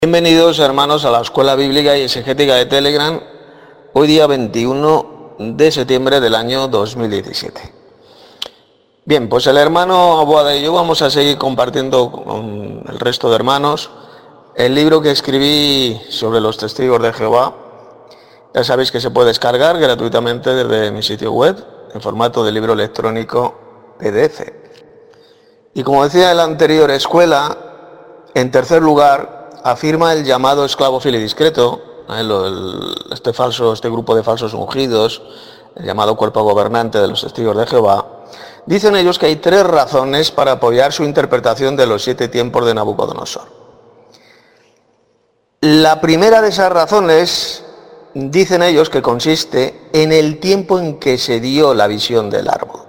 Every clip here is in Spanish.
Bienvenidos, hermanos, a la Escuela Bíblica y Exegética de Telegram, hoy día 21 de septiembre del año 2017. Bien, pues el hermano Aboada y yo vamos a seguir compartiendo con el resto de hermanos el libro que escribí sobre los testigos de Jehová. Ya sabéis que se puede descargar gratuitamente desde mi sitio web en formato de libro electrónico PDF. Y como decía en la anterior escuela, en tercer lugar, afirma el llamado esclavo fiel y discreto, este grupo de falsos ungidos, el llamado cuerpo gobernante de los testigos de Jehová. Dicen ellos que hay tres razones para apoyar su interpretación de los 7 tiempos de Nabucodonosor. La primera de esas razones, dicen ellos, que consiste en el tiempo en que se dio la visión del árbol.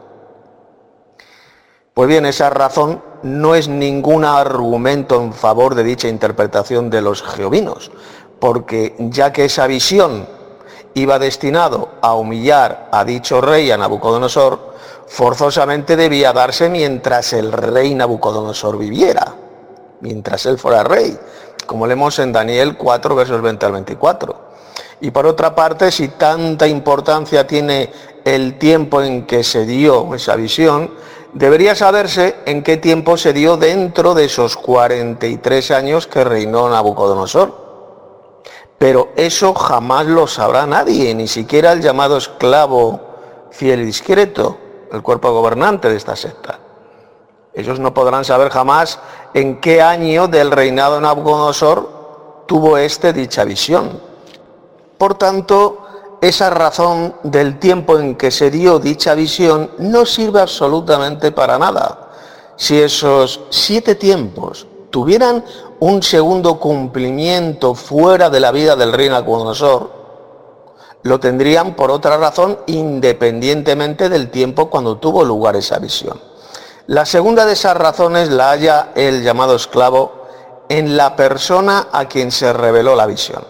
Pues bien, esa razón no es ningún argumento en favor de dicha interpretación de los jehovinos, porque ya que esa visión iba destinado a humillar a dicho rey, a Nabucodonosor, forzosamente debía darse mientras el rey Nabucodonosor viviera, mientras él fuera rey, como leemos en Daniel 4, versos 20 al 24. Y por otra parte, si tanta importancia tiene el tiempo en que se dio esa visión, debería saberse en qué tiempo se dio dentro de esos 43 años que reinó Nabucodonosor. Pero eso jamás lo sabrá nadie, ni siquiera el llamado esclavo fiel y discreto, el cuerpo gobernante de esta secta. Ellos no podrán saber jamás en qué año del reinado de Nabucodonosor tuvo dicha visión. Por tanto, esa razón del tiempo en que se dio dicha visión no sirve absolutamente para nada. Si esos 7 tiempos tuvieran un segundo cumplimiento fuera de la vida del rey Nabucodonosor, lo tendrían por otra razón independientemente del tiempo cuando tuvo lugar esa visión. La segunda de esas razones la halla el llamado esclavo en la persona a quien se reveló la visión.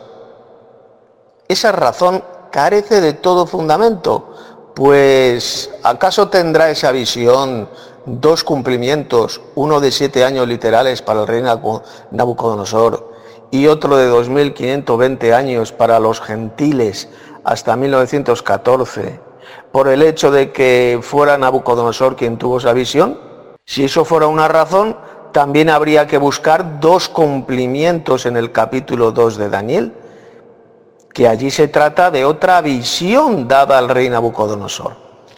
Esa razón carece de todo fundamento, pues ¿acaso tendrá esa visión 2 cumplimientos, uno de 7 años literales para el rey Nabucodonosor y otro de 2520 años para los gentiles hasta 1914, por el hecho de que fuera Nabucodonosor quien tuvo esa visión? Si eso fuera una razón, también habría que buscar 2 cumplimientos en el capítulo 2 de Daniel, que allí se trata de otra visión dada al rey Nabucodonosor.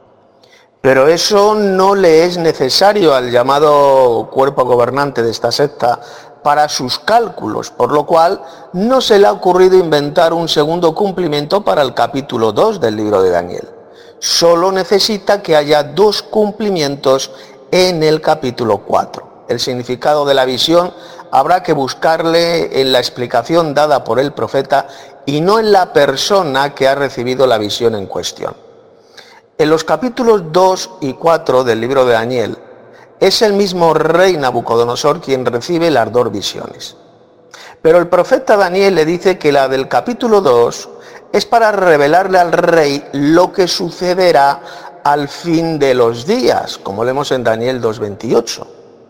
Pero eso no le es necesario al llamado cuerpo gobernante de esta secta para sus cálculos, por lo cual no se le ha ocurrido inventar un segundo cumplimiento para el capítulo 2 del libro de Daniel. Solo necesita que haya 2 cumplimientos en el capítulo 4. El significado de la visión habrá que buscarle en la explicación dada por el profeta y no en la persona que ha recibido la visión en cuestión. En los capítulos 2 y 4 del libro de Daniel, es el mismo rey Nabucodonosor quien recibe las 2 visiones. Pero el profeta Daniel le dice que la del capítulo 2 es para revelarle al rey lo que sucederá al fin de los días, como leemos en Daniel 2:28.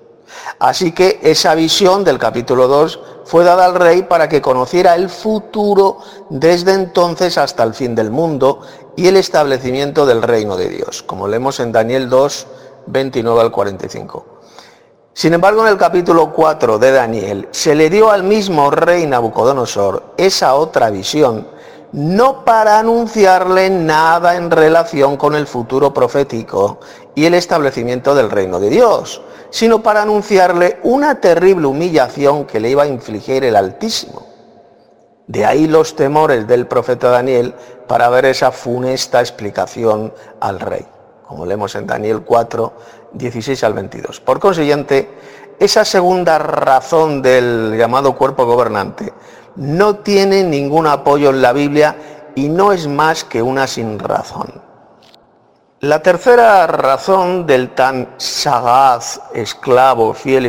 Así que esa visión del capítulo 2 fue dada al rey para que conociera el futuro desde entonces hasta el fin del mundo y el establecimiento del reino de Dios, como leemos en Daniel 2, 29 al 45. Sin embargo, en el capítulo 4 de Daniel se le dio al mismo rey Nabucodonosor esa otra visión, no para anunciarle nada en relación con el futuro profético y el establecimiento del reino de Dios, sino para anunciarle una terrible humillación que le iba a infligir el Altísimo. De ahí los temores del profeta Daniel para ver esa funesta explicación al rey, como leemos en Daniel 4, 16 al 22. Por consiguiente, esa segunda razón del llamado cuerpo gobernante no tiene ningún apoyo en la Biblia y no es más que una sinrazón. La tercera razón del tan sagaz esclavo fiel y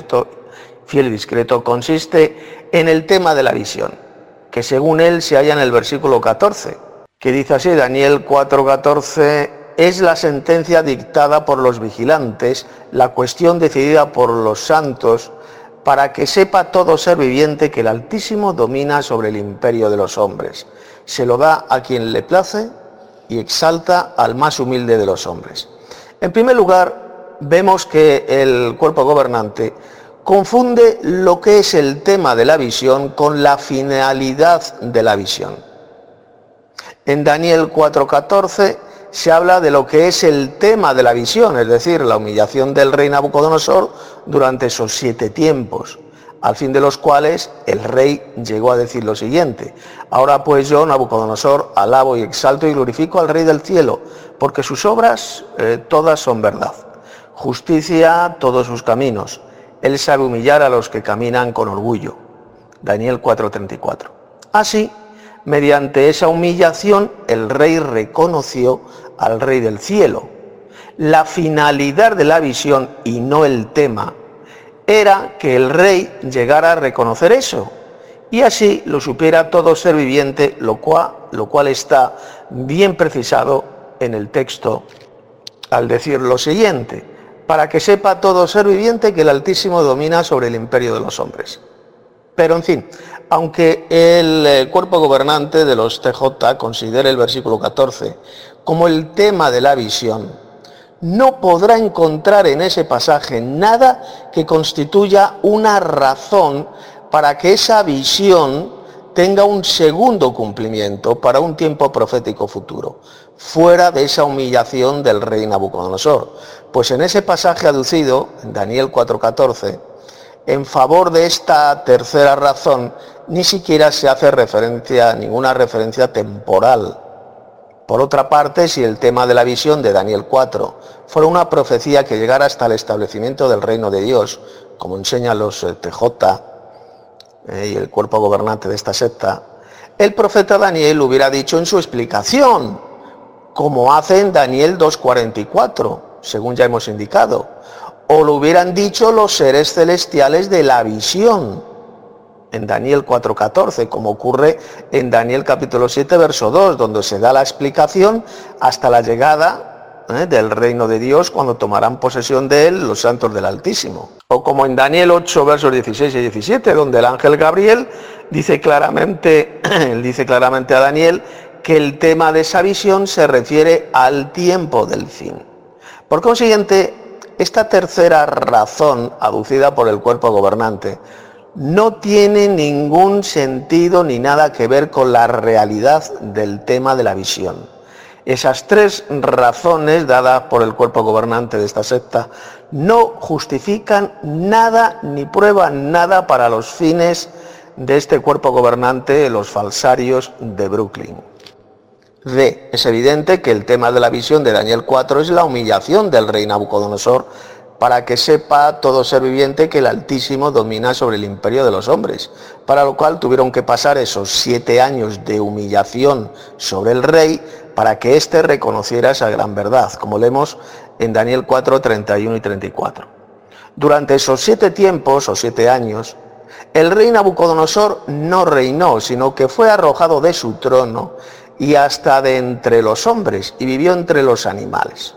discreto consiste en el tema de la visión, que según él se halla en el versículo 14, que dice así, Daniel 4:14, es la sentencia dictada por los vigilantes, la cuestión decidida por los santos, para que sepa todo ser viviente que el Altísimo domina sobre el imperio de los hombres. Se lo da a quien le place y exalta al más humilde de los hombres. En primer lugar, vemos que el cuerpo gobernante confunde lo que es el tema de la visión con la finalidad de la visión. En Daniel 4:14 se habla de lo que es el tema de la visión, es decir, la humillación del rey Nabucodonosor durante esos 7 tiempos, al fin de los cuales el rey llegó a decir lo siguiente: ahora pues yo, Nabucodonosor, alabo y exalto y glorifico al Rey del cielo, porque sus obras todas son verdad, justicia todos sus caminos. Él sabe humillar a los que caminan con orgullo. Daniel 4:34. Así, mediante esa humillación, el rey reconoció al Rey del cielo. La finalidad de la visión, y no el tema, era que el rey llegara a reconocer eso, y así lo supiera todo ser viviente, lo cual está bien precisado en el texto al decir lo siguiente: para que sepa todo ser viviente que el Altísimo domina sobre el imperio de los hombres. Pero en fin, aunque el cuerpo gobernante de los TJ considere el versículo 14 como el tema de la visión, no podrá encontrar en ese pasaje nada que constituya una razón para que esa visión tenga un segundo cumplimiento para un tiempo profético futuro, fuera de esa humillación del rey Nabucodonosor. Pues en ese pasaje aducido, en Daniel 4:14, en favor de esta tercera razón, ni siquiera se hace ninguna referencia temporal. Por otra parte, si el tema de la visión de Daniel 4 fuera una profecía que llegara hasta el establecimiento del reino de Dios, como enseñan los TJ y el cuerpo gobernante de esta secta, el profeta Daniel hubiera dicho en su explicación, como hace en Daniel 2:44, según ya hemos indicado, o lo hubieran dicho los seres celestiales de la visión, en Daniel 4:14, como ocurre en Daniel capítulo 7, verso 2, donde se da la explicación hasta la llegada del reino de Dios, cuando tomarán posesión de él los santos del Altísimo. O como en Daniel 8, versos 16 y 17, donde el ángel Gabriel dice claramente a Daniel que el tema de esa visión se refiere al tiempo del fin. Por consiguiente, esta tercera razón aducida por el cuerpo gobernante no tiene ningún sentido ni nada que ver con la realidad del tema de la visión. Esas 3 razones dadas por el cuerpo gobernante de esta secta no justifican nada ni prueban nada para los fines de este cuerpo gobernante, los falsarios de Brooklyn. D. Es evidente que el tema de la visión de Daniel 4 es la humillación del rey Nabucodonosor, para que sepa todo ser viviente que el Altísimo domina sobre el imperio de los hombres, para lo cual tuvieron que pasar esos 7 años de humillación sobre el rey para que éste reconociera esa gran verdad, como leemos en Daniel 4, 31 y 34. Durante esos 7 tiempos o 7 años, el rey Nabucodonosor no reinó, sino que fue arrojado de su trono y hasta de entre los hombres, y vivió entre los animales.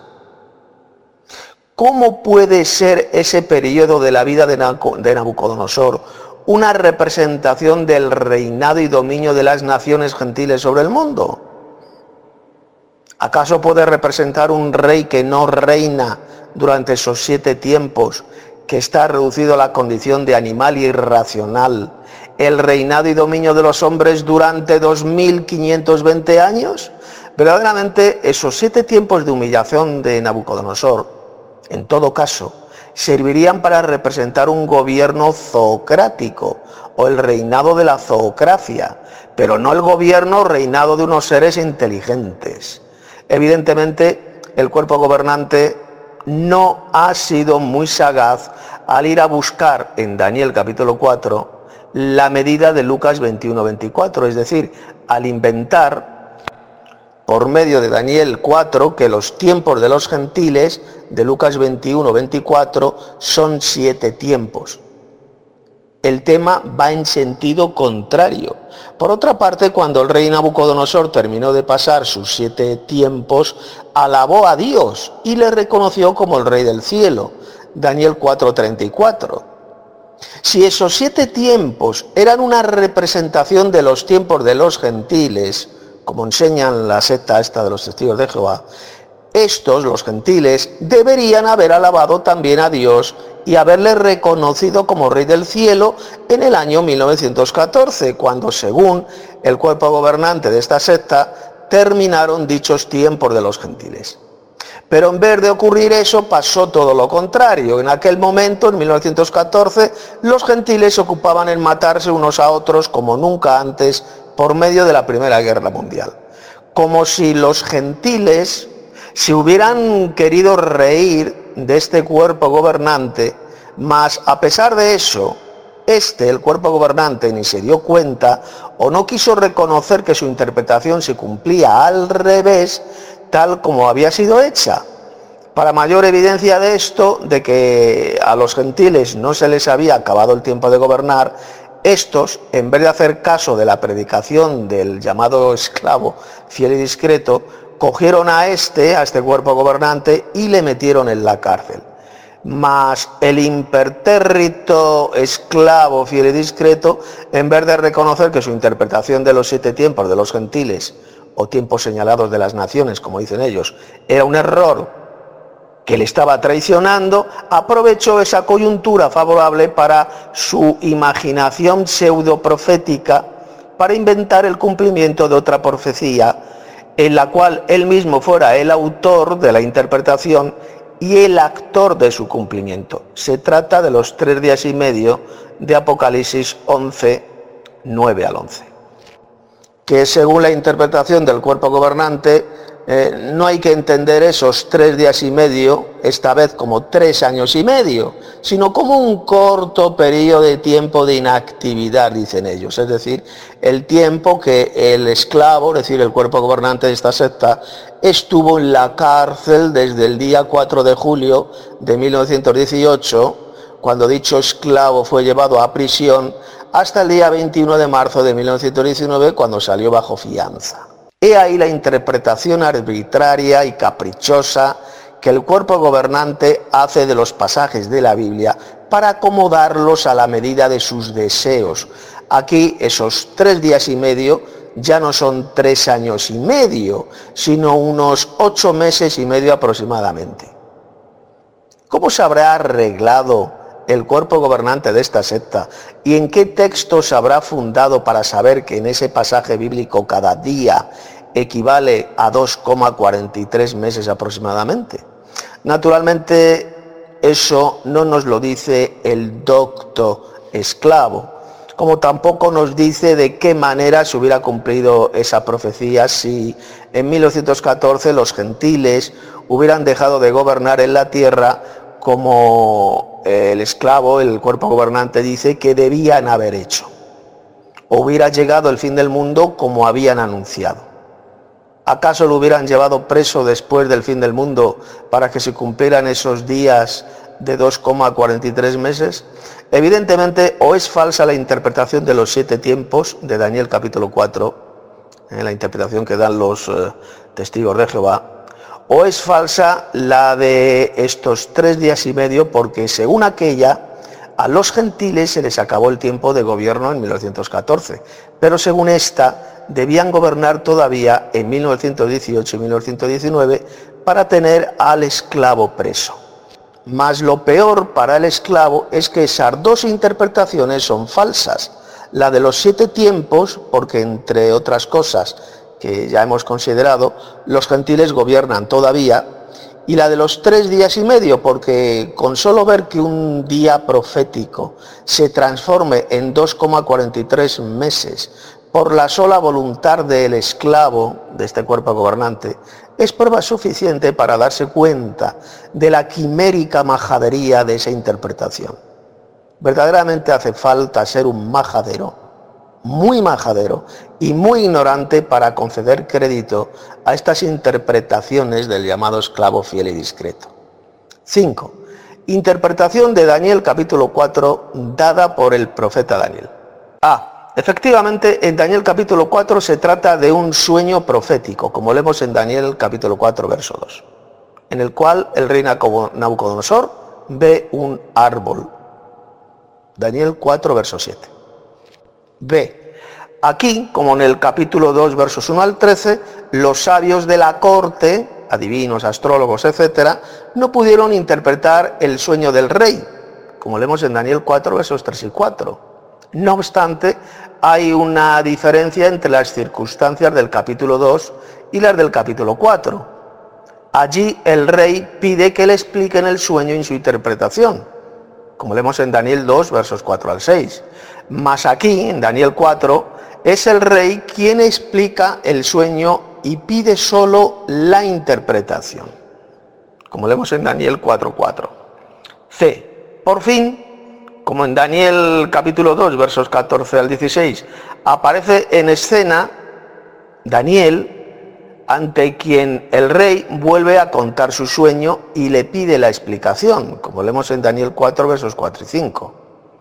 ¿Cómo puede ser ese periodo de la vida de Nabucodonosor una representación del reinado y dominio de las naciones gentiles sobre el mundo? ¿Acaso puede representar un rey que no reina durante esos 7 tiempos, que está reducido a la condición de animal irracional, el reinado y dominio de los hombres durante 2520 años? Verdaderamente, esos 7 tiempos de humillación de Nabucodonosor, en todo caso, servirían para representar un gobierno zoocrático o el reinado de la zoocracia, pero no el gobierno reinado de unos seres inteligentes. Evidentemente, el cuerpo gobernante no ha sido muy sagaz al ir a buscar en Daniel capítulo 4 la medida de Lucas 21-24, es decir, al inventar por medio de Daniel 4 que los tiempos de los gentiles de Lucas 21-24 son 7 tiempos. El tema va en sentido contrario. Por otra parte, cuando el rey Nabucodonosor terminó de pasar sus 7 tiempos, alabó a Dios y le reconoció como el Rey del cielo. Daniel 4:34. Si esos 7 tiempos eran una representación de los tiempos de los gentiles, como enseñan la secta esta de los testigos de Jehová, estos, los gentiles, deberían haber alabado también a Dios y haberle reconocido como Rey del cielo en el año 1914, cuando, según el cuerpo gobernante de esta secta, terminaron dichos tiempos de los gentiles. Pero en vez de ocurrir eso, pasó todo lo contrario. En aquel momento, en 1914, los gentiles se ocupaban en matarse unos a otros como nunca antes por medio de la Primera Guerra Mundial. Como si los gentiles se hubieran querido reír de este cuerpo gobernante, mas a pesar de eso, el cuerpo gobernante, ni se dio cuenta o no quiso reconocer que su interpretación se cumplía al revés, tal como había sido hecha. Para mayor evidencia de esto, de que a los gentiles no se les había acabado el tiempo de gobernar, estos, en vez de hacer caso de la predicación del llamado esclavo fiel y discreto, cogieron a este cuerpo gobernante y le metieron en la cárcel. Mas el impertérrito esclavo fiel y discreto, en vez de reconocer que su interpretación de los 7 tiempos de los gentiles, o tiempos señalados de las naciones, como dicen ellos, era un error que le estaba traicionando, aprovechó esa coyuntura favorable para su imaginación pseudoprofética, para inventar el cumplimiento de otra profecía, en la cual él mismo fuera el autor de la interpretación y el actor de su cumplimiento. Se trata de los 3 días y medio de Apocalipsis 11, 9 al 11. Que según la interpretación del cuerpo gobernante, no hay que entender esos 3 días y medio, esta vez como 3 años y medio, sino como un corto periodo de tiempo de inactividad, dicen ellos. Es decir, el tiempo que el esclavo, es decir, el cuerpo gobernante de esta secta, estuvo en la cárcel desde el día 4 de julio de 1918, cuando dicho esclavo fue llevado a prisión, hasta el día 21 de marzo de 1919, cuando salió bajo fianza. He ahí la interpretación arbitraria y caprichosa que el cuerpo gobernante hace de los pasajes de la Biblia para acomodarlos a la medida de sus deseos. Aquí esos 3 días y medio ya no son 3 años y medio, sino unos 8 meses y medio aproximadamente. ¿Cómo se habrá arreglado el cuerpo gobernante de esta secta y en qué texto se habrá fundado para saber que en ese pasaje bíblico cada día equivale a 2,43 meses aproximadamente? Naturalmente eso no nos lo dice el docto esclavo, como tampoco nos dice de qué manera se hubiera cumplido esa profecía si en 1914 los gentiles hubieran dejado de gobernar en la tierra como el esclavo, el cuerpo gobernante dice que debían haber hecho. O hubiera llegado el fin del mundo como habían anunciado. ¿Acaso lo hubieran llevado preso después del fin del mundo para que se cumplieran esos días de 2,43 meses? Evidentemente, o es falsa la interpretación de los 7 tiempos de Daniel capítulo 4, la interpretación que dan los testigos de Jehová, o es falsa la de estos 3 días y medio, porque según aquella, a los gentiles se les acabó el tiempo de gobierno en 1914, pero según esta, debían gobernar todavía en 1918 y 1919 para tener al esclavo preso. Mas lo peor para el esclavo es que esas 2 interpretaciones son falsas. La de los 7 tiempos, porque entre otras cosas que ya hemos considerado, los gentiles gobiernan todavía, y la de los 3 días y medio, porque con solo ver que un día profético se transforme en 2,43 meses por la sola voluntad del esclavo de este cuerpo gobernante, es prueba suficiente para darse cuenta de la quimérica majadería de esa interpretación. Verdaderamente hace falta ser un majadero, muy majadero y muy ignorante para conceder crédito a estas interpretaciones del llamado esclavo fiel y discreto. 5. Interpretación de Daniel capítulo 4 dada por el profeta Daniel. Efectivamente, en Daniel capítulo 4 se trata de un sueño profético, como leemos en Daniel capítulo 4 verso 2, en el cual el rey Nabucodonosor ve un árbol Daniel 4, verso 7. B. Aquí, como en el capítulo 2, versos 1 al 13, los sabios de la corte, adivinos, astrólogos, etcétera, no pudieron interpretar el sueño del rey, como leemos en Daniel 4, versos 3 y 4. No obstante, hay una diferencia entre las circunstancias del capítulo 2 y las del capítulo 4. Allí el rey pide que le expliquen el sueño y su interpretación, como leemos en Daniel 2, versos 4 al 6. Mas aquí, en Daniel 4, es el rey quien explica el sueño y pide solo la interpretación, como leemos en Daniel 4:4. C. Por fin, como en Daniel capítulo 2, versos 14 al 16, aparece en escena Daniel, ante quien el rey vuelve a contar su sueño y le pide la explicación, como leemos en Daniel 4, versos 4 y 5.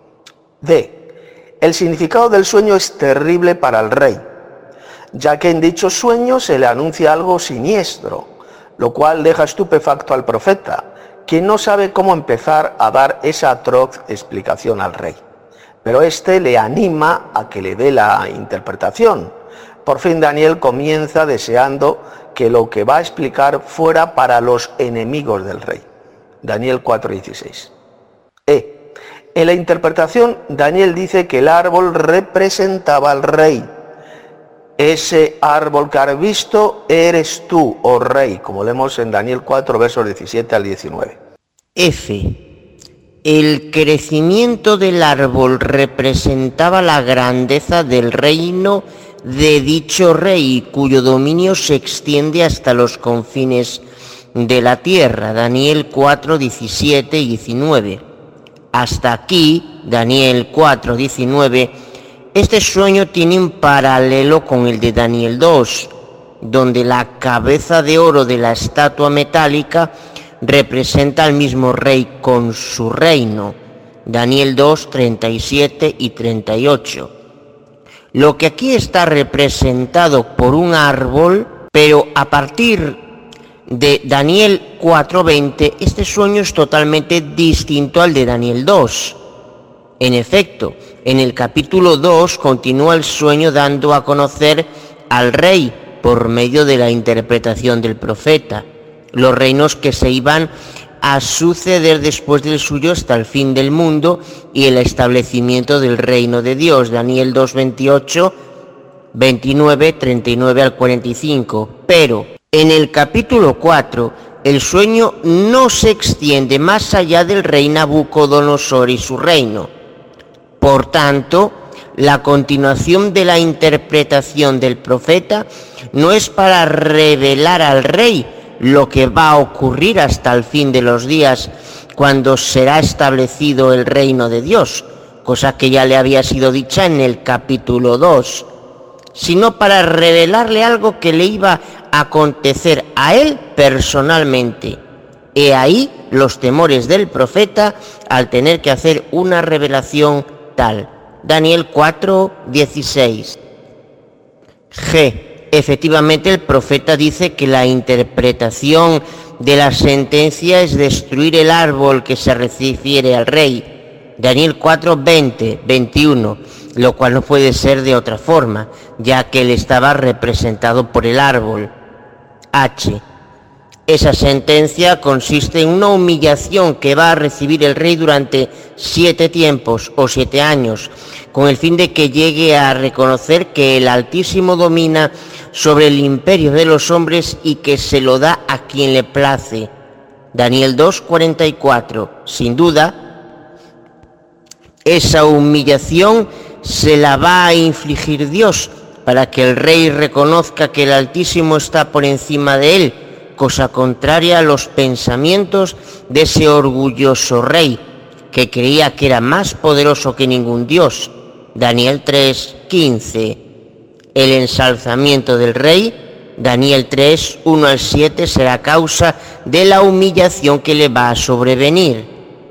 D. El significado del sueño es terrible para el rey, ya que en dicho sueño se le anuncia algo siniestro, lo cual deja estupefacto al profeta, quien no sabe cómo empezar a dar esa atroz explicación al rey. Pero éste le anima a que le dé la interpretación. Por fin Daniel comienza deseando que lo que va a explicar fuera para los enemigos del rey. Daniel 4:16. E. En la interpretación, Daniel dice que el árbol representaba al rey. Ese árbol que has visto eres tú, oh rey, como leemos en Daniel 4, versos 17 al 19. F. El crecimiento del árbol representaba la grandeza del reino de dicho rey, cuyo dominio se extiende hasta los confines de la tierra. Daniel 4, 17 y 19. Hasta aquí, Daniel 4, 19, este sueño tiene un paralelo con el de Daniel 2, donde la cabeza de oro de la estatua metálica representa al mismo rey con su reino. Daniel 2, 37 y 38. Lo que aquí está representado por un árbol, pero a partir de Daniel 4:20, este sueño es totalmente distinto al de Daniel 2. En efecto, en el capítulo 2 continúa el sueño dando a conocer al rey por medio de la interpretación del profeta, los reinos que se iban a suceder después del suyo hasta el fin del mundo y el establecimiento del reino de Dios. Daniel 2:28, 29, 39 al 45. Pero en el capítulo 4, el sueño no se extiende más allá del rey Nabucodonosor y su reino. Por tanto, la continuación de la interpretación del profeta no es para revelar al rey lo que va a ocurrir hasta el fin de los días, cuando será establecido el reino de Dios, cosa que ya le había sido dicha en el capítulo 2, sino para revelarle algo que le iba a acontecer a él personalmente. He ahí los temores del profeta al tener que hacer una revelación tal. Daniel 4, 16. G. Efectivamente, el profeta dice que la interpretación de la sentencia es destruir el árbol que se refiere al rey. Daniel 4, 20, 21, lo cual no puede ser de otra forma, ya que él estaba representado por el árbol. H. Esa sentencia consiste en una humillación que va a recibir el rey durante 7 tiempos o 7 años, con el fin de que llegue a reconocer que el Altísimo domina sobre el imperio de los hombres y que se lo da a quien le place. Daniel 2:44. Sin duda, esa humillación se la va a infligir Dios para que el rey reconozca que el Altísimo está por encima de él, cosa contraria a los pensamientos de ese orgulloso rey, que creía que era más poderoso que ningún dios. Daniel 3:15. El ensalzamiento del rey, Daniel 3, 1 al 7, será causa de la humillación que le va a sobrevenir.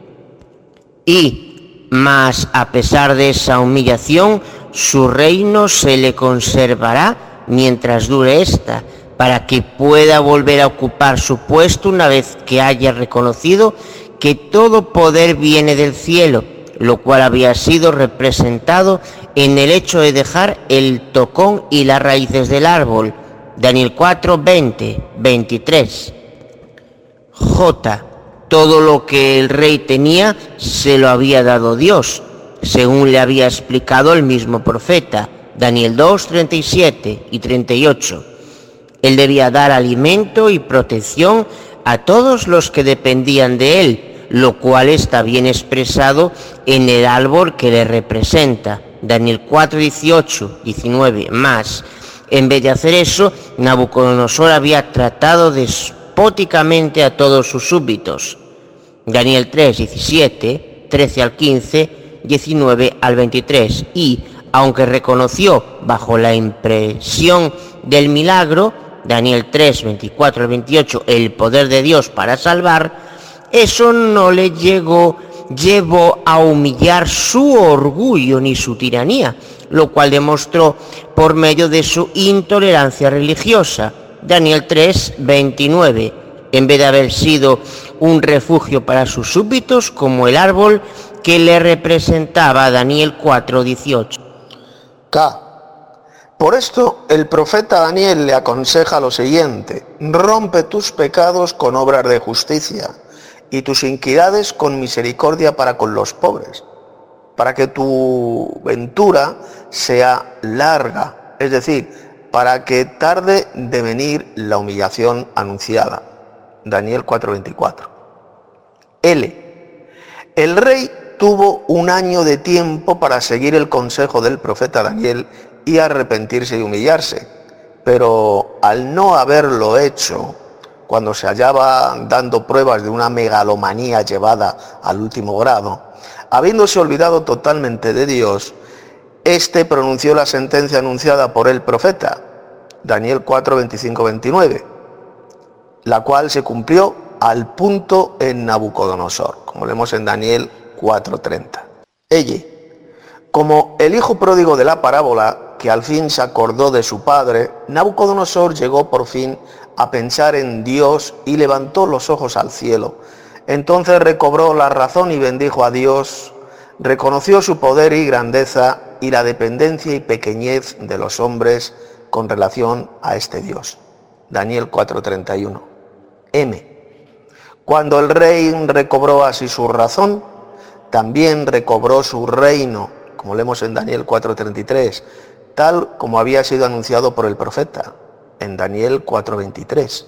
Mas a pesar de esa humillación, su reino se le conservará mientras dure esta, para que pueda volver a ocupar su puesto una vez que haya reconocido que todo poder viene del cielo, lo cual había sido representado en el hecho de dejar el tocón y las raíces del árbol. Daniel 4, 20, 23. J. Todo lo que el rey tenía se lo había dado Dios, según le había explicado el mismo profeta. Daniel 2, 37 y 38. Él debía dar alimento y protección a todos los que dependían de él, lo cual está bien expresado en el árbol que le representa. Daniel 4, 18, 19 más. En vez de hacer eso, Nabucodonosor había tratado despóticamente a todos sus súbditos. Daniel 3, 17, 13 al 15, 19 al 23. Y, aunque reconoció bajo la impresión del milagro, Daniel 3, 24 al 28, el poder de Dios para salvar, eso no le llevó a humillar su orgullo ni su tiranía, lo cual demostró por medio de su intolerancia religiosa. Daniel 3, 29, en vez de haber sido un refugio para sus súbditos como el árbol que le representaba. Daniel 4, 18. K. Por esto el profeta Daniel le aconseja lo siguiente: rompe tus pecados con obras de justicia y tus iniquidades con misericordia para con los pobres, para que tu ventura sea larga, es decir, para que tarde de venir la humillación anunciada. Daniel 4:24. L. El rey tuvo un año de tiempo para seguir el consejo del profeta Daniel y arrepentirse y humillarse, pero al no haberlo hecho, cuando se hallaba dando pruebas de una megalomanía llevada al último grado, habiéndose olvidado totalmente de Dios, éste pronunció la sentencia anunciada por el profeta, Daniel 4, 25, 29, la cual se cumplió al punto en Nabucodonosor, como leemos en Daniel 4:30. Ella, como el hijo pródigo de la parábola, que al fin se acordó de su padre, Nabucodonosor llegó por fin a pensar en Dios y levantó los ojos al cielo. Entonces recobró la razón y bendijo a Dios, reconoció su poder y grandeza y la dependencia y pequeñez de los hombres con relación a este Dios. Daniel 4:31. M. Cuando el rey recobró así su razón, también recobró su reino, como leemos en Daniel 4:33, tal como había sido anunciado por el profeta, en Daniel 4:23.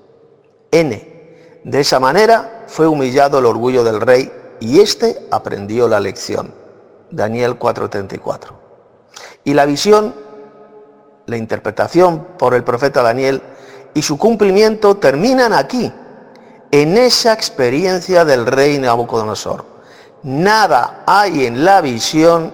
N. De esa manera fue humillado el orgullo del rey y éste aprendió la lección. Daniel 4:34. Y la visión, la interpretación por el profeta Daniel y su cumplimiento terminan aquí, en esa experiencia del rey Nabucodonosor. Nada hay en la visión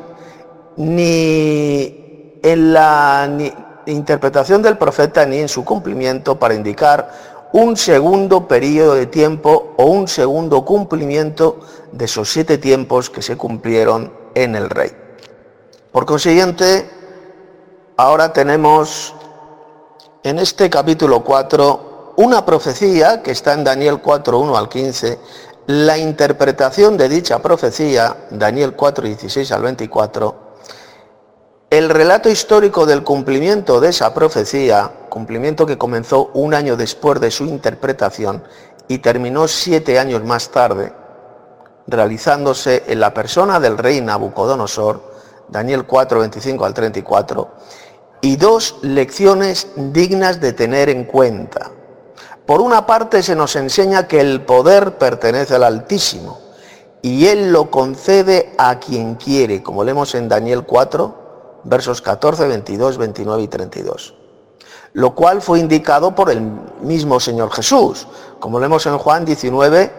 ni en la interpretación del profeta ni en su cumplimiento para indicar un segundo periodo de tiempo o un segundo cumplimiento de esos 7 tiempos que se cumplieron en el rey. Por consiguiente, ahora tenemos en este capítulo 4 una profecía que está en Daniel 4, 1 al 15, la interpretación de dicha profecía, Daniel 4, 16 al 24, el relato histórico del cumplimiento de esa profecía, cumplimiento que comenzó un año después de su interpretación y terminó 7 años más tarde, realizándose en la persona del rey Nabucodonosor, Daniel 4, 25 al 34, y 2 lecciones dignas de tener en cuenta. Por una parte se nos enseña que el poder pertenece al Altísimo y Él lo concede a quien quiere, como leemos en Daniel 4, versos 14, 22, 29 y 32. Lo cual fue indicado por el mismo Señor Jesús, como leemos en Juan 19,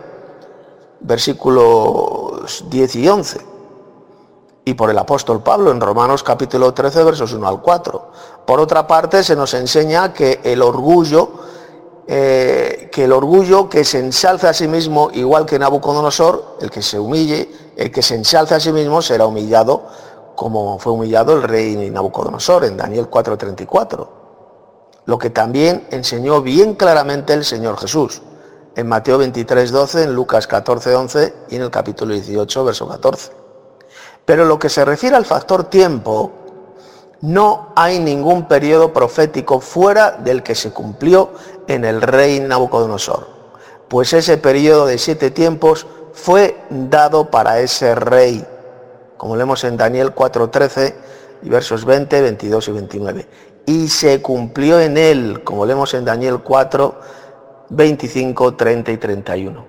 versículos 10 y 11. Y por el apóstol Pablo en Romanos capítulo 13, versos 1 al 4. Por otra parte se nos enseña que el orgullo que se ensalza a sí mismo, igual que Nabucodonosor, el que se humille, el que se ensalza a sí mismo será humillado, como fue humillado el rey Nabucodonosor en Daniel 4:34. Lo que también enseñó bien claramente el Señor Jesús en Mateo 23:12, en Lucas 14:11 y en el capítulo 18, verso 14. Pero lo que se refiere al factor tiempo, no hay ningún periodo profético fuera del que se cumplió en el rey Nabucodonosor, pues ese periodo de 7 tiempos fue dado para ese rey, como leemos en Daniel 4:13 y versos 20, 22 y 29. Y se cumplió en él, como leemos en Daniel 4, 25, 30 y 31.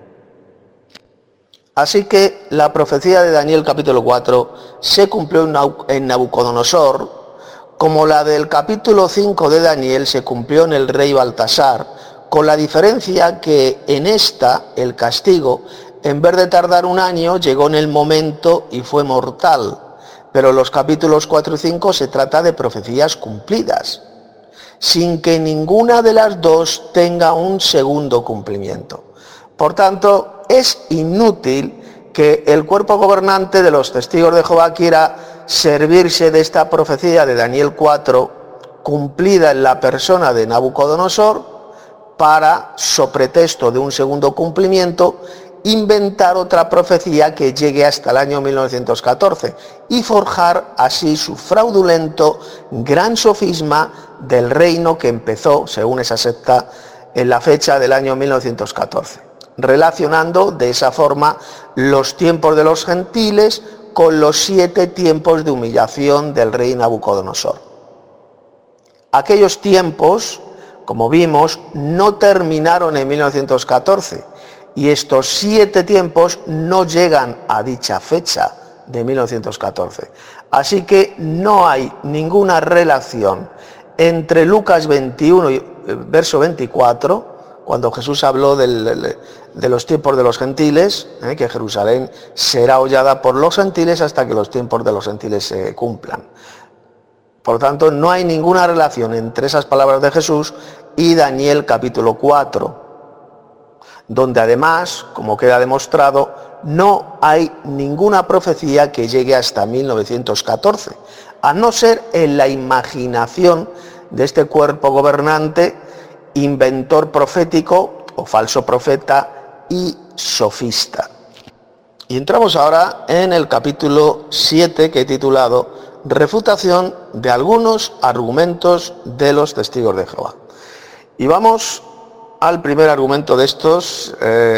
Así que la profecía de Daniel capítulo 4 se cumplió en Nabucodonosor, como la del capítulo 5 de Daniel se cumplió en el rey Baltasar, con la diferencia que en esta el castigo, en vez de tardar 1 año, llegó en el momento y fue mortal. Pero en los capítulos 4 y 5 se trata de profecías cumplidas, sin que ninguna de las dos tenga un segundo cumplimiento. Por tanto, es inútil que el cuerpo gobernante de los testigos de Jehová quiera servirse de esta profecía de Daniel 4, cumplida en la persona de Nabucodonosor, para, so pretexto de un segundo cumplimiento, inventar otra profecía que llegue hasta el año 1914 y forjar así su fraudulento gran sofisma del reino que empezó, según esa secta, en la fecha del año 1914, relacionando de esa forma los tiempos de los gentiles con los 7 tiempos de humillación del rey Nabucodonosor. Aquellos tiempos, como vimos, no terminaron en 1914, y estos 7 tiempos no llegan a dicha fecha de 1914. Así que no hay ninguna relación entre Lucas 21, verso 24, cuando Jesús habló de los tiempos de los gentiles, que Jerusalén será hollada por los gentiles hasta que los tiempos de los gentiles se cumplan. Por tanto, no hay ninguna relación entre esas palabras de Jesús y Daniel capítulo 4, donde además, como queda demostrado, no hay ninguna profecía que llegue hasta 1914, a no ser en la imaginación de este cuerpo gobernante, inventor profético o falso profeta y sofista. Y entramos ahora en el capítulo 7, que he titulado Refutación de algunos argumentos de los testigos de Jehová. Y vamos al primer argumento de estos,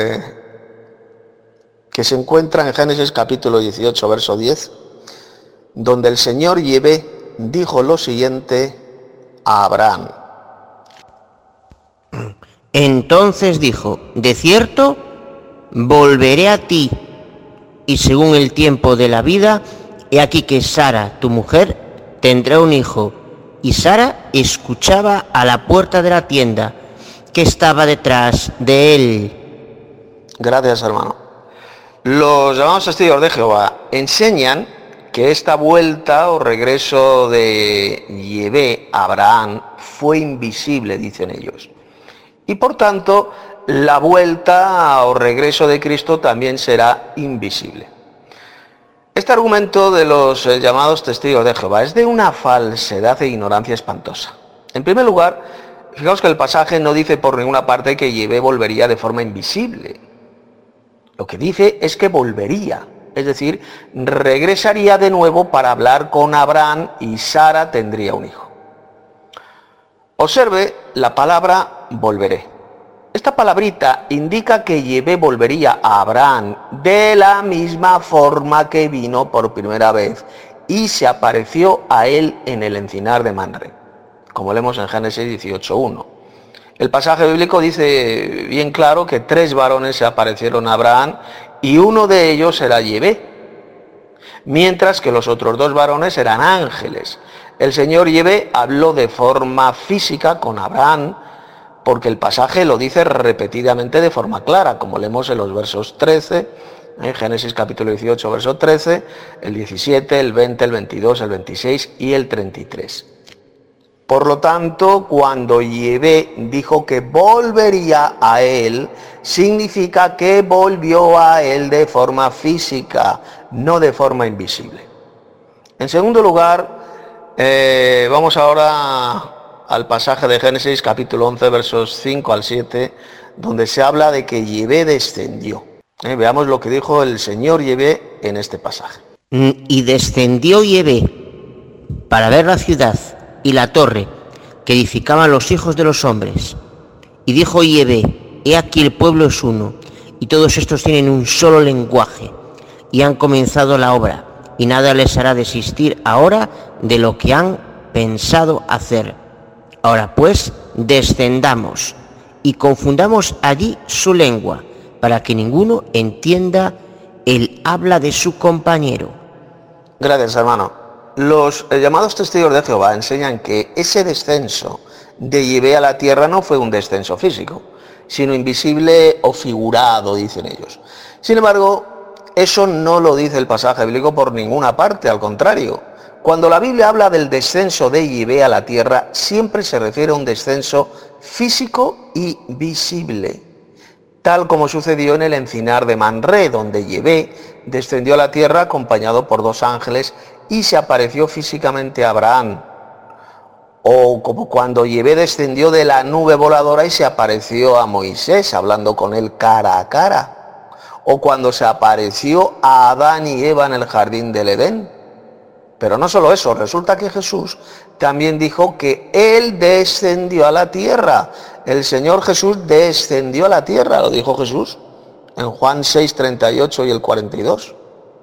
que se encuentra en Génesis capítulo 18, verso 10, donde el Señor Yahvé dijo lo siguiente a Abraham. Entonces dijo: de cierto, volveré a ti, y según el tiempo de la vida, he aquí que Sara, tu mujer, tendrá un hijo. Y Sara escuchaba a la puerta de la tienda que estaba detrás de él. Gracias, hermano. Los llamados testigos de Jehová enseñan que esta vuelta o regreso de Yahvé a Abraham fue invisible, dicen ellos. Y por tanto, la vuelta o regreso de Cristo también será invisible. Este argumento de los llamados testigos de Jehová es de una falsedad e ignorancia espantosa. En primer lugar, fijaos que el pasaje no dice por ninguna parte que Yahvé volvería de forma invisible. Lo que dice es que volvería, es decir, regresaría de nuevo para hablar con Abraham y Sara tendría un hijo. Observe la palabra volveré. Esta palabrita indica que Yahvé volvería a Abraham de la misma forma que vino por primera vez y se apareció a él en el encinar de Manre, como leemos en Génesis 18:1. El pasaje bíblico dice bien claro que 3 varones se aparecieron a Abraham y uno de ellos era Yahvé, mientras que los otros 2 varones eran ángeles. El Señor Yahvé habló de forma física con Abraham, porque el pasaje lo dice repetidamente de forma clara, como leemos en los versos 13, en Génesis capítulo 18, verso 13, el 17, el 20, el 22, el 26 y el 33. Por lo tanto, cuando Yahvé dijo que volvería a él, significa que volvió a él de forma física, no de forma invisible. En segundo lugar, vamos ahora al pasaje de Génesis capítulo 11, versos 5 al 7, donde se habla de que Yahvé descendió. Veamos lo que dijo el Señor Yahvé en este pasaje. Y descendió Yahvé para ver la ciudad y la torre que edificaban los hijos de los hombres. Y dijo Yahvé: he aquí el pueblo es uno, y todos estos tienen un solo lenguaje, y han comenzado la obra, y nada les hará desistir ahora de lo que han pensado hacer. Ahora pues, descendamos y confundamos allí su lengua, para que ninguno entienda el habla de su compañero. Gracias, hermano. Los llamados testigos de Jehová enseñan que ese descenso de Yahvé a la tierra no fue un descenso físico, sino invisible o figurado, dicen ellos. Sin embargo, eso no lo dice el pasaje bíblico por ninguna parte, al contrario. Cuando la Biblia habla del descenso de Yahvé a la tierra, siempre se refiere a un descenso físico y visible, tal como sucedió en el encinar de Manré, donde Yahvé descendió a la tierra acompañado por 2 ángeles y se apareció físicamente a Abraham. O como cuando Yahvé descendió de la nube voladora y se apareció a Moisés, hablando con él cara a cara. O cuando se apareció a Adán y Eva en el jardín del Edén. Pero no solo eso, resulta que Jesús también dijo que Él descendió a la tierra. El Señor Jesús descendió a la tierra, lo dijo Jesús en Juan 6, 38 y el 42.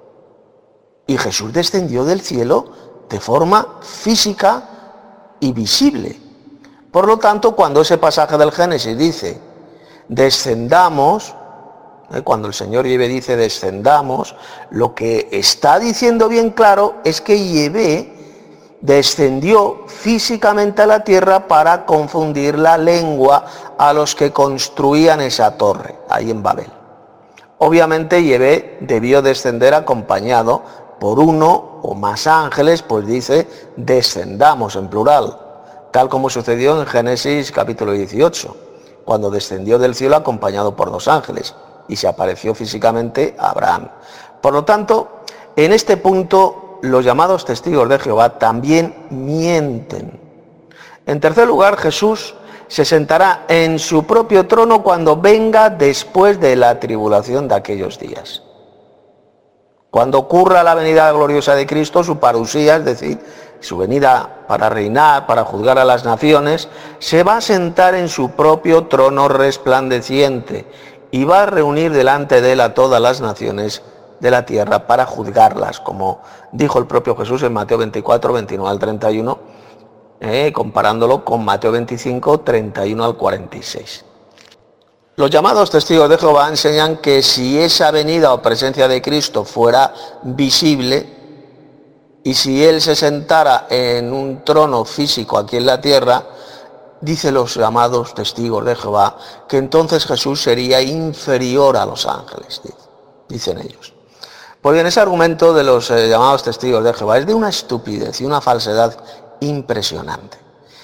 Y Jesús descendió del cielo de forma física y visible. Por lo tanto, cuando ese pasaje del Génesis dice, descendamos, cuando el Señor Yahvé dice descendamos, lo que está diciendo bien claro es que Yahvé descendió físicamente a la tierra para confundir la lengua a los que construían esa torre, ahí en Babel. Obviamente Yahvé debió descender acompañado por 1 o más ángeles, pues dice descendamos en plural, tal como sucedió en Génesis capítulo 18, cuando descendió del cielo acompañado por 2 ángeles y se apareció físicamente a Abraham. Por lo tanto, en este punto, los llamados testigos de Jehová también mienten. En tercer lugar, Jesús se sentará en su propio trono cuando venga después de la tribulación de aquellos días. Cuando ocurra la venida gloriosa de Cristo, su parusía, es decir, su venida para reinar, para juzgar a las naciones, se va a sentar en su propio trono resplandeciente y va a reunir delante de él a todas las naciones de la tierra para juzgarlas, como dijo el propio Jesús en Mateo 24, 29 al 31, comparándolo con Mateo 25, 31 al 46. Los llamados testigos de Jehová enseñan que si esa venida o presencia de Cristo fuera visible y si Él se sentara en un trono físico aquí en la tierra, dicen los llamados testigos de Jehová que entonces Jesús sería inferior a los ángeles, dicen ellos. Pues bien, ese argumento de los llamados testigos de Jehová es de una estupidez y una falsedad impresionante.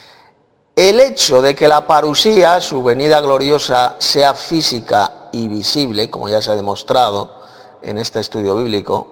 El hecho de que la parusía, su venida gloriosa, sea física y visible, como ya se ha demostrado en este estudio bíblico,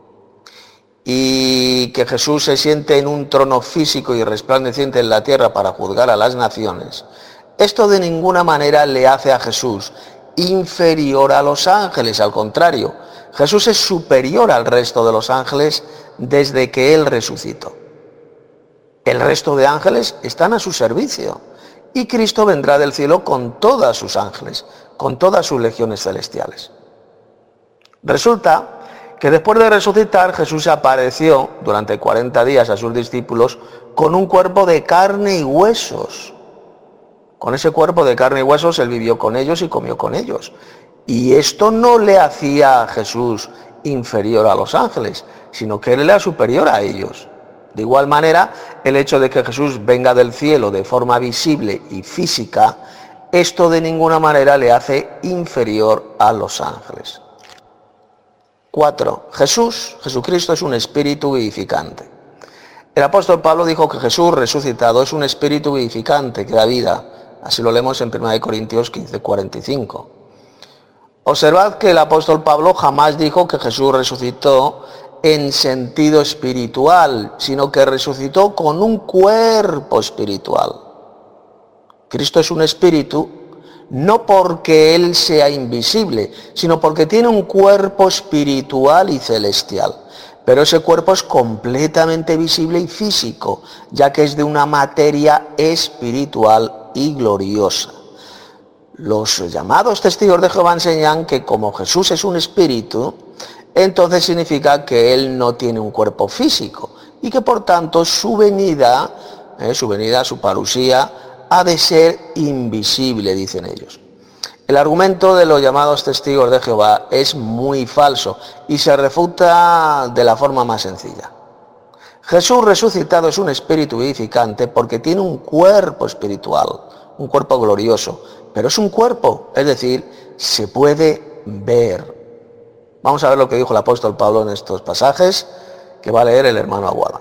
y que Jesús se siente en un trono físico y resplandeciente en la tierra para juzgar a las naciones, esto de ninguna manera le hace a Jesús inferior a los ángeles, al contrario, Jesús es superior al resto de los ángeles desde que Él resucitó. El resto de ángeles están a su servicio y Cristo vendrá del cielo con todos sus ángeles, con todas sus legiones celestiales. Resulta que después de resucitar, Jesús apareció durante 40 días a sus discípulos con un cuerpo de carne y huesos. Con ese cuerpo de carne y huesos Él vivió con ellos y comió con ellos. Y esto no le hacía a Jesús inferior a los ángeles, sino que Él era superior a ellos. De igual manera, el hecho de que Jesús venga del cielo de forma visible y física, esto de ninguna manera le hace inferior a los ángeles. 4. Jesucristo es un espíritu vivificante. El apóstol Pablo dijo que Jesús resucitado es un espíritu vivificante que da vida. Así lo leemos en 1 Corintios 15, 45. Observad que el apóstol Pablo jamás dijo que Jesús resucitó en sentido espiritual, sino que resucitó con un cuerpo espiritual. Cristo es un espíritu no porque Él sea invisible, sino porque tiene un cuerpo espiritual y celestial. pero ese cuerpo es completamente visible y físico, ya que es de una materia espiritual y gloriosa. Los llamados testigos de Jehová enseñan que como Jesús es un espíritu, entonces significa que Él no tiene un cuerpo físico y que por tanto su venida, su parusía, ha de ser invisible, dicen ellos. El argumento de los llamados testigos de Jehová es muy falso y se refuta de la forma más sencilla. Jesús resucitado es un espíritu vivificante porque tiene un cuerpo espiritual, un cuerpo glorioso, pero es un cuerpo, es decir, se puede ver. Vamos a ver lo que dijo el apóstol Pablo en estos pasajes, que va a leer el hermano Aguada.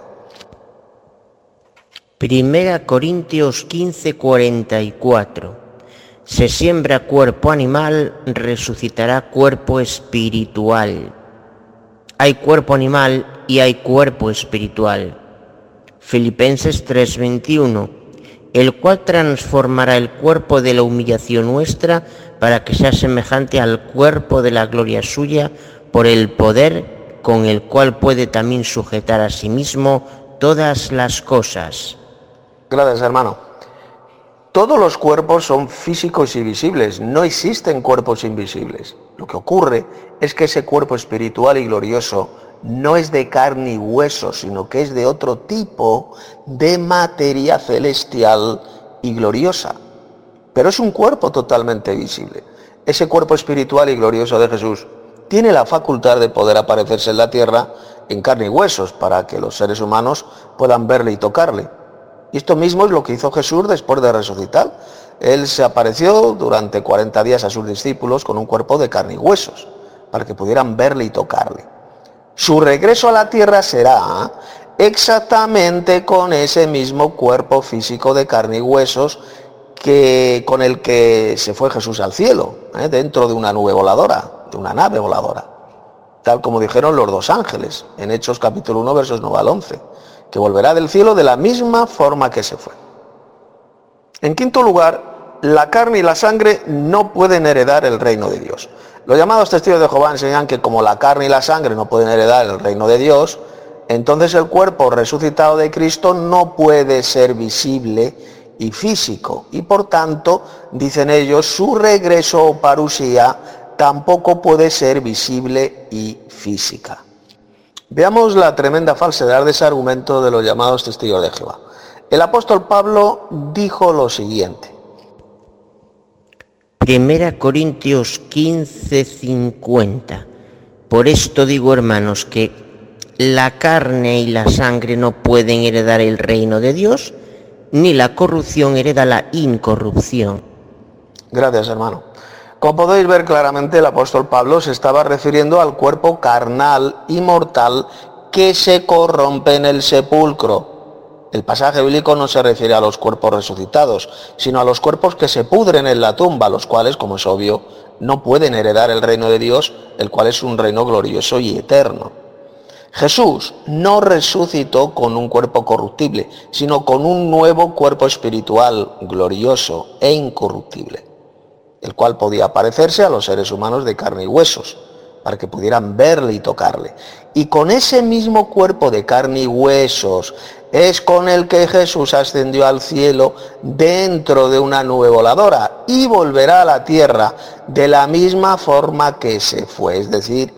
1 Corintios 15, 44. Se siembra cuerpo animal, resucitará cuerpo espiritual. Hay cuerpo animal y hay cuerpo espiritual. Filipenses 3:21. El cual transformará el cuerpo de la humillación nuestra para que sea semejante al cuerpo de la gloria suya por el poder con el cual puede también sujetar a sí mismo todas las cosas. Gracias, hermano. Todos los cuerpos son físicos y visibles, no existen cuerpos invisibles. Lo que ocurre es que ese cuerpo espiritual y glorioso no es de carne y hueso, sino que es de otro tipo de materia celestial y gloriosa. Pero es un cuerpo totalmente visible. Ese cuerpo espiritual y glorioso de Jesús tiene la facultad de poder aparecerse en la tierra en carne y huesos para que los seres humanos puedan verle y tocarle. Y esto mismo es lo que hizo Jesús después de resucitar. Él se apareció durante 40 días a sus discípulos con un cuerpo de carne y huesos, para que pudieran verle y tocarle. Su regreso a la tierra será exactamente con ese mismo cuerpo físico de carne y huesos con el que se fue Jesús al cielo, dentro de una nube voladora, de una nave voladora, tal como dijeron los dos ángeles en Hechos capítulo 1, versos 9 al 11, que volverá del cielo de la misma forma que se fue. En quinto lugar, la carne y la sangre no pueden heredar el reino de Dios. Los llamados testigos de Jehová enseñan que como la carne y la sangre no pueden heredar el reino de Dios, entonces el cuerpo resucitado de Cristo no puede ser visible y físico, y por tanto, dicen ellos, su regreso o parusía tampoco puede ser visible y física. Veamos la tremenda falsedad de ese argumento de los llamados testigos de Jehová. El apóstol Pablo dijo lo siguiente. 1 Corintios 15, 50. Por esto digo, hermanos, que la carne y la sangre no pueden heredar el reino de Dios, ni la corrupción hereda la incorrupción. Gracias, hermano. Como podéis ver claramente, el apóstol Pablo se estaba refiriendo al cuerpo carnal y mortal que se corrompe en el sepulcro. El pasaje bíblico no se refiere a los cuerpos resucitados, sino a los cuerpos que se pudren en la tumba, los cuales, como es obvio, no pueden heredar el reino de Dios, el cual es un reino glorioso y eterno. Jesús no resucitó con un cuerpo corruptible, sino con un nuevo cuerpo espiritual, glorioso e incorruptible, el cual podía parecerse a los seres humanos de carne y huesos, para que pudieran verle y tocarle. Y con ese mismo cuerpo de carne y huesos es con el que Jesús ascendió al cielo dentro de una nube voladora y volverá a la tierra de la misma forma que se fue, es decir,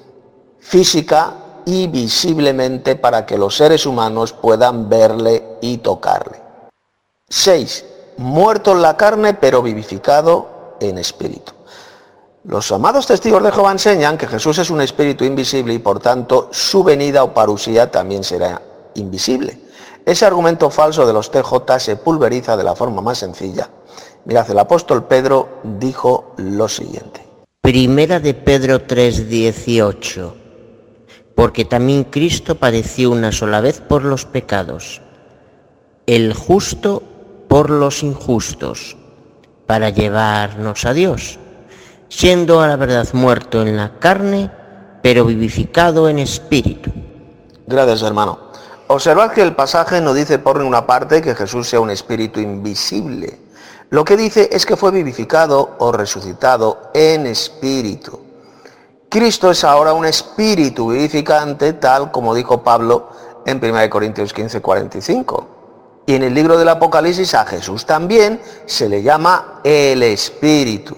física y visiblemente, para que los seres humanos puedan verle y tocarle. 6. Muerto en la carne, pero vivificado en espíritu. Los amados testigos de Jehová enseñan que Jesús es un espíritu invisible y por tanto su venida o parusía también será invisible. Ese argumento falso de los TJ se pulveriza de la forma más sencilla. Mirad, el apóstol Pedro dijo lo siguiente. Primera de Pedro 3:18. Porque también Cristo padeció una sola vez por los pecados, el justo por los injustos, para llevarnos a Dios, siendo a la verdad muerto en la carne, pero vivificado en espíritu. Gracias, hermano. Observad que el pasaje no dice por ninguna parte que Jesús sea un espíritu invisible. Lo que dice es que fue vivificado o resucitado en espíritu. Cristo es ahora un espíritu vivificante, tal como dijo Pablo en 1 Corintios 15:45. Y en el libro del Apocalipsis a Jesús también se le llama el Espíritu.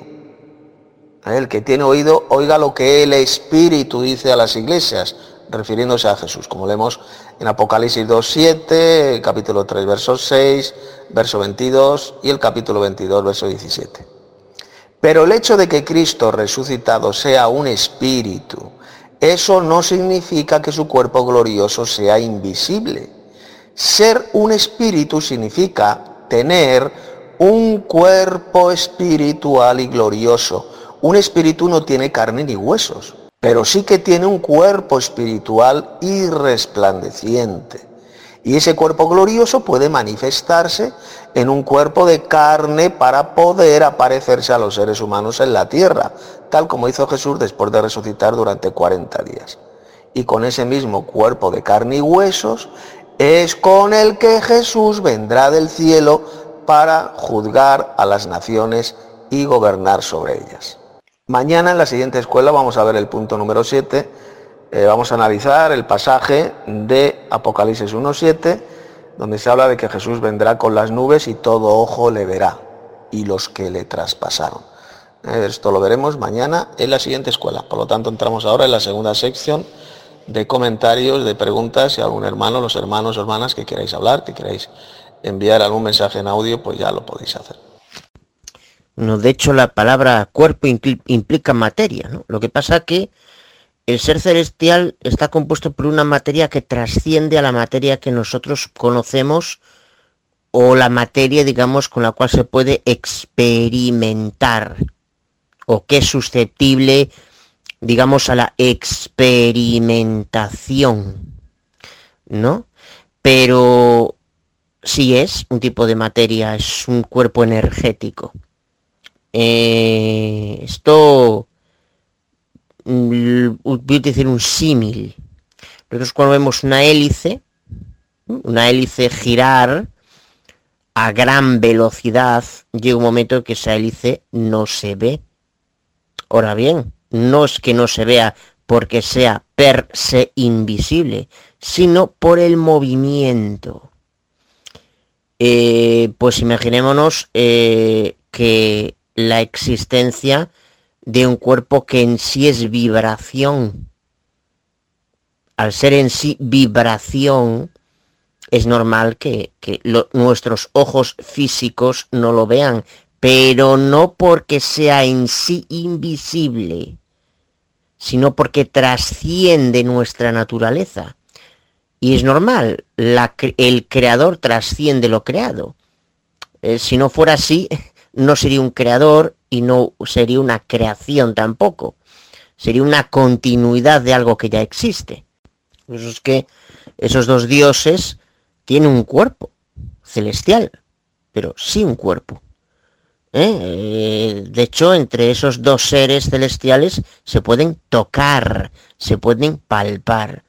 El que tiene oído, oiga lo que el Espíritu dice a las iglesias, refiriéndose a Jesús, como leemos en Apocalipsis 2:7, capítulo 3, verso 6, verso 22 y el capítulo 22, verso 17. Pero el hecho de que Cristo resucitado sea un espíritu, eso no significa que su cuerpo glorioso sea invisible. Ser un espíritu significa tener un cuerpo espiritual y glorioso. Un espíritu no tiene carne ni huesos, pero sí que tiene un cuerpo espiritual y resplandeciente. Y ese cuerpo glorioso puede manifestarse en un cuerpo de carne para poder aparecerse a los seres humanos en la tierra, tal como hizo Jesús después de resucitar durante 40 días. Y con ese mismo cuerpo de carne y huesos es con el que Jesús vendrá del cielo para juzgar a las naciones y gobernar sobre ellas. Mañana en la siguiente escuela vamos a ver el punto número 7. Vamos a analizar el pasaje de Apocalipsis 1:7, donde se habla de que Jesús vendrá con las nubes y todo ojo le verá, y los que le traspasaron. Esto lo veremos mañana en la siguiente escuela. Por lo tanto, entramos ahora en la segunda sección de comentarios, de preguntas. Si algún hermano, los hermanos o hermanas que queráis hablar, que queráis enviar algún mensaje en audio, pues ya lo podéis hacer. No, de hecho, la palabra cuerpo implica materia, ¿no? Lo que pasa que el ser celestial está compuesto por una materia que trasciende a la materia que nosotros conocemos, o la materia, digamos, con la cual se puede experimentar, o que es susceptible, digamos, a la experimentación, ¿no? Pero sí es un tipo de materia, es un cuerpo energético. Esto, voy a utilizar un símil. Nosotros cuando vemos una hélice girar a gran velocidad, llega un momento en que esa hélice no se ve. Ahora bien, no es que no se vea porque sea per se invisible, sino por el movimiento. Pues imaginémonos que la existencia de un cuerpo que en sí es vibración. Al ser en sí vibración, es normal que nuestros ojos físicos no lo vean, pero no porque sea en sí invisible, sino porque trasciende nuestra naturaleza. Y es normal, el creador trasciende lo creado. Si no fuera así, no sería un creador y no sería una creación tampoco. Sería una continuidad de algo que ya existe. Por eso es que esos dos dioses tienen un cuerpo celestial, pero sí un cuerpo. De hecho, entre esos dos seres celestiales se pueden tocar, se pueden palpar.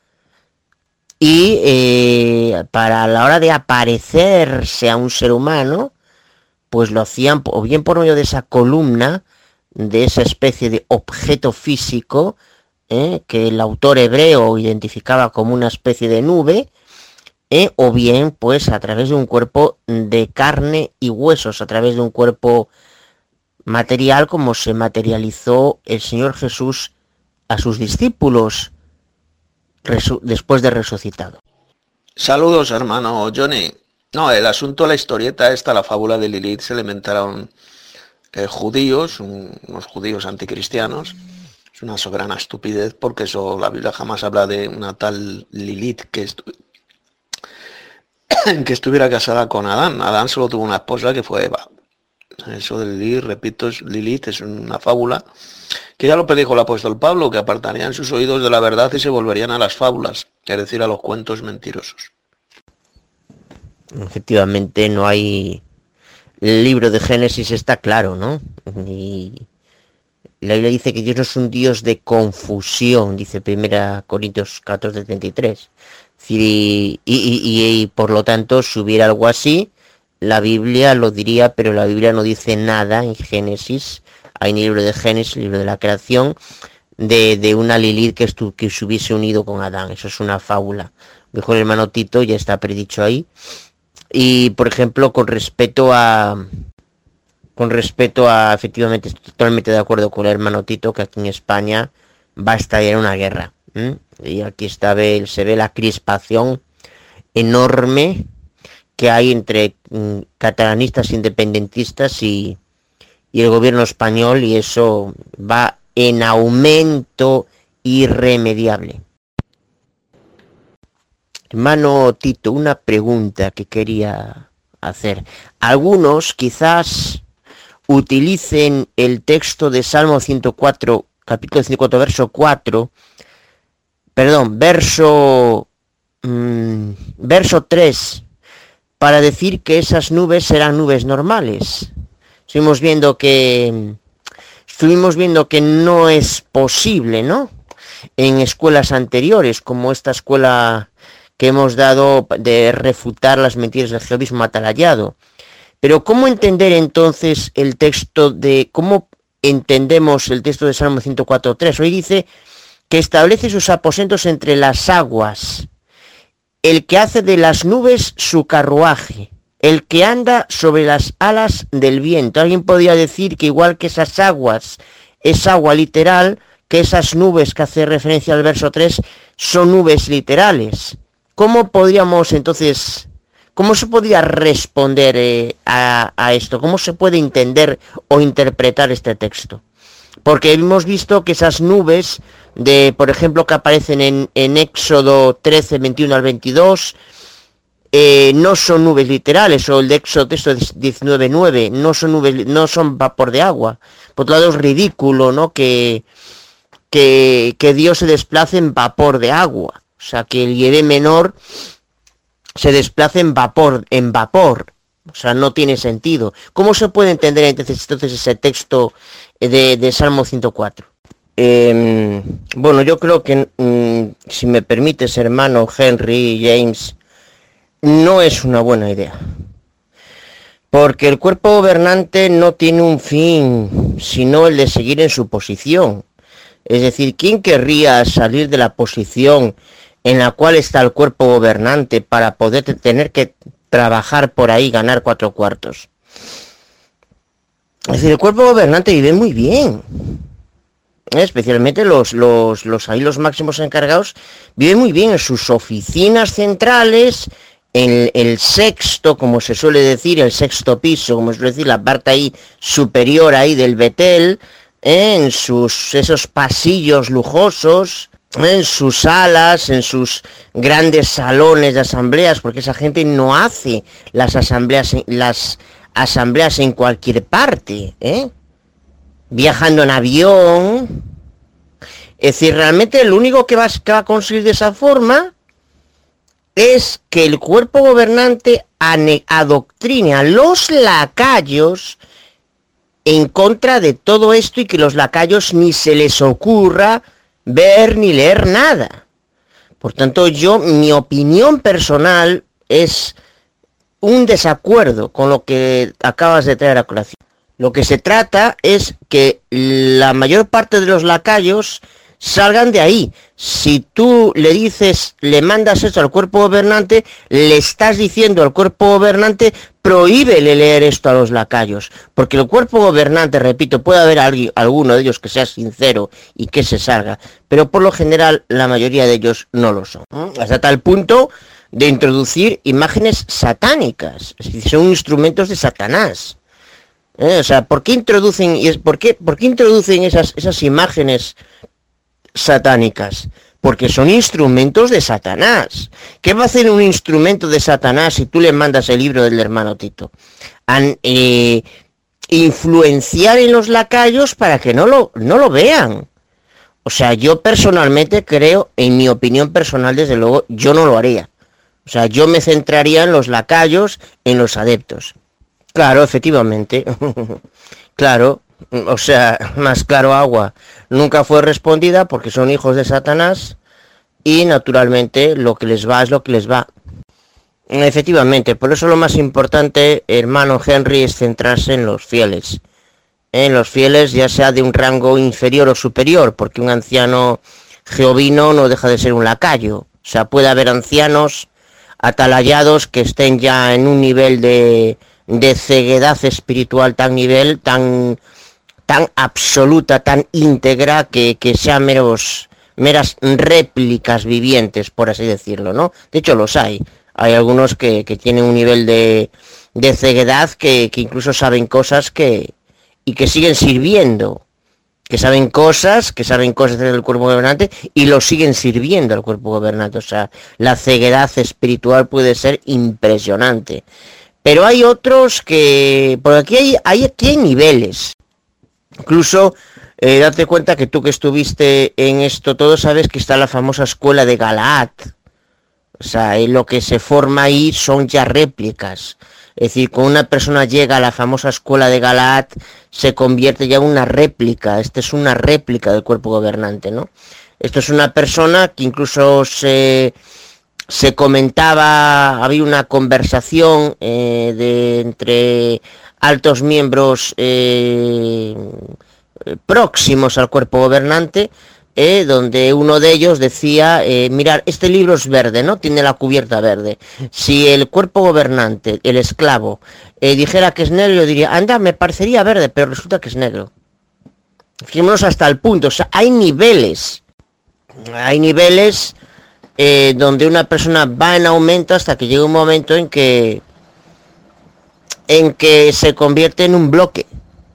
Y para la hora de aparecerse a un ser humano, pues lo hacían o bien por medio de esa columna, de esa especie de objeto físico, que el autor hebreo identificaba como una especie de nube, o bien pues a través de un cuerpo de carne y huesos, a través de un cuerpo material, como se materializó el Señor Jesús a sus discípulos después de resucitado. Saludos, hermano Johnny. No, el asunto de la historieta esta, la fábula de Lilith, se le inventaron judíos, unos judíos anticristianos. Es una soberana estupidez, porque eso, la Biblia jamás habla de una tal Lilith que estuviera casada con Adán. Adán solo tuvo una esposa que fue Eva. Eso de Lilith, repito, Lilith es una fábula que ya lo predijo el apóstol Pablo, que apartarían sus oídos de la verdad y se volverían a las fábulas, es decir, a los cuentos mentirosos. Efectivamente, no hay... El libro de Génesis está claro, ¿no? Y la Biblia dice que Dios no es un Dios de confusión, dice 1 Corintios 14:33. Y por lo tanto, si hubiera algo así, la Biblia lo diría, pero la Biblia no dice nada en Génesis. Hay un libro de Génesis, libro de la creación, de una Lilith que se hubiese unido con Adán. Eso es una fábula. Dijo el hermano Tito, ya está predicho ahí. Y por ejemplo, con respecto a efectivamente, estoy totalmente de acuerdo con el hermano Tito, que aquí en España va a estallar una guerra. Y aquí se ve la crispación enorme que hay entre catalanistas independentistas y el gobierno español, y eso va en aumento irremediable. Hermano Tito, una pregunta que quería hacer. Algunos quizás utilicen el texto de Salmo 104, capítulo 104, verso 4, verso 3, para decir que esas nubes serán nubes normales. Estuvimos viendo que no es posible, ¿no? En escuelas anteriores, como esta escuela que hemos dado de refutar las mentiras del jehovismo atalayado. Pero ¿cómo entender entonces cómo entendemos el texto de Salmo 104.3? Hoy dice que establece sus aposentos entre las aguas, el que hace de las nubes su carruaje, el que anda sobre las alas del viento. Alguien podría decir que igual que esas aguas es agua literal, que esas nubes que hace referencia al verso 3 son nubes literales. ¿Cómo se podría responder a esto? ¿Cómo se puede entender o interpretar este texto? Porque hemos visto que esas nubes, por ejemplo, que aparecen en Éxodo 13, 21 al 22, no son nubes literales, o el de Éxodo texto 19, 9, no son vapor de agua. Por otro lado, es ridículo, ¿no? Que Dios se desplace en vapor de agua. O sea, que el Yahvé menor se desplace en vapor. O sea, no tiene sentido. ¿Cómo se puede entender entonces ese texto de Salmo 104? Bueno, yo creo que, si me permites, hermano Henry James, no es una buena idea. Porque el cuerpo gobernante no tiene un fin, sino el de seguir en su posición. Es decir, ¿quién querría salir de la posición en la cual está el cuerpo gobernante para poder tener que trabajar por ahí, ganar 4 cuartos? Es decir, el cuerpo gobernante vive muy bien. Especialmente los máximos encargados viven muy bien en sus oficinas centrales, en el sexto, como se suele decir, el sexto piso, como se suele decir, la parte ahí superior ahí del Betel, en esos pasillos lujosos, en sus salas, en sus grandes salones de asambleas, porque esa gente no hace las asambleas en cualquier parte, viajando en avión. Es decir, realmente lo único que va a conseguir de esa forma es que el cuerpo gobernante adoctrine a los lacayos en contra de todo esto, y que los lacayos ni se les ocurra ver ni leer nada. Por tanto, mi opinión personal es un desacuerdo con lo que acabas de traer a colación. Lo que se trata es que la mayor parte de los lacayos salgan de ahí. Si tú le mandas eso al cuerpo gobernante, le estás diciendo al cuerpo gobernante: prohíbele leer esto a los lacayos, porque el cuerpo gobernante, repito, puede haber alguno de ellos que sea sincero y que se salga, pero por lo general la mayoría de ellos no lo son, hasta tal punto de introducir imágenes satánicas, es decir, son instrumentos de Satanás. O sea, ¿por qué introducen esas imágenes satánicas? Porque son instrumentos de Satanás. ¿Qué va a hacer un instrumento de Satanás si tú le mandas el libro del hermano Tito? Influenciar en los lacayos para que no lo vean. O sea, yo personalmente creo, en mi opinión personal, desde luego, yo no lo haría. O sea, yo me centraría en los lacayos, en los adeptos. Claro, efectivamente. Claro. O sea, más claro agua. Nunca fue respondida, porque son hijos de Satanás y naturalmente lo que les va es lo que les va. Efectivamente, por eso lo más importante, hermano Henry, es centrarse en los fieles. los fieles, ya sea de un rango inferior o superior, porque un anciano jehovino no deja de ser un lacayo. O sea, puede haber ancianos atalayados que estén ya en un nivel de ceguedad espiritual tan absoluta, tan íntegra, que sean meras réplicas vivientes, por así decirlo, ¿no? De hecho los hay. Hay algunos que tienen un nivel de ceguedad que incluso saben cosas y que siguen sirviendo. Que saben cosas del cuerpo gobernante y lo siguen sirviendo al cuerpo gobernante. O sea, la ceguedad espiritual puede ser impresionante. Pero hay otros que... Por aquí hay niveles. Incluso, date cuenta que tú que estuviste en esto todo, sabes que está la famosa escuela de Galaad. O sea, lo que se forma ahí son ya réplicas. Es decir, cuando una persona llega a la famosa escuela de Galaad, se convierte ya en una réplica. Esta es una réplica del cuerpo gobernante, ¿no? Esto es una persona que incluso se comentaba, había una conversación entre altos miembros próximos al cuerpo gobernante, donde uno de ellos decía, mirad, este libro es verde, ¿no? Tiene la cubierta verde. Si el cuerpo gobernante, el esclavo, dijera que es negro, yo diría, anda, me parecería verde, pero resulta que es negro. Fijémonos hasta el punto, o sea, hay niveles donde una persona va en aumento hasta que llega un momento en que se convierte en un bloque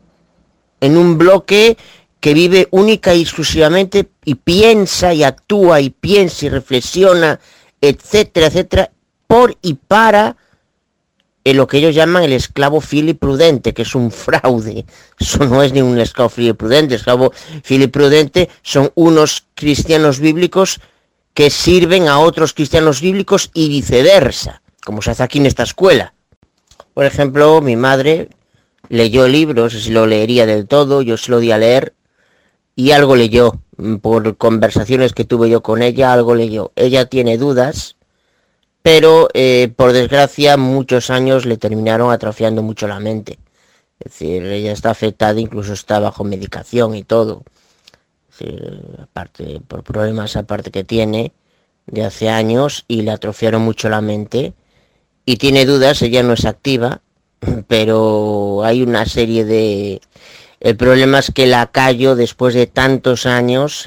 que vive única y exclusivamente y piensa y actúa y piensa y reflexiona, etcétera, etcétera, por y para lo que ellos llaman el esclavo fiel y prudente, que es un fraude. Eso no es ni un esclavo fiel y prudente. El esclavo fiel y prudente son unos cristianos bíblicos que sirven a otros cristianos bíblicos y viceversa, como se hace aquí en esta escuela. Por ejemplo, mi madre leyó el libro, no sé si lo leería del todo, yo se lo di a leer, y algo leyó, por conversaciones que tuve yo con ella, algo leyó. Ella tiene dudas, pero por desgracia muchos años le terminaron atrofiando mucho la mente. Es decir, ella está afectada, incluso está bajo medicación y todo. Es decir, aparte, por problemas aparte que tiene de hace años, y le atrofiaron mucho la mente. Y tiene dudas, ella no es activa, pero hay una serie de... El problema es que la lacayo, después de tantos años,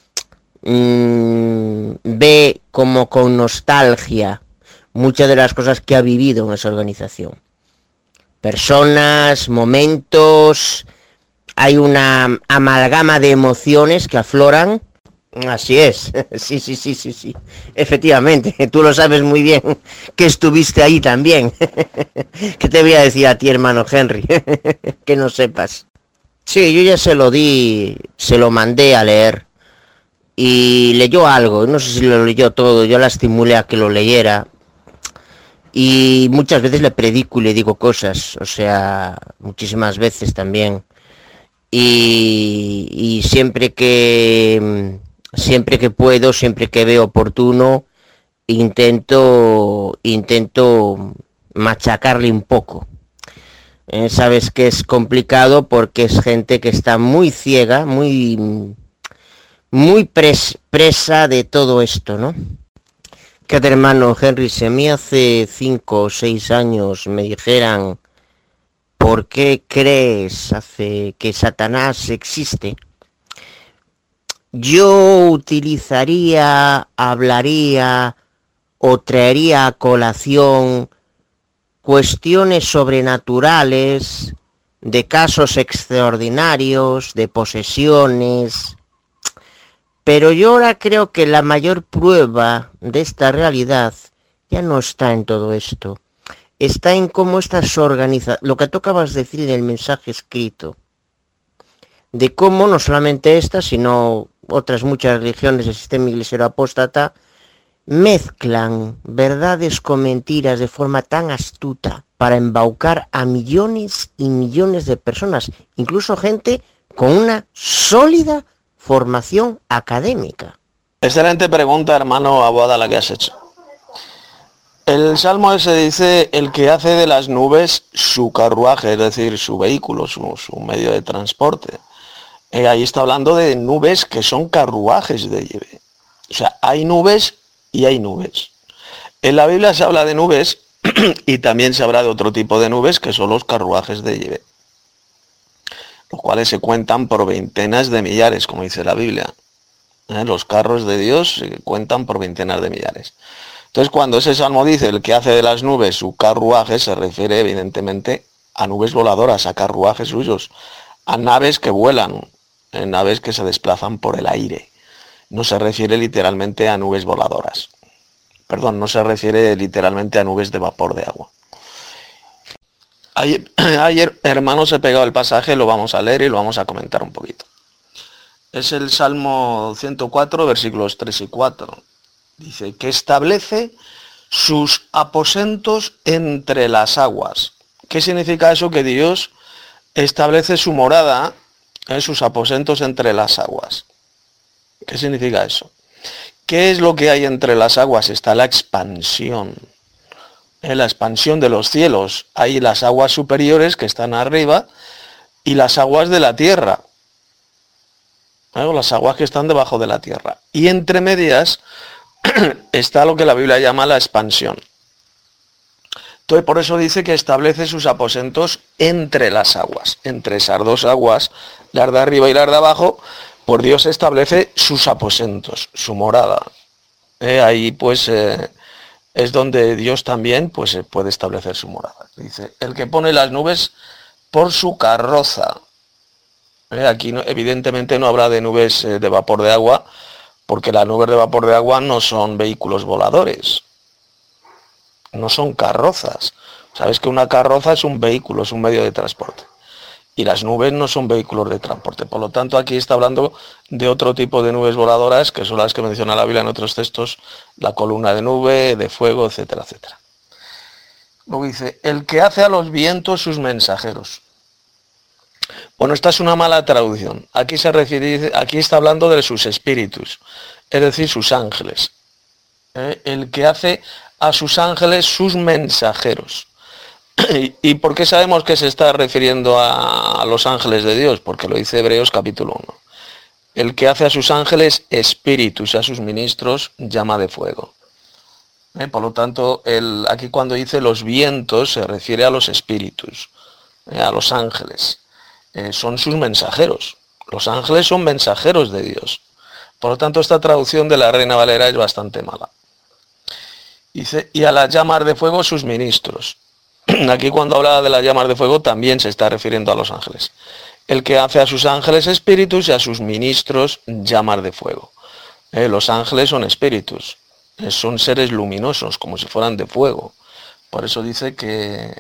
ve como con nostalgia muchas de las cosas que ha vivido en esa organización. Personas, momentos, hay una amalgama de emociones que afloran. Así es, sí, efectivamente, tú lo sabes muy bien, que estuviste ahí también. ¿Qué te voy a decir a ti, hermano Henry? Que no sepas. Sí, yo ya se lo di, se lo mandé a leer y leyó algo, no sé si lo leyó todo, yo la estimulé a que lo leyera y muchas veces le predico y le digo cosas, o sea, muchísimas veces también, y siempre que puedo, siempre que veo oportuno, intento machacarle un poco. Sabes que es complicado porque es gente que está muy ciega, muy presa de todo esto, ¿no? Que hermano Henry, si a mí hace 5 o 6 años me dijeran ¿por qué crees que Satanás existe? Yo hablaría o traería a colación cuestiones sobrenaturales, de casos extraordinarios, de posesiones, pero yo ahora creo que la mayor prueba de esta realidad ya no está en todo esto, está en cómo estas organizaciones, lo que tú acabas de decir en el mensaje escrito, de cómo no solamente esta, sino otras muchas religiones del sistema iglesiero apóstata, mezclan verdades con mentiras de forma tan astuta para embaucar a millones y millones de personas, incluso gente con una sólida formación académica. Excelente pregunta, hermano Abuada, la que has hecho. El salmo ese dice, el que hace de las nubes su carruaje, es decir, su vehículo, su medio de transporte. Ahí está hablando de nubes que son carruajes de lleve. O sea, hay nubes y hay nubes. En la Biblia se habla de nubes y también se habla de otro tipo de nubes que son los carruajes de lleve, los cuales se cuentan por veintenas de millares, como dice la Biblia. Los carros de Dios se cuentan por veintenas de millares. Entonces, cuando ese salmo dice el que hace de las nubes su carruaje, se refiere evidentemente a nubes voladoras, a carruajes suyos, a naves que vuelan, naves que se desplazan por el aire. No se refiere literalmente a nubes voladoras. Perdón, no se refiere literalmente a nubes de vapor de agua. Ayer, hermanos, he pegado el pasaje, lo vamos a leer y lo vamos a comentar un poquito. Es el Salmo 104, versículos 3 y 4. Dice, que establece sus aposentos entre las aguas. ¿Qué significa eso? Que Dios establece su morada, sus aposentos entre las aguas. ¿Qué significa eso? ¿Qué es lo que hay entre las aguas? Está la expansión. La expansión de los cielos. Hay las aguas superiores que están arriba y las aguas de la tierra. Las aguas que están debajo de la tierra. Y entre medias está lo que la Biblia llama la expansión. Entonces, por eso dice que establece sus aposentos entre las aguas. Entre esas dos aguas, las de arriba y las de abajo, por Dios establece sus aposentos, su morada. Ahí pues es donde Dios también pues puede establecer su morada. Dice, el que pone las nubes por su carroza. Aquí evidentemente no habla de nubes de vapor de agua, porque las nubes de vapor de agua no son vehículos voladores, no son carrozas. Sabes que una carroza es un vehículo, es un medio de transporte. Y las nubes no son vehículos de transporte. Por lo tanto, aquí está hablando de otro tipo de nubes voladoras, que son las que menciona la Biblia en otros textos, la columna de nube, de fuego, etcétera, etcétera. Luego dice, el que hace a los vientos sus mensajeros. Bueno, esta es una mala traducción. Aquí está hablando de sus espíritus, es decir, sus ángeles. El que hace a sus ángeles sus mensajeros. ¿Y por qué sabemos que se está refiriendo a los ángeles de Dios? Porque lo dice Hebreos capítulo 1. El que hace a sus ángeles espíritus, a sus ministros, llama de fuego. Por lo tanto, aquí cuando dice los vientos se refiere a los espíritus, a los ángeles. Son sus mensajeros. Los ángeles son mensajeros de Dios. Por lo tanto, esta traducción de la Reina Valera es bastante mala. Dice, y a las llamas de fuego sus ministros. Aquí cuando habla de las llamas de fuego también se está refiriendo a los ángeles. El que hace a sus ángeles espíritus y a sus ministros llamas de fuego. Los ángeles son espíritus, son seres luminosos, como si fueran de fuego. Por eso dice que...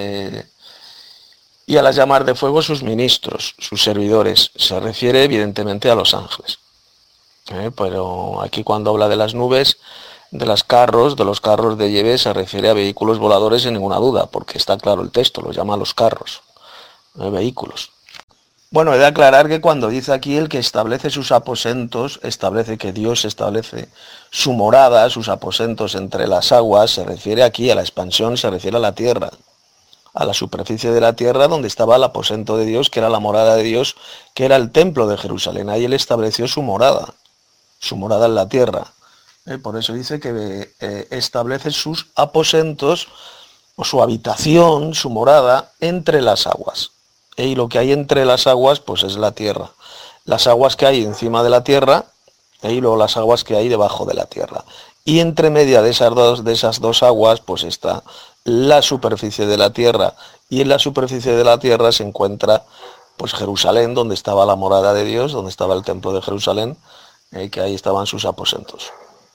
y a las llamas de fuego sus ministros, sus servidores. Se refiere evidentemente a los ángeles. Pero aquí cuando habla de las nubes, de los carros de lleve, se refiere a vehículos voladores sin ninguna duda, porque está claro el texto, los llama los carros, vehículos. Bueno, he de aclarar que cuando dice aquí el que establece sus aposentos, establece que Dios establece su morada, sus aposentos entre las aguas, se refiere aquí a la expansión, se refiere a la tierra, a la superficie de la tierra donde estaba el aposento de Dios, que era la morada de Dios, que era el templo de Jerusalén. Ahí él estableció su morada en la tierra. Por eso dice que establece sus aposentos, o su habitación, su morada, entre las aguas. Y lo que hay entre las aguas, pues es la tierra. Las aguas que hay encima de la tierra, y luego las aguas que hay debajo de la tierra. Y entre media de esas dos aguas, pues está la superficie de la tierra. Y en la superficie de la tierra se encuentra pues Jerusalén, donde estaba la morada de Dios, donde estaba el templo de Jerusalén, que ahí estaban sus aposentos.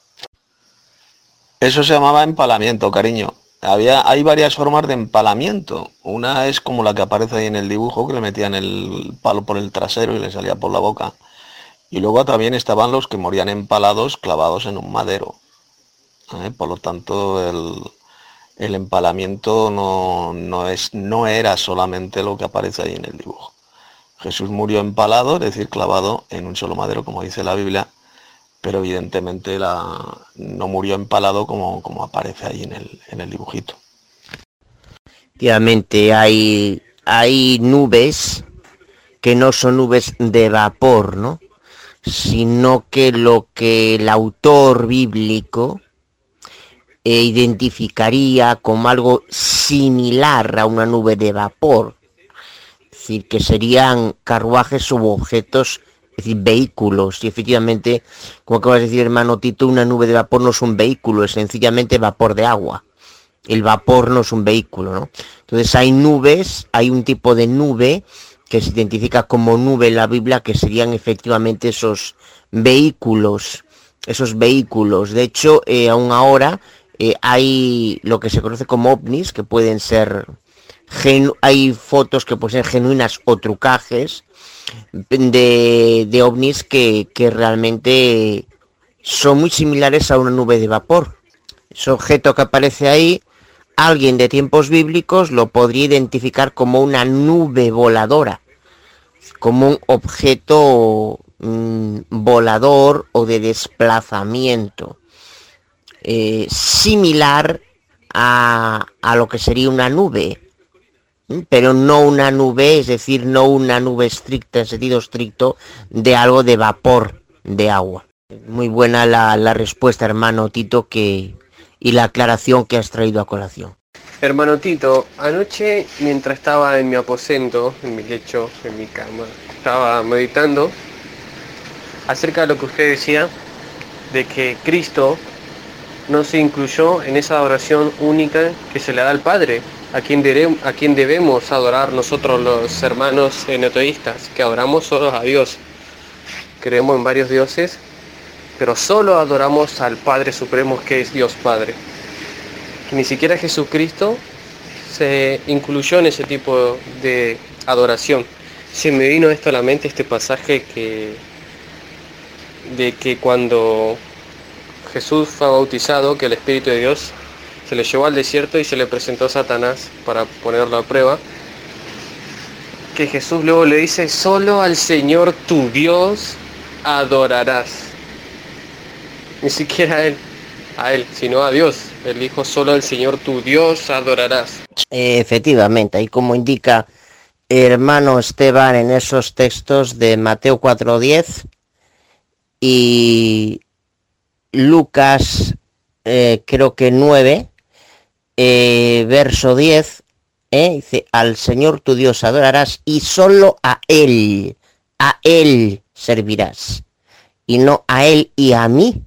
Eso se llamaba empalamiento, cariño. Hay varias formas de empalamiento. Una es como la que aparece ahí en el dibujo, que le metían el palo por el trasero y le salía por la boca. Y luego también estaban los que morían empalados, clavados en un madero. Por lo tanto, el empalamiento no era solamente lo que aparece ahí en el dibujo. Jesús murió empalado, es decir, clavado en un solo madero, como dice la Biblia, pero evidentemente no murió empalado como aparece ahí en el dibujito. Efectivamente, hay nubes que no son nubes de vapor, ¿no? Sino que lo que el autor bíblico identificaría como algo similar a una nube de vapor, es decir, que serían carruajes u objetos, es decir, vehículos. Y efectivamente, como acabas de decir, hermano Tito, una nube de vapor no es un vehículo, es sencillamente vapor de agua. El vapor no es un vehículo, ¿no? Entonces hay nubes, hay un tipo de nube que se identifica como nube en la Biblia, que serían efectivamente esos vehículos. De hecho, aún ahora hay lo que se conoce como ovnis, que pueden ser, hay fotos que pueden ser genuinas o trucajes de ovnis que realmente son muy similares a una nube de vapor. Ese objeto que aparece ahí, alguien de tiempos bíblicos lo podría identificar como una nube voladora, como un objeto volador o de desplazamiento, similar a lo que sería una nube, pero no una nube, es decir, no una nube estricta, en sentido estricto, de algo de vapor de agua. Muy buena la respuesta, hermano Tito, y la aclaración que has traído a colación. Hermano Tito, anoche mientras estaba en mi aposento, en mi lecho, en mi cama, estaba meditando acerca de lo que usted decía, de que Cristo no se incluyó en esa adoración única que se le da al Padre, a quien debemos adorar nosotros los hermanos neoteístas, que adoramos solo a Dios. Creemos en varios dioses, pero solo adoramos al Padre Supremo, que es Dios Padre. Ni siquiera Jesucristo se incluyó en ese tipo de adoración. Se me vino esto a la mente, este pasaje de que cuando Jesús fue bautizado, que el Espíritu de Dios se le llevó al desierto y se le presentó a Satanás para ponerlo a prueba, que Jesús luego le dice: solo al Señor tu Dios adorarás. Ni siquiera a él, sino a Dios. Él dijo: solo al Señor tu Dios adorarás. Efectivamente, ahí como indica hermano Esteban en esos textos de Mateo 4:10 y Lucas creo que 9, verso 10, dice: al Señor tu Dios adorarás y solo a Él servirás, y no a Él y a mí,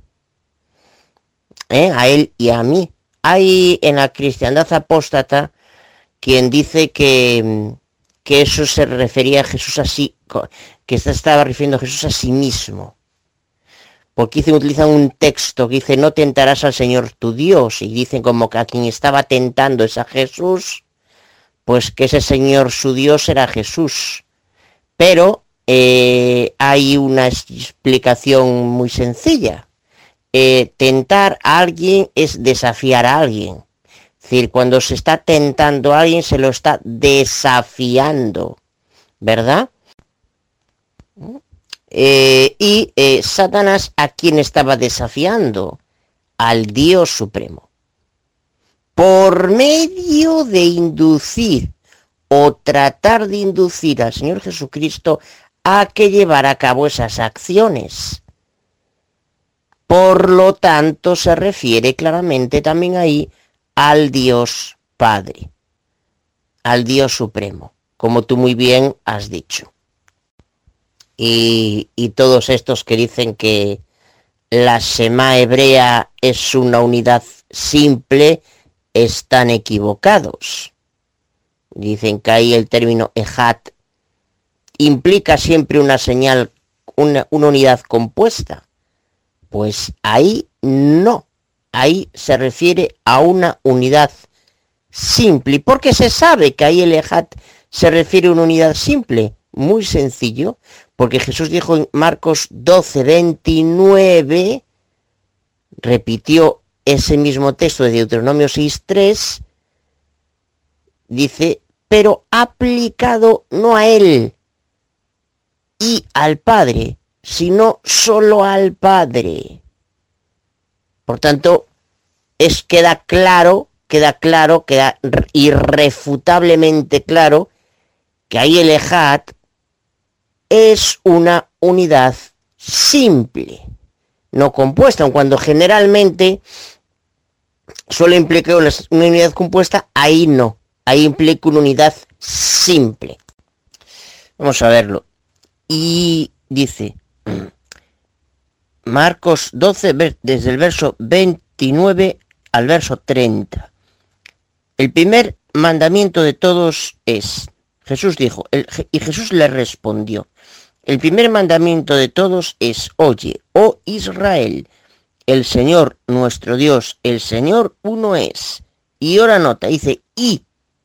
a Él y a mí. Hay en la cristiandad apóstata quien dice que eso se refería a Jesús así, que se estaba refiriendo a Jesús a sí mismo, porque utilizan un texto que dice: no tentarás al Señor tu Dios, y dicen como que a quien estaba tentando es a Jesús, pues que ese Señor su Dios era Jesús. Pero hay una explicación muy sencilla. Tentar a alguien es desafiar a alguien. Es decir, cuando se está tentando a alguien, se lo está desafiando, ¿verdad? Y Satanás, ¿a quién estaba desafiando? Al Dios Supremo. Por medio de inducir o tratar de inducir al Señor Jesucristo a que llevara a cabo esas acciones. Por lo tanto, se refiere claramente también ahí al Dios Padre, al Dios Supremo, como tú muy bien has dicho. Y todos estos que dicen que la Shema hebrea es una unidad simple, están equivocados. Dicen que ahí el término Ejad implica siempre una señal, una unidad compuesta. Pues ahí no, ahí se refiere a una unidad simple. ¿Y por qué se sabe que ahí el Ejad se refiere a una unidad simple? Muy sencillo, porque Jesús dijo en Marcos 12:29, repitió ese mismo texto de Deuteronomio 6:3, dice: pero aplicado no a él y al Padre, sino solo al Padre. Por tanto, queda irrefutablemente claro que ahí el Ejad es una unidad simple, no compuesta, cuando generalmente solo implica una unidad compuesta, ahí no, ahí implica una unidad simple. Vamos a verlo. Y dice Marcos 12, desde el verso 29 al verso 30. El primer mandamiento de todos es, Jesús dijo, y Jesús le respondió, el primer mandamiento de todos es, oye, oh Israel, el Señor nuestro Dios, el Señor uno es. Y ahora nota, dice, y.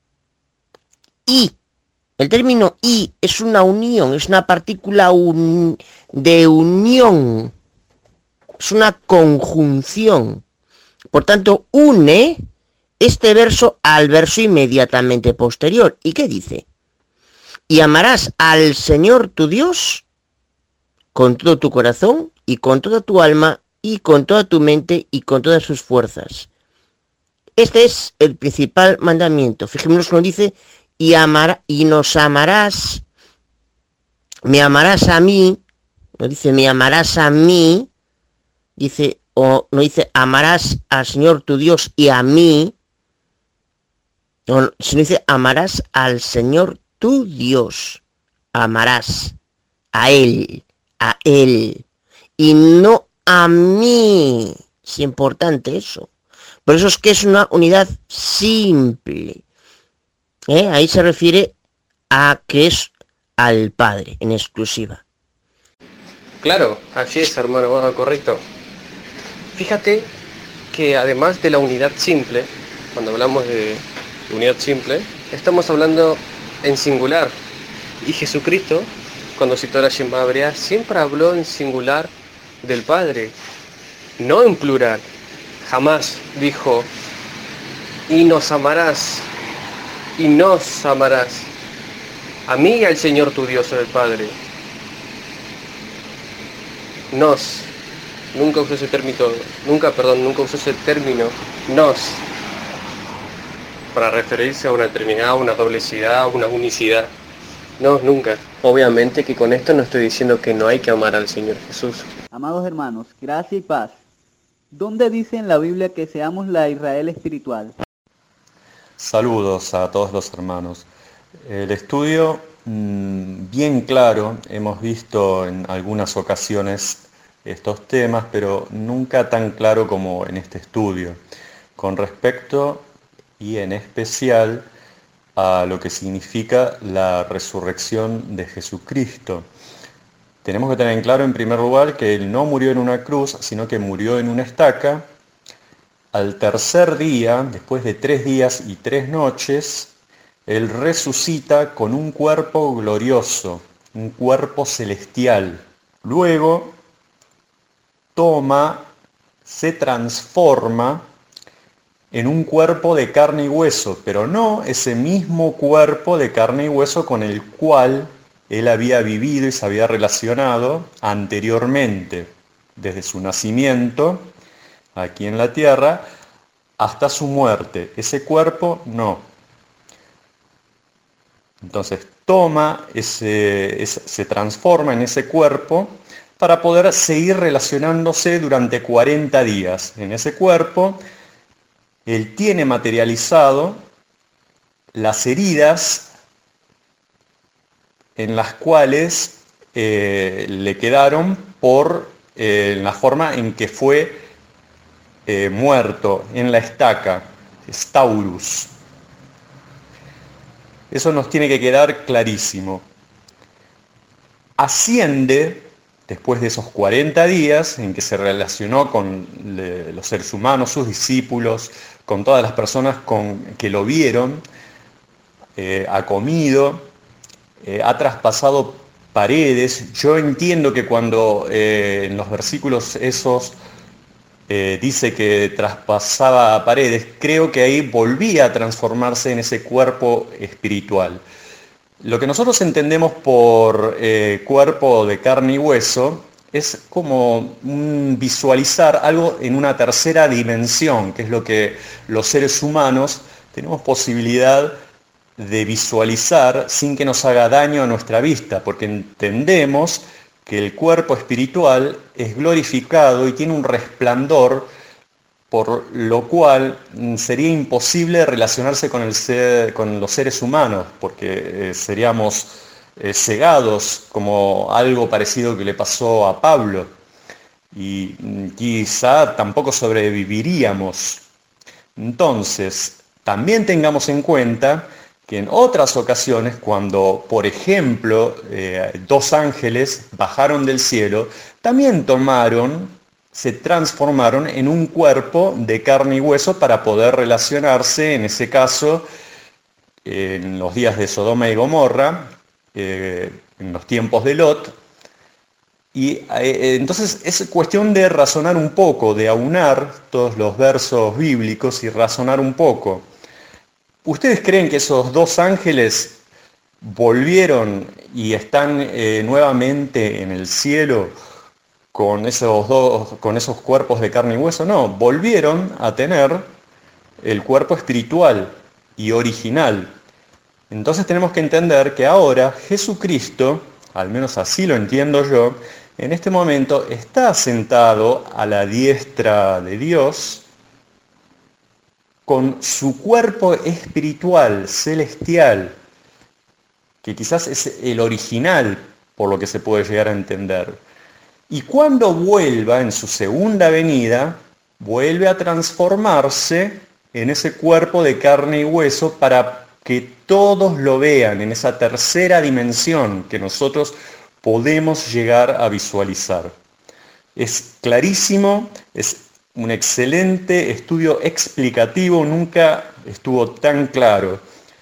El término y es una unión, es una partícula de unión, es una conjunción. Por tanto, une este verso al verso inmediatamente posterior. ¿Y qué dice? Y amarás al Señor tu Dios con todo tu corazón y con toda tu alma y con toda tu mente y con todas sus fuerzas. Este es el principal mandamiento. Fijémonos cuando dice, y nos amarás, me amarás a mí, no dice me amarás a mí, dice, o no dice amarás al Señor tu Dios y a mí, no, sino dice amarás al Señor tu Dios, amarás a Él, y no a mí. Es importante eso. Por eso es que es una unidad simple. Ahí se refiere a que es al Padre en exclusiva. Claro, así es, hermano, bueno, correcto. Fíjate que además de la unidad simple, cuando hablamos de unidad simple, estamos hablando en singular. Y Jesucristo, cuando citó la Shema hebrea, siempre habló en singular del Padre, no en plural. Jamás dijo, y nos amarás, y nos amarás, a mí y al Señor tu Dios, el Padre. Nos, nunca usó ese término, nunca usó ese término, nos, para referirse a una determinada, una doblecidad, una unicidad. No, nunca. Obviamente que con esto no estoy diciendo que no hay que amar al Señor Jesús. Amados hermanos, gracia y paz. ¿Dónde dice en la Biblia que seamos la Israel espiritual? Saludos a todos los hermanos. El estudio, bien claro, hemos visto en algunas ocasiones estos temas, pero nunca tan claro como en este estudio, con respecto y en especial a lo que significa la resurrección de Jesucristo. Tenemos que tener en claro, en primer lugar, que Él no murió en una cruz, sino que murió en una estaca. Al tercer día, después de 3 días y 3 noches, Él resucita con un cuerpo glorioso, un cuerpo celestial. Luego, se transforma en un cuerpo de carne y hueso, pero no ese mismo cuerpo de carne y hueso con el cual Él había vivido y se había relacionado anteriormente, desde su nacimiento aquí en la tierra hasta su muerte. Ese cuerpo no. Entonces se transforma en ese cuerpo para poder seguir relacionándose durante 40 días. En ese cuerpo Él tiene materializado las heridas en las cuales le quedaron por la forma en que fue muerto en la estaca, Staurus. Eso nos tiene que quedar clarísimo. Asciende, después de esos 40 días en que se relacionó con los seres humanos, sus discípulos, con todas las personas que lo vieron, ha comido, ha traspasado paredes. Yo entiendo que cuando en los versículos esos dice que traspasaba paredes, creo que ahí volvía a transformarse en ese cuerpo espiritual. Lo que nosotros entendemos por cuerpo de carne y hueso es como visualizar algo en una tercera dimensión, que es lo que los seres humanos tenemos posibilidad de visualizar sin que nos haga daño a nuestra vista, porque entendemos que el cuerpo espiritual es glorificado y tiene un resplandor, por lo cual sería imposible relacionarse con los seres humanos, porque seríamos cegados, como algo parecido que le pasó a Pablo, y quizá tampoco sobreviviríamos. Entonces, también tengamos en cuenta que en otras ocasiones, cuando, por ejemplo, dos ángeles bajaron del cielo, también se transformaron en un cuerpo de carne y hueso para poder relacionarse, en ese caso, en los días de Sodoma y Gomorra, en los tiempos de Lot. Y entonces es cuestión de razonar un poco, de aunar todos los versos bíblicos y razonar un poco. ¿Ustedes creen que esos dos ángeles volvieron y están nuevamente en el cielo con esos cuerpos de carne y hueso? No, volvieron a tener el cuerpo espiritual y original. Entonces tenemos que entender que ahora Jesucristo, al menos así lo entiendo yo, en este momento está sentado a la diestra de Dios con su cuerpo espiritual, celestial, que quizás es el original, por lo que se puede llegar a entender. Y cuando vuelva en su segunda venida, vuelve a transformarse en ese cuerpo de carne y hueso para que todos lo vean en esa tercera dimensión que nosotros podemos llegar a visualizar. Es clarísimo, es un excelente estudio explicativo, nunca estuvo tan claro.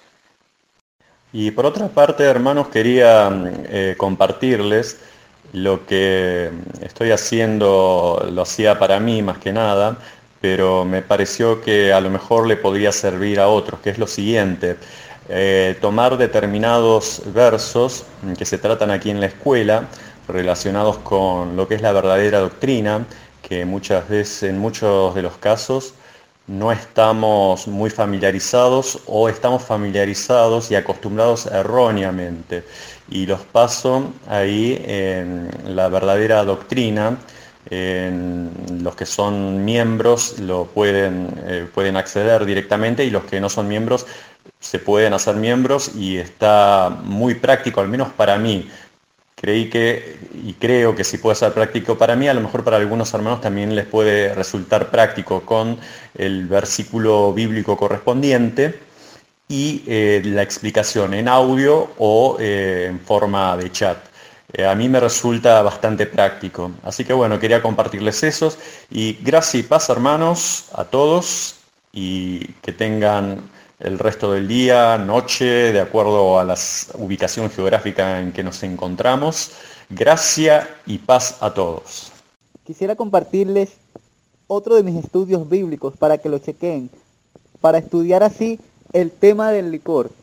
Y por otra parte, hermanos, quería compartirles lo que estoy haciendo, lo hacía para mí más que nada, pero me pareció que a lo mejor le podría servir a otros, que es lo siguiente: tomar determinados versos que se tratan aquí en la escuela, relacionados con lo que es la verdadera doctrina, que muchas veces, en muchos de los casos, no estamos muy familiarizados o estamos familiarizados y acostumbrados erróneamente. Y los paso ahí en la verdadera doctrina. Los que son miembros pueden acceder directamente, y los que no son miembros se pueden hacer miembros, y está muy práctico, al menos para mí. Creo que si puede ser práctico para mí, a lo mejor para algunos hermanos también les puede resultar práctico, con el versículo bíblico correspondiente y la explicación en audio o en forma de chat. A mí me resulta bastante práctico. Así que bueno, quería compartirles esos. Y gracia y paz, hermanos, a todos, y que tengan el resto del día, noche, de acuerdo a la ubicación geográfica en que nos encontramos. Gracia y paz a todos. Quisiera compartirles otro de mis estudios bíblicos para que lo chequeen, para estudiar así el tema del licor.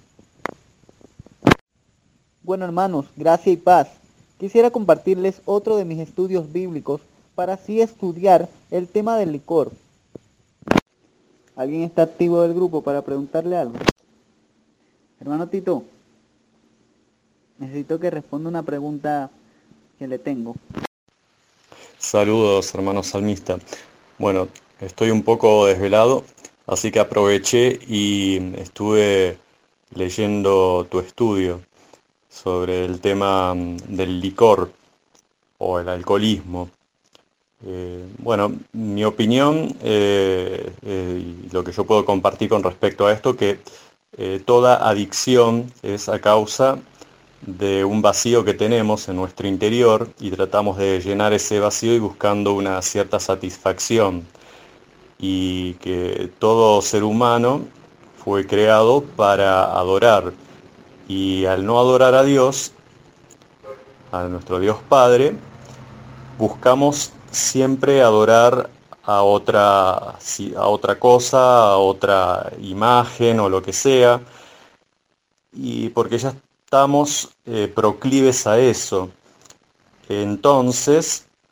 Bueno, hermanos, gracia y paz. Quisiera compartirles otro de mis estudios bíblicos para así estudiar el tema del licor. ¿Alguien está activo del grupo para preguntarle algo? Hermano Tito, necesito que responda una pregunta que le tengo. Saludos, hermano salmista. Bueno, estoy un poco desvelado, así que aproveché y estuve leyendo tu estudio sobre el tema del licor o el alcoholismo. Bueno, mi opinión, y lo que yo puedo compartir con respecto a esto, que toda adicción es a causa de un vacío que tenemos en nuestro interior, y tratamos de llenar ese vacío y buscando una cierta satisfacción, y que todo ser humano fue creado para adorar, y al no adorar a Dios, a nuestro Dios Padre, buscamos siempre adorar a otra cosa, a otra imagen o lo que sea, y porque ya estamos proclives a eso. Entonces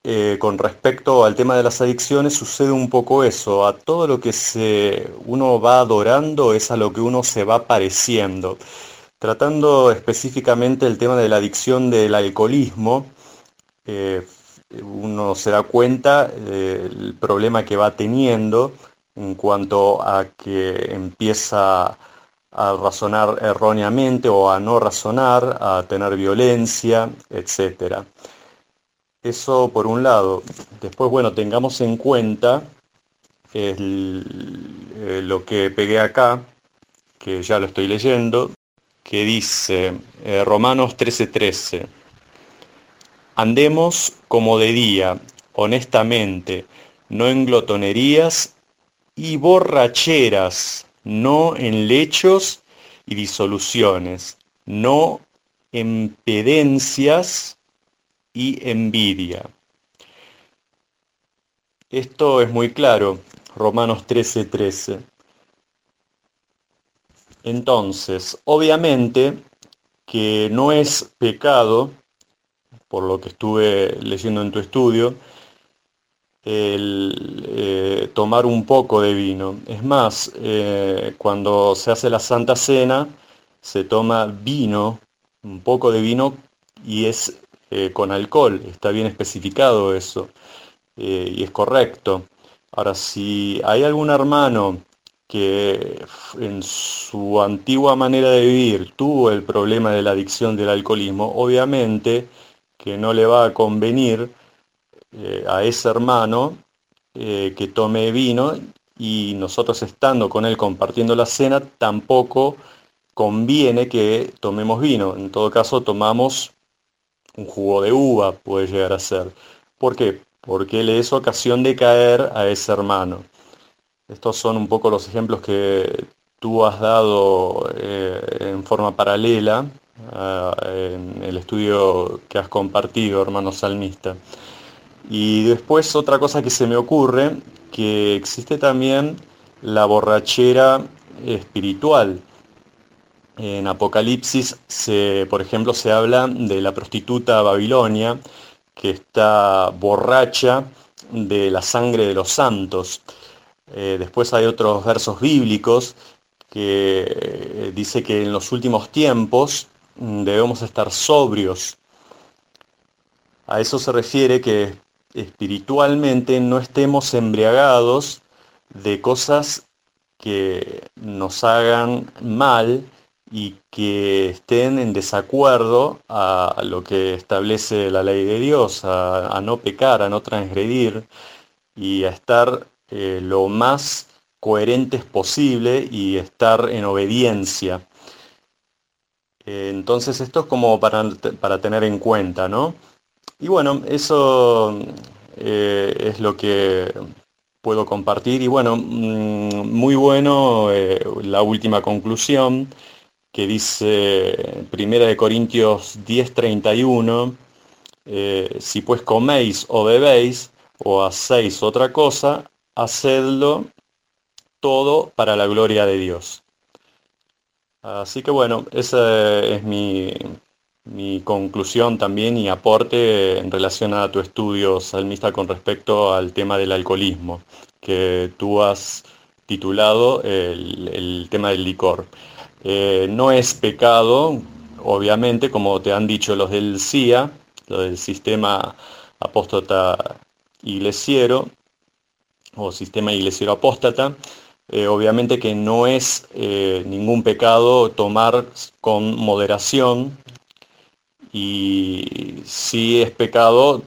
con respecto al tema de las adicciones sucede un poco eso, a todo lo que uno va adorando es a lo que uno se va pareciendo. Tratando específicamente el tema de la adicción del alcoholismo, eh, uno se da cuenta del problema que va teniendo en cuanto a que empieza a razonar erróneamente o a no razonar, a tener violencia, etcétera. Eso por un lado. Después, bueno, tengamos en cuenta lo que pegué acá, que ya lo estoy leyendo, que dice Romanos 13:13. Andemos como de día, honestamente, no en glotonerías y borracheras, no en lechos y disoluciones, no en pedencias y envidia. Esto es muy claro, Romanos 13:13. Entonces, obviamente que no es pecado, por lo que estuve leyendo en tu estudio, el tomar un poco de vino. Es más, cuando se hace la Santa Cena, se toma vino, un poco de vino, y es con alcohol, está bien especificado eso, y es correcto. Ahora, si hay algún hermano que en su antigua manera de vivir tuvo el problema de la adicción del alcoholismo, obviamente que no le va a convenir a ese hermano que tome vino, y nosotros estando con él compartiendo la cena tampoco conviene que tomemos vino. En todo caso tomamos un jugo de uva, puede llegar a ser. ¿Por qué? Porque le es ocasión de caer a ese hermano. Estos son un poco los ejemplos que tú has dado en forma paralela en el estudio que has compartido, hermano salmista. Y después otra cosa que se me ocurre, que existe también la borrachera espiritual. En Apocalipsis, por ejemplo, se habla de la prostituta Babilonia, que está borracha de la sangre de los santos. Después hay otros versos bíblicos que dice que en los últimos tiempos debemos estar sobrios. A eso se refiere que espiritualmente no estemos embriagados de cosas que nos hagan mal y que estén en desacuerdo a lo que establece la ley de Dios, a no pecar, a no transgredir y a estar lo más coherentes posible y estar en obediencia. Entonces esto es como para tener en cuenta, ¿no? Y bueno, eso es lo que puedo compartir. Y bueno, muy bueno la última conclusión que dice 1 Corintios 10:31, si pues coméis o bebéis o hacéis otra cosa, hacedlo todo para la gloria de Dios. Así que bueno, esa es mi conclusión también y aporte en relación a tu estudio, salmista, con respecto al tema del alcoholismo, que tú has titulado el tema del licor. No es pecado, obviamente, como te han dicho los del CIA, los del Sistema Apóstata Iglesiero, o Sistema Iglesiero Apóstata. Obviamente que no es ningún pecado tomar con moderación, y sí es pecado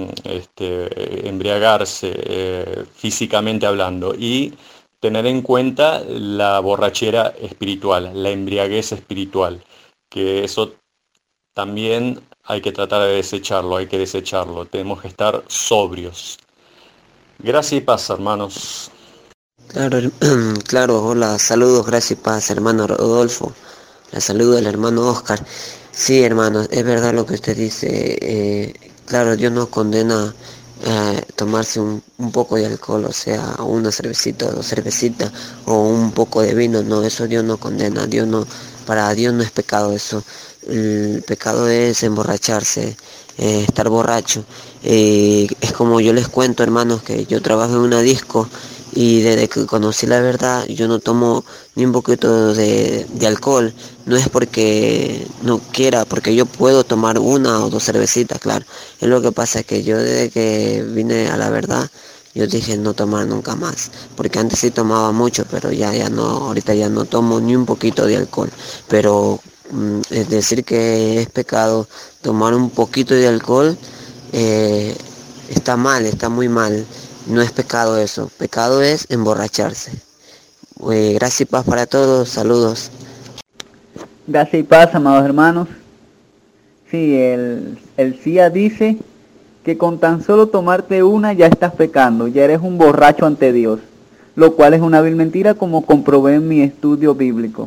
embriagarse físicamente hablando, y tener en cuenta la borrachera espiritual, la embriaguez espiritual, que eso también hay que tratar de desecharlo, hay que desecharlo, tenemos que estar sobrios. Gracias y paz, hermanos. Claro, claro, hola, saludos, gracias y paz, hermano Rodolfo. La saludo al hermano Oscar. Sí, hermano, es verdad lo que usted dice. Claro, Dios no condena tomarse un poco de alcohol, o sea, una cervecita o dos cervecitas, o un poco de vino. No, eso Dios no condena. Dios para Dios no es pecado eso. El pecado es emborracharse, estar borracho. Es como yo les cuento, hermanos, que yo trabajo en una disco y desde que conocí la verdad yo no tomo ni un poquito de alcohol. No es porque no quiera, porque yo puedo tomar una o dos cervecitas, claro. Es lo que pasa, que yo desde que vine a la verdad, yo dije no tomar nunca más, porque antes sí tomaba mucho, pero ya no, ahorita ya no tomo ni un poquito de alcohol. Pero es decir que es pecado tomar un poquito de alcohol, está mal, está muy mal. No es pecado eso, pecado es emborracharse. Gracias y paz para todos, saludos. Gracias y paz, amados hermanos. Sí, el CIA dice que con tan solo tomarte una ya estás pecando, ya eres un borracho ante Dios, lo cual es una vil mentira, como comprobé en mi estudio bíblico.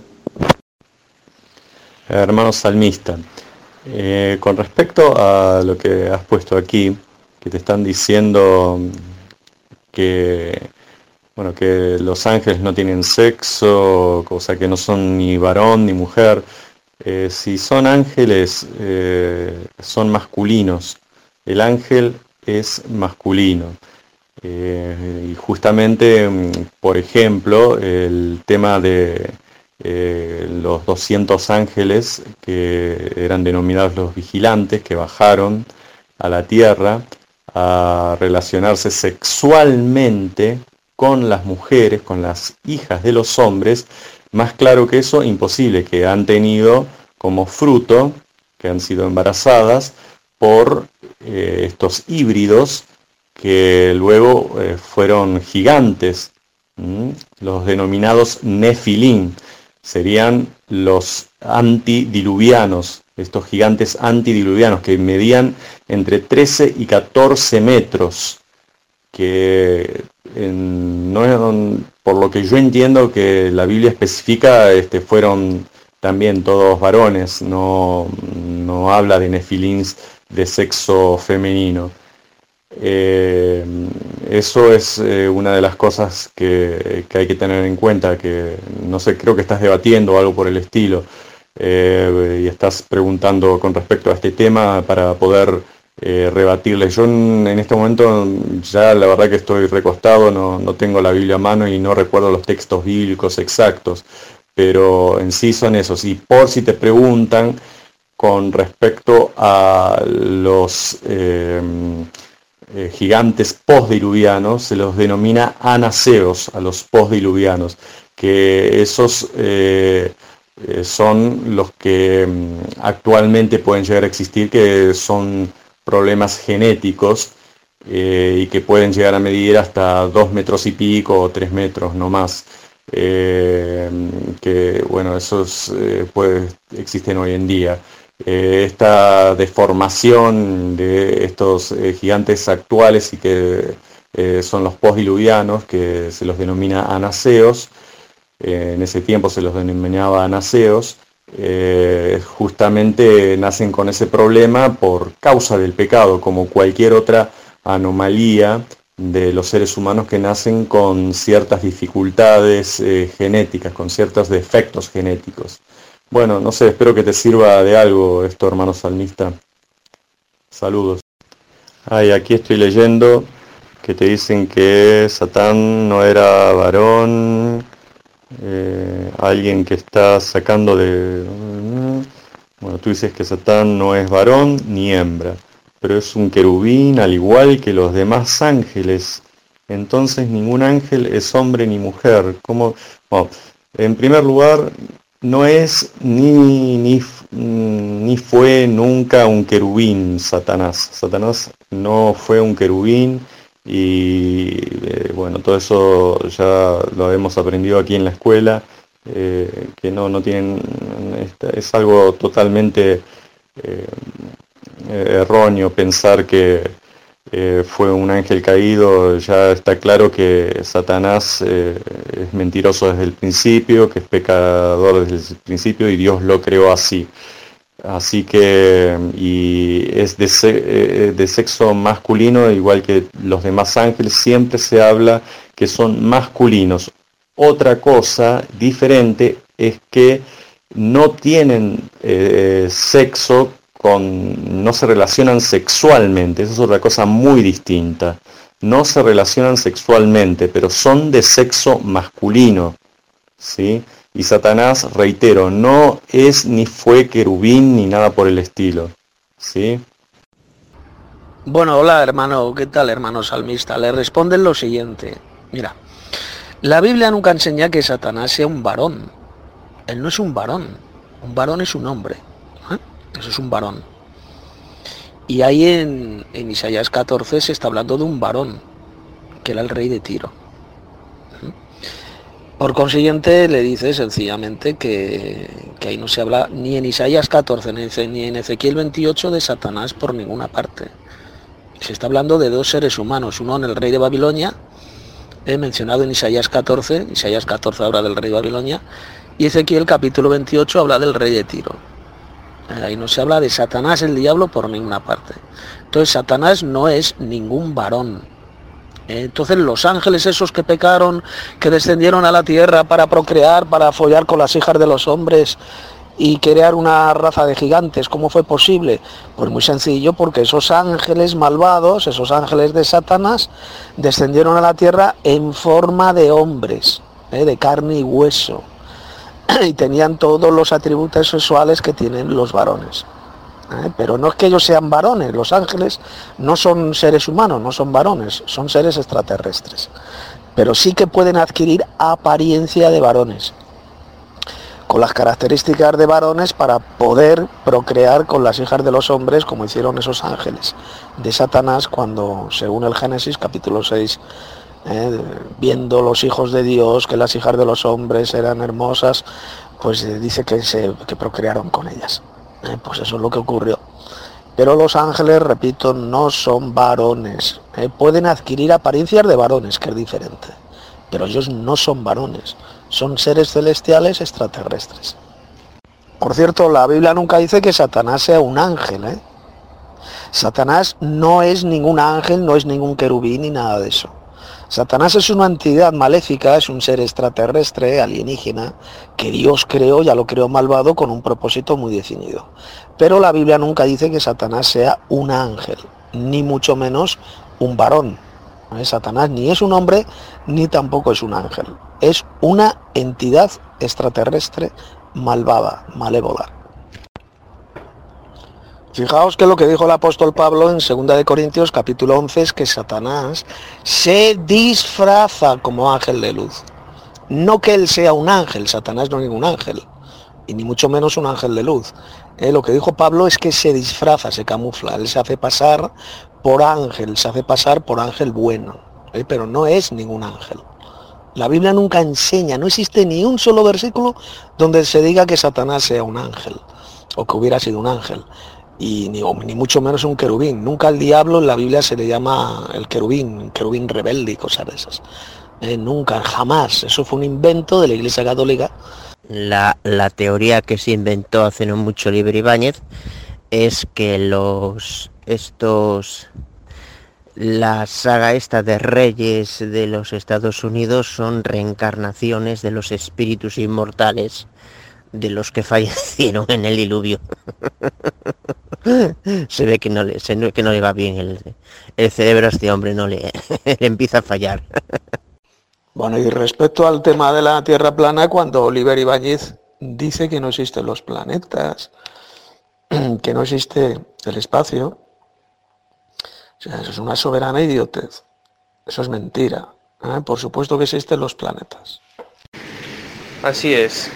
Hermano salmista, con respecto a lo que has puesto aquí, que te están diciendo que, bueno, que los ángeles no tienen sexo, o sea que no son ni varón ni mujer, si son ángeles, son masculinos. El ángel es masculino. Y justamente, por ejemplo, el tema de los 200 ángeles que eran denominados los vigilantes, que bajaron a la tierra a relacionarse sexualmente con las mujeres, con las hijas de los hombres. Más claro que eso, imposible, que han tenido como fruto, que han sido embarazadas por estos híbridos que luego fueron gigantes, los denominados Nefilim. Serían los antidiluvianos, estos gigantes antidiluvianos que medían entre 13 y 14 metros, que por lo que yo entiendo que la Biblia especifica, fueron también todos varones, no habla de nefilins de sexo femenino. Eso es una de las cosas que hay que tener en cuenta, que no sé, creo que estás debatiendo o algo por el estilo, y estás preguntando con respecto a este tema para poder rebatirle. Yo en este momento ya la verdad que estoy recostado, no tengo la Biblia a mano y no recuerdo los textos bíblicos exactos, pero en sí son esos. Y por si te preguntan con respecto a los gigantes postdiluvianos, se los denomina anaseos a los postdiluvianos, que esos son los que actualmente pueden llegar a existir, que son problemas genéticos y que pueden llegar a medir hasta 2 metros y pico o 3 metros no más. Que bueno, esos existen hoy en día. Esta deformación de estos gigantes actuales y que son los postdiluvianos, que se los denomina anaseos, en ese tiempo se los denominaba anaseos, justamente nacen con ese problema por causa del pecado, como cualquier otra anomalía de los seres humanos que nacen con ciertas dificultades genéticas, con ciertos defectos genéticos. Bueno, no sé, espero que te sirva de algo esto, hermano salmista. Saludos. Y aquí estoy leyendo que te dicen que Satán no era varón, alguien que está sacando de... Bueno, tú dices que Satán no es varón ni hembra, pero es un querubín al igual que los demás ángeles. Entonces ningún ángel es hombre ni mujer. ¿Cómo? Bueno, en primer lugar, no es ni fue nunca un querubín Satanás. Satanás no fue un querubín y bueno, todo eso ya lo hemos aprendido aquí en la escuela, que no tienen, es algo totalmente erróneo pensar que fue un ángel caído. Ya está claro que Satanás es mentiroso desde el principio, que es pecador desde el principio y Dios lo creó así. Así que, y es de sexo masculino, igual que los demás ángeles. Siempre se habla que son masculinos. Otra cosa diferente es que no tienen sexo no se relacionan sexualmente, eso es otra cosa muy distinta. No se relacionan sexualmente, pero son de sexo masculino, ¿sí? Y Satanás, reitero, no es ni fue querubín ni nada por el estilo, ¿sí? Bueno, hola hermano, ¿qué tal hermano salmista? Le responden lo siguiente. Mira, la Biblia nunca enseña que Satanás sea un varón. Él no es un varón es un hombre. Eso es un varón. Y ahí en Isaías 14 se está hablando de un varón, que era el rey de Tiro. Por consiguiente, le dice sencillamente que ahí no se habla ni en Isaías 14 ni en Ezequiel 28 de Satanás por ninguna parte. Se está hablando de dos seres humanos, uno en el rey de Babilonia, mencionado en Isaías 14 habla del rey de Babilonia, y Ezequiel capítulo 28 habla del rey de Tiro. Ahí no se habla de Satanás, el diablo, por ninguna parte. Entonces Satanás no es ningún varón. Entonces los ángeles esos que pecaron, que descendieron a la tierra para procrear, para follar con las hijas de los hombres y crear una raza de gigantes, ¿cómo fue posible? Pues muy sencillo, porque esos ángeles malvados, esos ángeles de Satanás, descendieron a la tierra en forma de hombres, de carne y hueso, y tenían todos los atributos sexuales que tienen los varones. Pero no es que ellos sean varones, los ángeles no son seres humanos, no son varones, son seres extraterrestres. Pero sí que pueden adquirir apariencia de varones, con las características de varones para poder procrear con las hijas de los hombres, como hicieron esos ángeles de Satanás cuando, según el Génesis capítulo 6, viendo los hijos de Dios, que las hijas de los hombres eran hermosas, pues dice que procrearon con ellas. Pues eso es lo que ocurrió. Pero los ángeles, repito, no son varones. Pueden adquirir apariencias de varones, que es diferente. Pero ellos no son varones. Son seres celestiales extraterrestres. Por cierto, la Biblia nunca dice que Satanás sea un ángel. Satanás no es ningún ángel, no es ningún querubín ni nada de eso. Satanás es una entidad maléfica, es un ser extraterrestre, alienígena, que Dios creó, ya lo creó malvado con un propósito muy definido. Pero la Biblia nunca dice que Satanás sea un ángel, ni mucho menos un varón. Satanás ni es un hombre, ni tampoco es un ángel. Es una entidad extraterrestre malvada, malévola. Fijaos que lo que dijo el apóstol Pablo en 2 de Corintios capítulo 11 es que Satanás se disfraza como ángel de luz. No que él sea un ángel, Satanás no es ningún ángel, y ni mucho menos un ángel de luz. Lo que dijo Pablo es que se disfraza, se camufla, él se hace pasar por ángel, se hace pasar por ángel bueno, pero no es ningún ángel. La Biblia nunca enseña, no existe ni un solo versículo donde se diga que Satanás sea un ángel, o que hubiera sido un ángel. Y ni mucho menos un querubín. Nunca al diablo en la Biblia se le llama el querubín rebelde y cosas de esas. Nunca, jamás. Eso fue un invento de la Iglesia Católica. La teoría que se inventó hace no mucho Oliver Ibáñez es que la saga esta de reyes de los Estados Unidos son reencarnaciones de los espíritus inmortales de los que fallecieron en el diluvio. Se ve que no le va bien el cerebro a este hombre, no le empieza a fallar. Bueno, y respecto al tema de la Tierra plana, cuando Oliver Ibáñez dice que no existen los planetas, que no existe el espacio, o sea, eso es una soberana idiotez. Eso es mentira. Por supuesto que existen los planetas. Así es.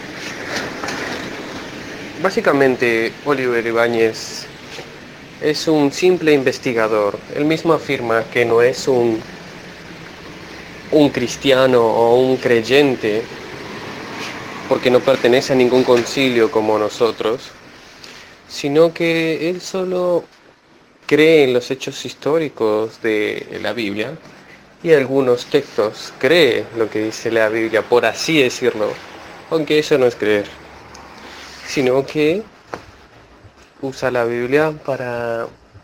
Básicamente, Oliver Ibáñez es un simple investigador. Él mismo afirma que no es un cristiano o un creyente, porque no pertenece a ningún concilio como nosotros, sino que él solo cree en los hechos históricos de la Biblia y algunos textos, cree lo que dice la Biblia, por así decirlo, aunque eso no es creer, sino que usa la Biblia para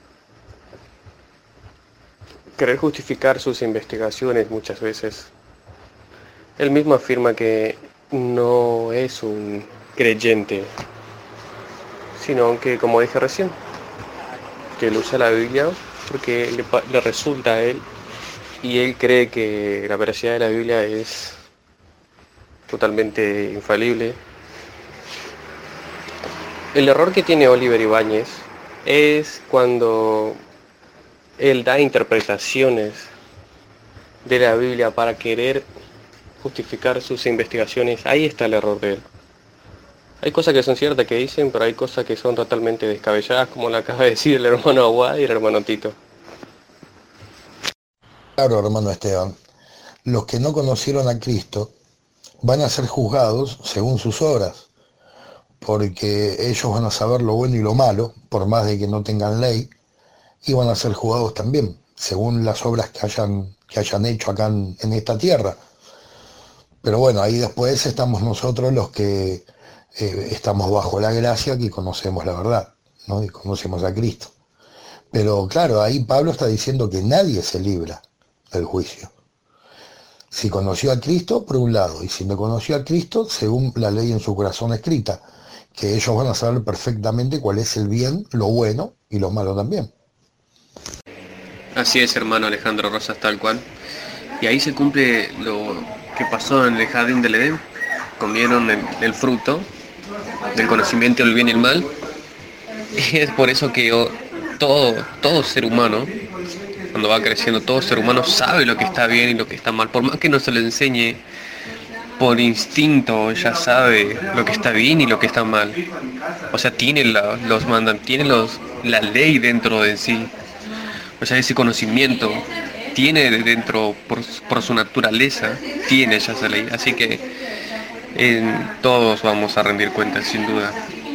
querer justificar sus investigaciones muchas veces. Él mismo afirma que no es un creyente, sino que, como dije recién, que él usa la Biblia porque le resulta a él y él cree que la veracidad de la Biblia es totalmente infalible. El error que tiene Oliver Ibáñez es cuando él da interpretaciones de la Biblia para querer justificar sus investigaciones. Ahí está el error de él. Hay cosas que son ciertas que dicen, pero hay cosas que son totalmente descabelladas, como lo acaba de decir el hermano Aguad y el hermano Tito. Claro, hermano Esteban, los que no conocieron a Cristo van a ser juzgados según sus obras, porque ellos van a saber lo bueno y lo malo, por más de que no tengan ley, y van a ser juzgados también, según las obras que hayan hecho acá en esta tierra. Pero bueno, ahí después estamos nosotros los que estamos bajo la gracia, que conocemos la verdad, ¿no? Y conocemos a Cristo. Pero claro, ahí Pablo está diciendo que nadie se libra del juicio. Si conoció a Cristo, por un lado, y si no conoció a Cristo, según la ley en su corazón escrita, que ellos van a saber perfectamente cuál es el bien, lo bueno y lo malo también. Así es, hermano Alejandro Rosas, tal cual. Y ahí se cumple lo que pasó en el jardín del Edén. Comieron el fruto del conocimiento del bien y el mal. Y es por eso que todo ser humano, cuando va creciendo, todo ser humano sabe lo que está bien y lo que está mal. Por más que no se le enseñe, por instinto ya sabe lo que está bien y lo que está mal. O sea, tiene los mandan, tiene la ley dentro de sí. O sea, ese conocimiento tiene de dentro, por su naturaleza, tiene ya esa ley. Así que todos vamos a rendir cuentas, sin duda.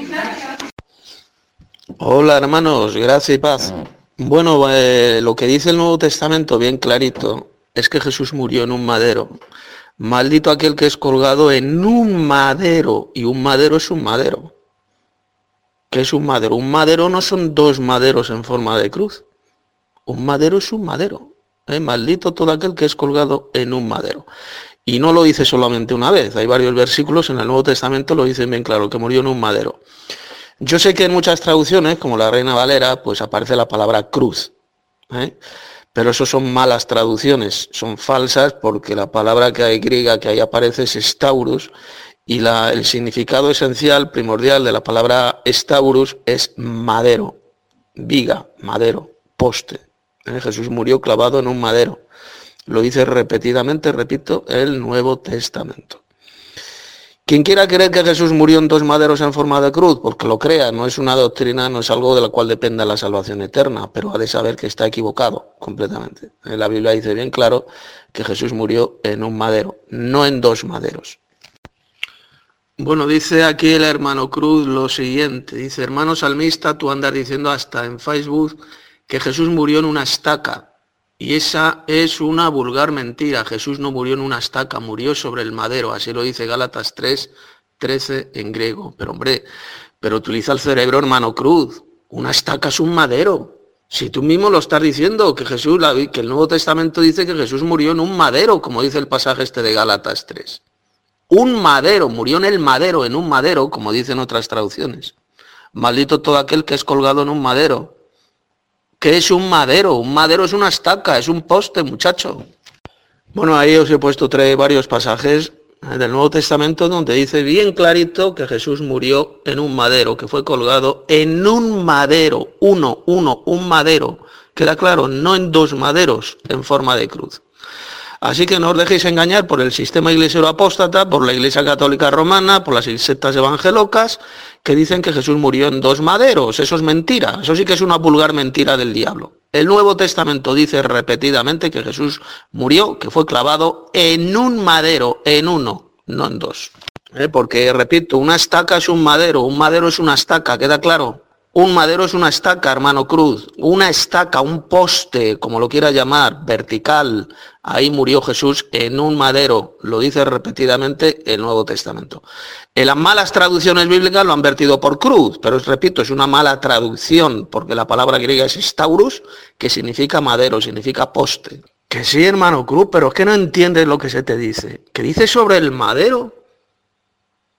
Hola hermanos, gracia y paz. Bueno, lo que dice el Nuevo Testamento bien clarito es que Jesús murió en un madero. Maldito aquel que es colgado en un madero, y un madero es un madero. ¿Qué es un madero? Un madero no son dos maderos en forma de cruz. Un madero es un madero. Maldito todo aquel que es colgado en un madero. Y no lo dice solamente una vez, hay varios versículos en el Nuevo Testamento lo dicen bien claro, que murió en un madero. Yo sé que en muchas traducciones, como la Reina Valera, pues aparece la palabra cruz, pero eso son malas traducciones, son falsas, porque la palabra que hay griega que ahí aparece es stauros, y el significado esencial, primordial de la palabra stauros es madero, viga, madero, poste. Jesús murió clavado en un madero. Lo dice repetidamente, repito, el Nuevo Testamento. Quien quiera creer que Jesús murió en dos maderos en forma de cruz, porque lo crea, no es una doctrina, no es algo de la cual dependa la salvación eterna, pero ha de saber que está equivocado completamente. La Biblia dice bien claro que Jesús murió en un madero, no en dos maderos. Bueno, dice aquí el hermano Cruz lo siguiente, dice, hermano salmista, tú andas diciendo hasta en Facebook que Jesús murió en una estaca. Y esa es una vulgar mentira. Jesús no murió en una estaca, murió sobre el madero. Así lo dice Gálatas 3:13 en griego. Pero hombre, utiliza el cerebro, hermano Cruz. Una estaca es un madero. Si tú mismo lo estás diciendo, que el Nuevo Testamento dice que Jesús murió en un madero, como dice el pasaje este de Gálatas 3. Un madero, murió en el madero, en un madero, como dicen otras traducciones. Maldito todo aquel que es colgado en un madero. ¿Qué es un madero? Un madero es una estaca, es un poste, muchacho. Bueno, ahí os he puesto varios pasajes del Nuevo Testamento donde dice bien clarito que Jesús murió en un madero, que fue colgado en un madero, un madero. Queda claro, no en dos maderos en forma de cruz. Así que no os dejéis engañar por el sistema iglesiero apóstata, por la Iglesia Católica Romana, por las sectas evangelocas, que dicen que Jesús murió en dos maderos. Eso es mentira, eso sí que es una vulgar mentira del diablo. El Nuevo Testamento dice repetidamente que Jesús murió, que fue clavado en un madero, en uno, no en dos. Porque, repito, una estaca es un madero es una estaca, ¿queda claro? Un madero es una estaca, hermano Cruz, una estaca, un poste, como lo quiera llamar, vertical. Ahí murió Jesús en un madero, lo dice repetidamente el Nuevo Testamento. En las malas traducciones bíblicas lo han vertido por cruz, pero repito, es una mala traducción, porque la palabra griega es stauros, que significa madero, significa poste. Que sí, hermano Cruz, pero es que no entiendes lo que se te dice. ¿Qué dice sobre el madero?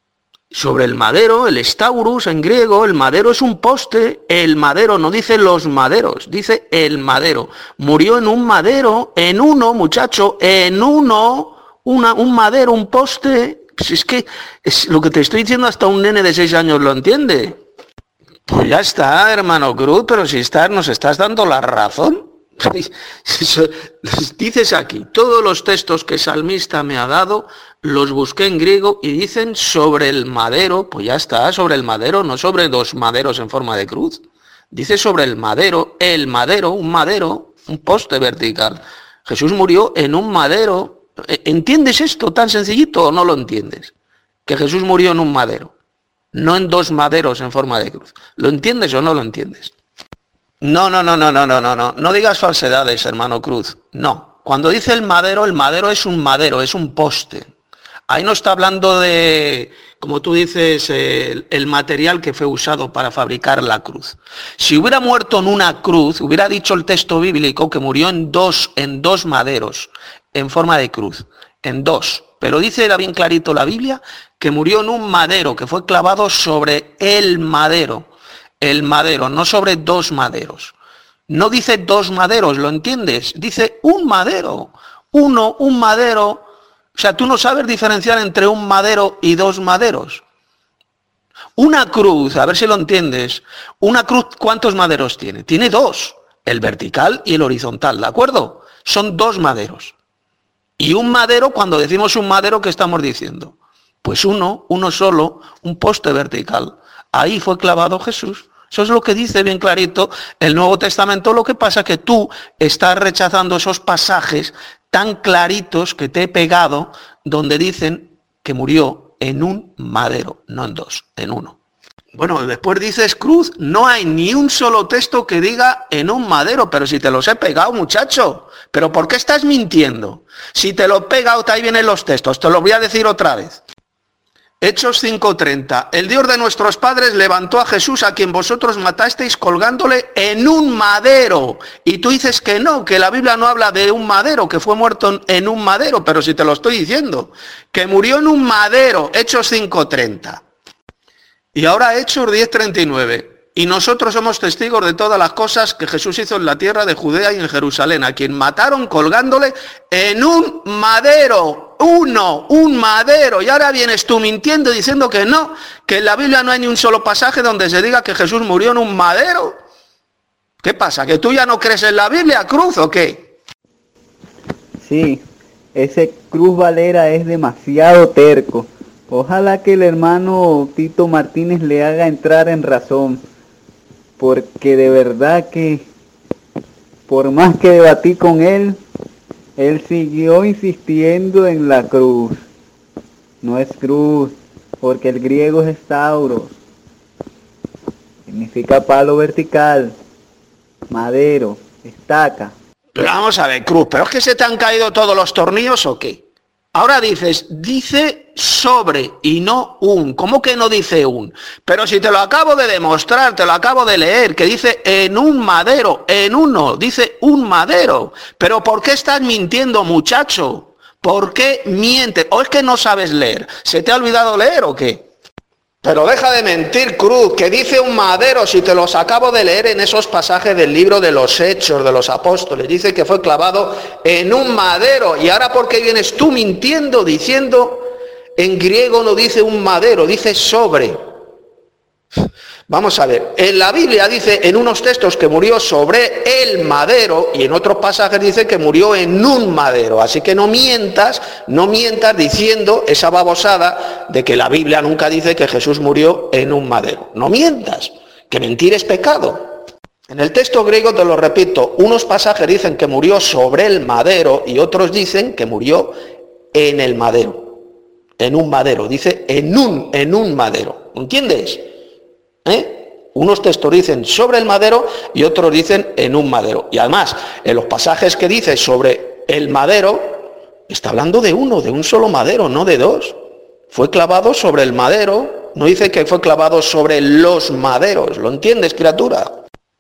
Sobre el madero, el staurus en griego, el madero es un poste, el madero, no dice los maderos, dice el madero. Murió en un madero, en uno, muchacho, en uno, un madero, un poste. Si es que es lo que te estoy diciendo, hasta un nene de 6 años lo entiende. Pues ya está, hermano Cruz, pero si nos estás dando la razón. Dices aquí, todos los textos que Salmista me ha dado, los busqué en griego y dicen sobre el madero, pues ya está, sobre el madero, no sobre 2 maderos en forma de cruz. Dice sobre el madero, un poste vertical. Jesús murió en un madero. ¿Entiendes esto tan sencillito o no lo entiendes? Que Jesús murió en un madero, no en 2 maderos en forma de cruz. ¿Lo entiendes o no lo entiendes? No digas falsedades, hermano Cruz. No. Cuando dice el madero es un madero, es un poste. Ahí no está hablando de, como tú dices, el material que fue usado para fabricar la cruz. Si hubiera muerto en una cruz, hubiera dicho el texto bíblico que murió en dos maderos, en forma de cruz, en 2. Pero dice bien clarito la Biblia que murió en un madero, que fue clavado sobre el madero, no sobre 2 maderos. No dice 2 maderos, ¿lo entiendes? Dice un madero, un madero. O sea, tú no sabes diferenciar entre un madero y 2 maderos. Una cruz, a ver si lo entiendes, una cruz, ¿cuántos maderos tiene? Tiene 2, el vertical y el horizontal, ¿de acuerdo? Son 2 maderos. Y un madero, cuando decimos un madero, ¿qué estamos diciendo? Pues uno solo, un poste vertical. Ahí fue clavado Jesús. Eso es lo que dice bien clarito el Nuevo Testamento. Lo que pasa es que tú estás rechazando esos pasajes tan claritos que te he pegado, donde dicen que murió en un madero, no en 2, en 1. Bueno, después dices, Cruz, no hay ni un solo texto que diga en un madero, pero si te los he pegado, muchacho. ¿Pero por qué estás mintiendo? Si te lo he pegado, ahí vienen los textos, te lo voy a decir otra vez. Hechos 5:30. El Dios de nuestros padres levantó a Jesús, a quien vosotros matasteis colgándole en un madero. Y tú dices que no, que la Biblia no habla de un madero, que fue muerto en un madero, pero si te lo estoy diciendo, que murió en un madero, Hechos 5:30. Y ahora Hechos 10:39. Y nosotros somos testigos de todas las cosas que Jesús hizo en la tierra de Judea y en Jerusalén, a quien mataron colgándole en un madero. Un madero. Y ahora vienes tú mintiendo diciendo que no, que en la Biblia no hay ni un solo pasaje donde se diga que Jesús murió en un madero. ¿Qué pasa? ¿Que tú ya no crees en la Biblia, Cruz, o qué? Sí, ese Cruz Valera es demasiado terco. Ojalá que el hermano Tito Martínez le haga entrar en razón, porque de verdad que por más que debatí con él siguió insistiendo en la cruz. No es cruz, porque el griego es stauros. Significa palo vertical, madero, estaca. Pero vamos a ver, Cruz, ¿pero es que se te han caído todos los tornillos o qué? Ahora dice sobre y no un. ¿Cómo que no dice un? Pero si te lo acabo de demostrar, te lo acabo de leer, que dice en un madero, en uno, dice un madero. Pero ¿por qué estás mintiendo, muchacho? ¿Por qué mientes? ¿O es que no sabes leer? ¿Se te ha olvidado leer o qué? Pero deja de mentir, Cruz, que dice un madero, si te los acabo de leer en esos pasajes del libro de los Hechos de los Apóstoles. Dice que fue clavado en un madero. Y ahora, ¿por qué vienes tú mintiendo, diciendo en griego no dice un madero, dice sobre? Vamos a ver, en la Biblia dice en unos textos que murió sobre el madero y en otros pasajes dice que murió en un madero. Así que no mientas diciendo esa babosada de que la Biblia nunca dice que Jesús murió en un madero. No mientas, que mentir es pecado. En el texto griego, te lo repito, unos pasajes dicen que murió sobre el madero y otros dicen que murió en el madero. En un madero, dice en un madero. ¿Entiendes? Unos textos dicen sobre el madero y otros dicen en un madero. Y además, en los pasajes que dice sobre el madero, está hablando de un solo madero, no de 2. Fue clavado sobre el madero, no dice que fue clavado sobre los maderos. ¿Lo entiendes, criatura?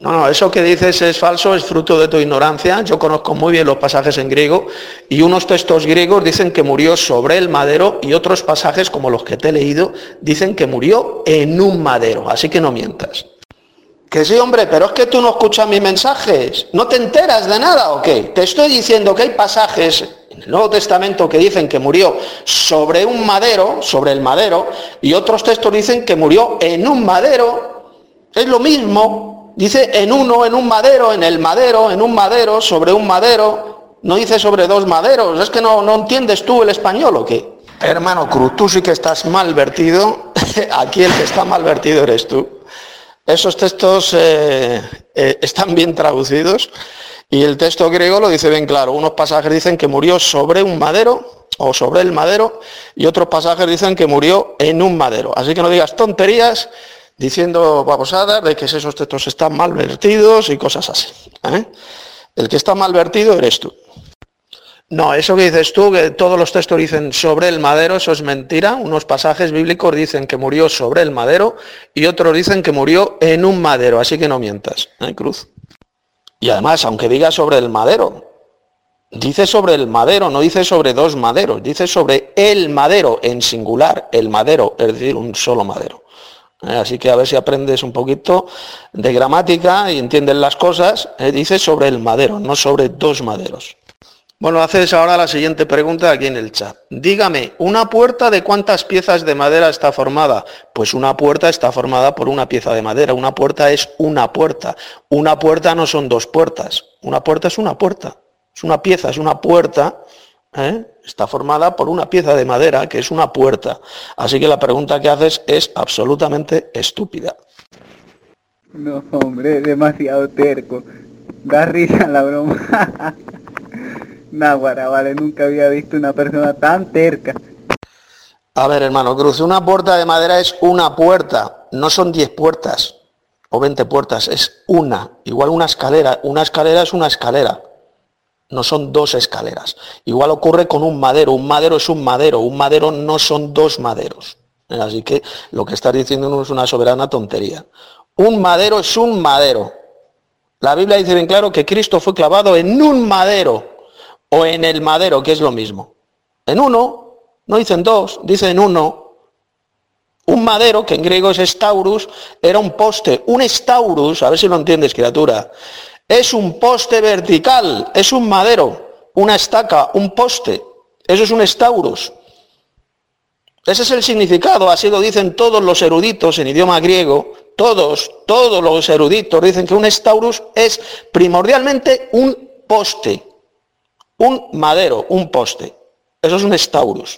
No, eso que dices es falso, es fruto de tu ignorancia. Yo conozco muy bien los pasajes en griego y unos textos griegos dicen que murió sobre el madero y otros pasajes, como los que te he leído, dicen que murió en un madero. Así que no mientas. Que sí, hombre, pero es que tú no escuchas mis mensajes. ¿No te enteras de nada o qué? Te estoy diciendo que hay pasajes en el Nuevo Testamento que dicen que murió sobre un madero, sobre el madero, y otros textos dicen que murió en un madero. Es lo mismo. Dice en uno, en un madero, en el madero, en un madero, sobre un madero. No dice sobre dos maderos. ¿Es que no entiendes tú el español o qué? Hermano Cruz, tú sí que estás mal vertido. Aquí el que está mal vertido eres tú. Esos textos están bien traducidos y el texto griego lo dice bien claro. Unos pasajes dicen que murió sobre un madero o sobre el madero y otros pasajes dicen que murió en un madero. Así que no digas tonterías diciendo babosadas de que esos textos están mal vertidos y cosas así. El que está mal vertido eres tú. No, eso que dices tú, que todos los textos dicen sobre el madero, eso es mentira. Unos pasajes bíblicos dicen que murió sobre el madero y otros dicen que murió en un madero, así que no mientas, Cruz. Y además, aunque diga sobre el madero, dice sobre el madero, no dice sobre dos maderos, dice sobre el madero en singular, el madero, es decir, un solo madero. Así que a ver si aprendes un poquito de gramática y entiendes las cosas. Dice sobre el madero, no sobre dos maderos. Bueno, haces ahora la siguiente pregunta aquí en el chat. Dígame, ¿una puerta de cuántas piezas de madera está formada? Pues una puerta está formada por una pieza de madera. Una puerta es una puerta. Una puerta no son dos puertas. Una puerta es una puerta. Es una pieza, es una puerta. Está formada por una pieza de madera que es una puerta. Así que la pregunta que haces es absolutamente estúpida. No, hombre, demasiado terco. Da risa la broma. Náguara, vale, nunca había visto una persona tan terca. A ver, hermano Cruz, una puerta de madera es una puerta. No son 10 puertas o 20 puertas, es una. Igual una escalera es una escalera. No son dos escaleras. Igual ocurre con un madero es un madero no son dos maderos. Así que lo que estás diciendo no es una soberana tontería. Un madero es un madero. La Biblia dice bien claro que Cristo fue clavado en un madero o en el madero, que es lo mismo. En uno, no dicen dos, dicen uno. Un madero, que en griego es estaurus, era un poste. Un estaurus, a ver si lo entiendes, criatura, es un poste vertical, es un madero, una estaca, un poste. Eso es un estaurus. Ese es el significado, así lo dicen todos los eruditos en idioma griego. Todos los eruditos dicen que un estaurus es primordialmente un poste. Un madero, un poste. Eso es un estaurus.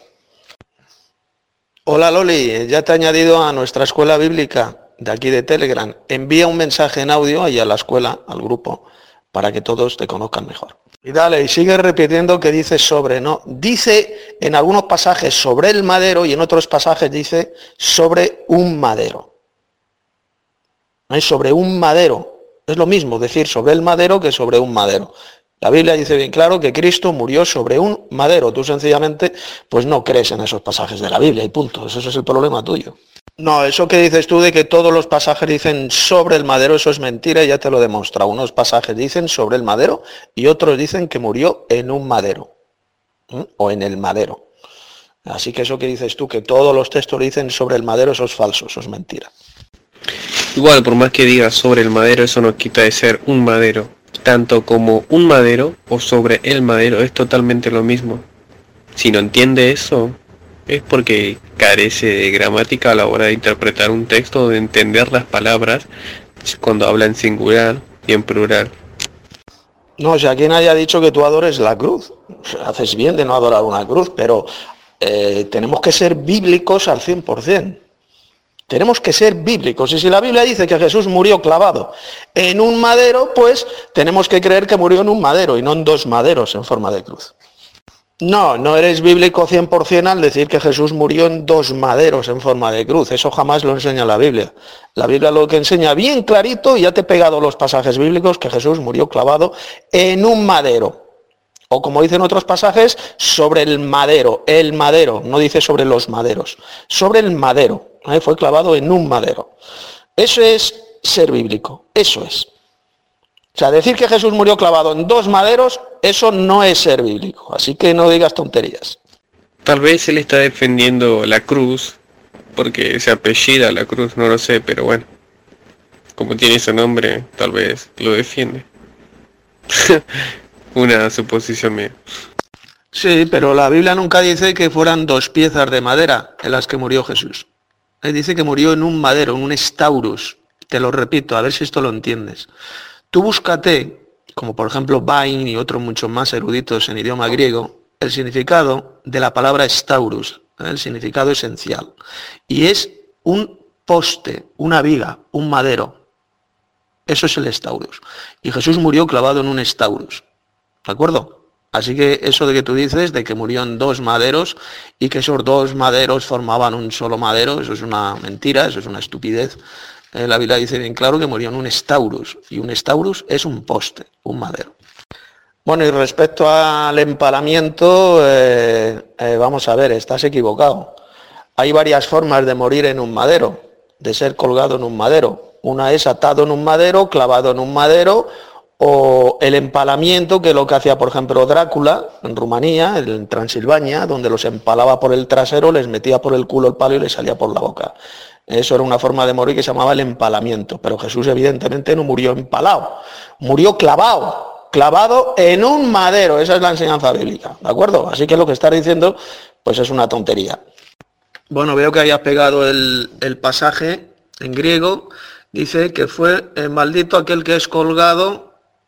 Hola Loli, ya te he añadido a nuestra escuela bíblica de aquí de Telegram. Envía un mensaje en audio ahí a la escuela, al grupo, para que todos te conozcan mejor. Y dale, y sigue repitiendo que dice sobre, ¿no? Dice en algunos pasajes sobre el madero y en otros pasajes dice sobre un madero. ¿No? Sobre un madero. Es lo mismo decir sobre el madero que sobre un madero. La Biblia dice bien claro que Cristo murió sobre un madero. Tú sencillamente pues no crees en esos pasajes de la Biblia y punto. Eso es el problema tuyo. No, eso que dices tú de que todos los pasajes dicen sobre el madero, eso es mentira y ya te lo he demostrado. Unos pasajes dicen sobre el madero y otros dicen que murió en un madero. O en el madero. Así que eso que dices tú, que todos los textos dicen sobre el madero, eso es falso, eso es mentira. Igual, por más que digas sobre el madero, eso no quita de ser un madero. Tanto como un madero o sobre el madero es totalmente lo mismo. Si no entiende eso, es porque carece de gramática a la hora de interpretar un texto o de entender las palabras cuando habla en singular y en plural. No, o sea, quien haya dicho que tú adores la cruz. Haces bien de no adorar una cruz, pero tenemos que ser bíblicos al 100%. Tenemos que ser bíblicos. Y si la Biblia dice que Jesús murió clavado en un madero, pues tenemos que creer que murió en un madero y no en dos maderos en forma de cruz. No eres bíblico 100% al decir que Jesús murió en dos maderos en forma de cruz. Eso jamás lo enseña la Biblia. La Biblia lo que enseña bien clarito, y ya te he pegado los pasajes bíblicos, que Jesús murió clavado en un madero. O como dicen otros pasajes, sobre el madero, no dice sobre los maderos, sobre el madero, fue clavado en un madero. Eso es ser bíblico, eso es. O sea, decir que Jesús murió clavado en 2 maderos, eso no es ser bíblico. Así que no digas tonterías. Tal vez él está defendiendo la cruz, porque se apellida la cruz, no lo sé, pero bueno. Como tiene ese nombre, tal vez lo defiende. Una suposición mía. Sí, pero la Biblia nunca dice que fueran 2 piezas de madera en las que murió Jesús. Dice que murió en un madero, en un estaurus. Te lo repito, a ver si esto lo entiendes. Tú búscate, como por ejemplo Bain y otros muchos más eruditos en idioma griego, el significado de la palabra staurus, el significado esencial. Y es un poste, una viga, un madero. Eso es el staurus. Y Jesús murió clavado en un staurus. ¿De acuerdo? Así que eso de que tú dices, de que murió en 2 maderos y que esos 2 maderos formaban un solo madero, eso es una mentira, eso es una estupidez. La Biblia dice bien claro que murió en un staurus, y un staurus es un poste, un madero. Bueno, y respecto al empalamiento, vamos a ver, estás equivocado. Hay varias formas de morir en un madero, de ser colgado en un madero. Una es atado en un madero, clavado en un madero, o el empalamiento, que es lo que hacía, por ejemplo, Drácula en Rumanía, en Transilvania, donde los empalaba por el trasero, les metía por el culo el palo y les salía por la boca. Eso era una forma de morir que se llamaba el empalamiento, pero Jesús evidentemente no murió empalado, murió clavado en un madero. Esa es la enseñanza bíblica, ¿de acuerdo? Así que lo que estás diciendo, pues es una tontería. Bueno, veo que hayas pegado el pasaje en griego, dice que fue maldito aquel que es colgado,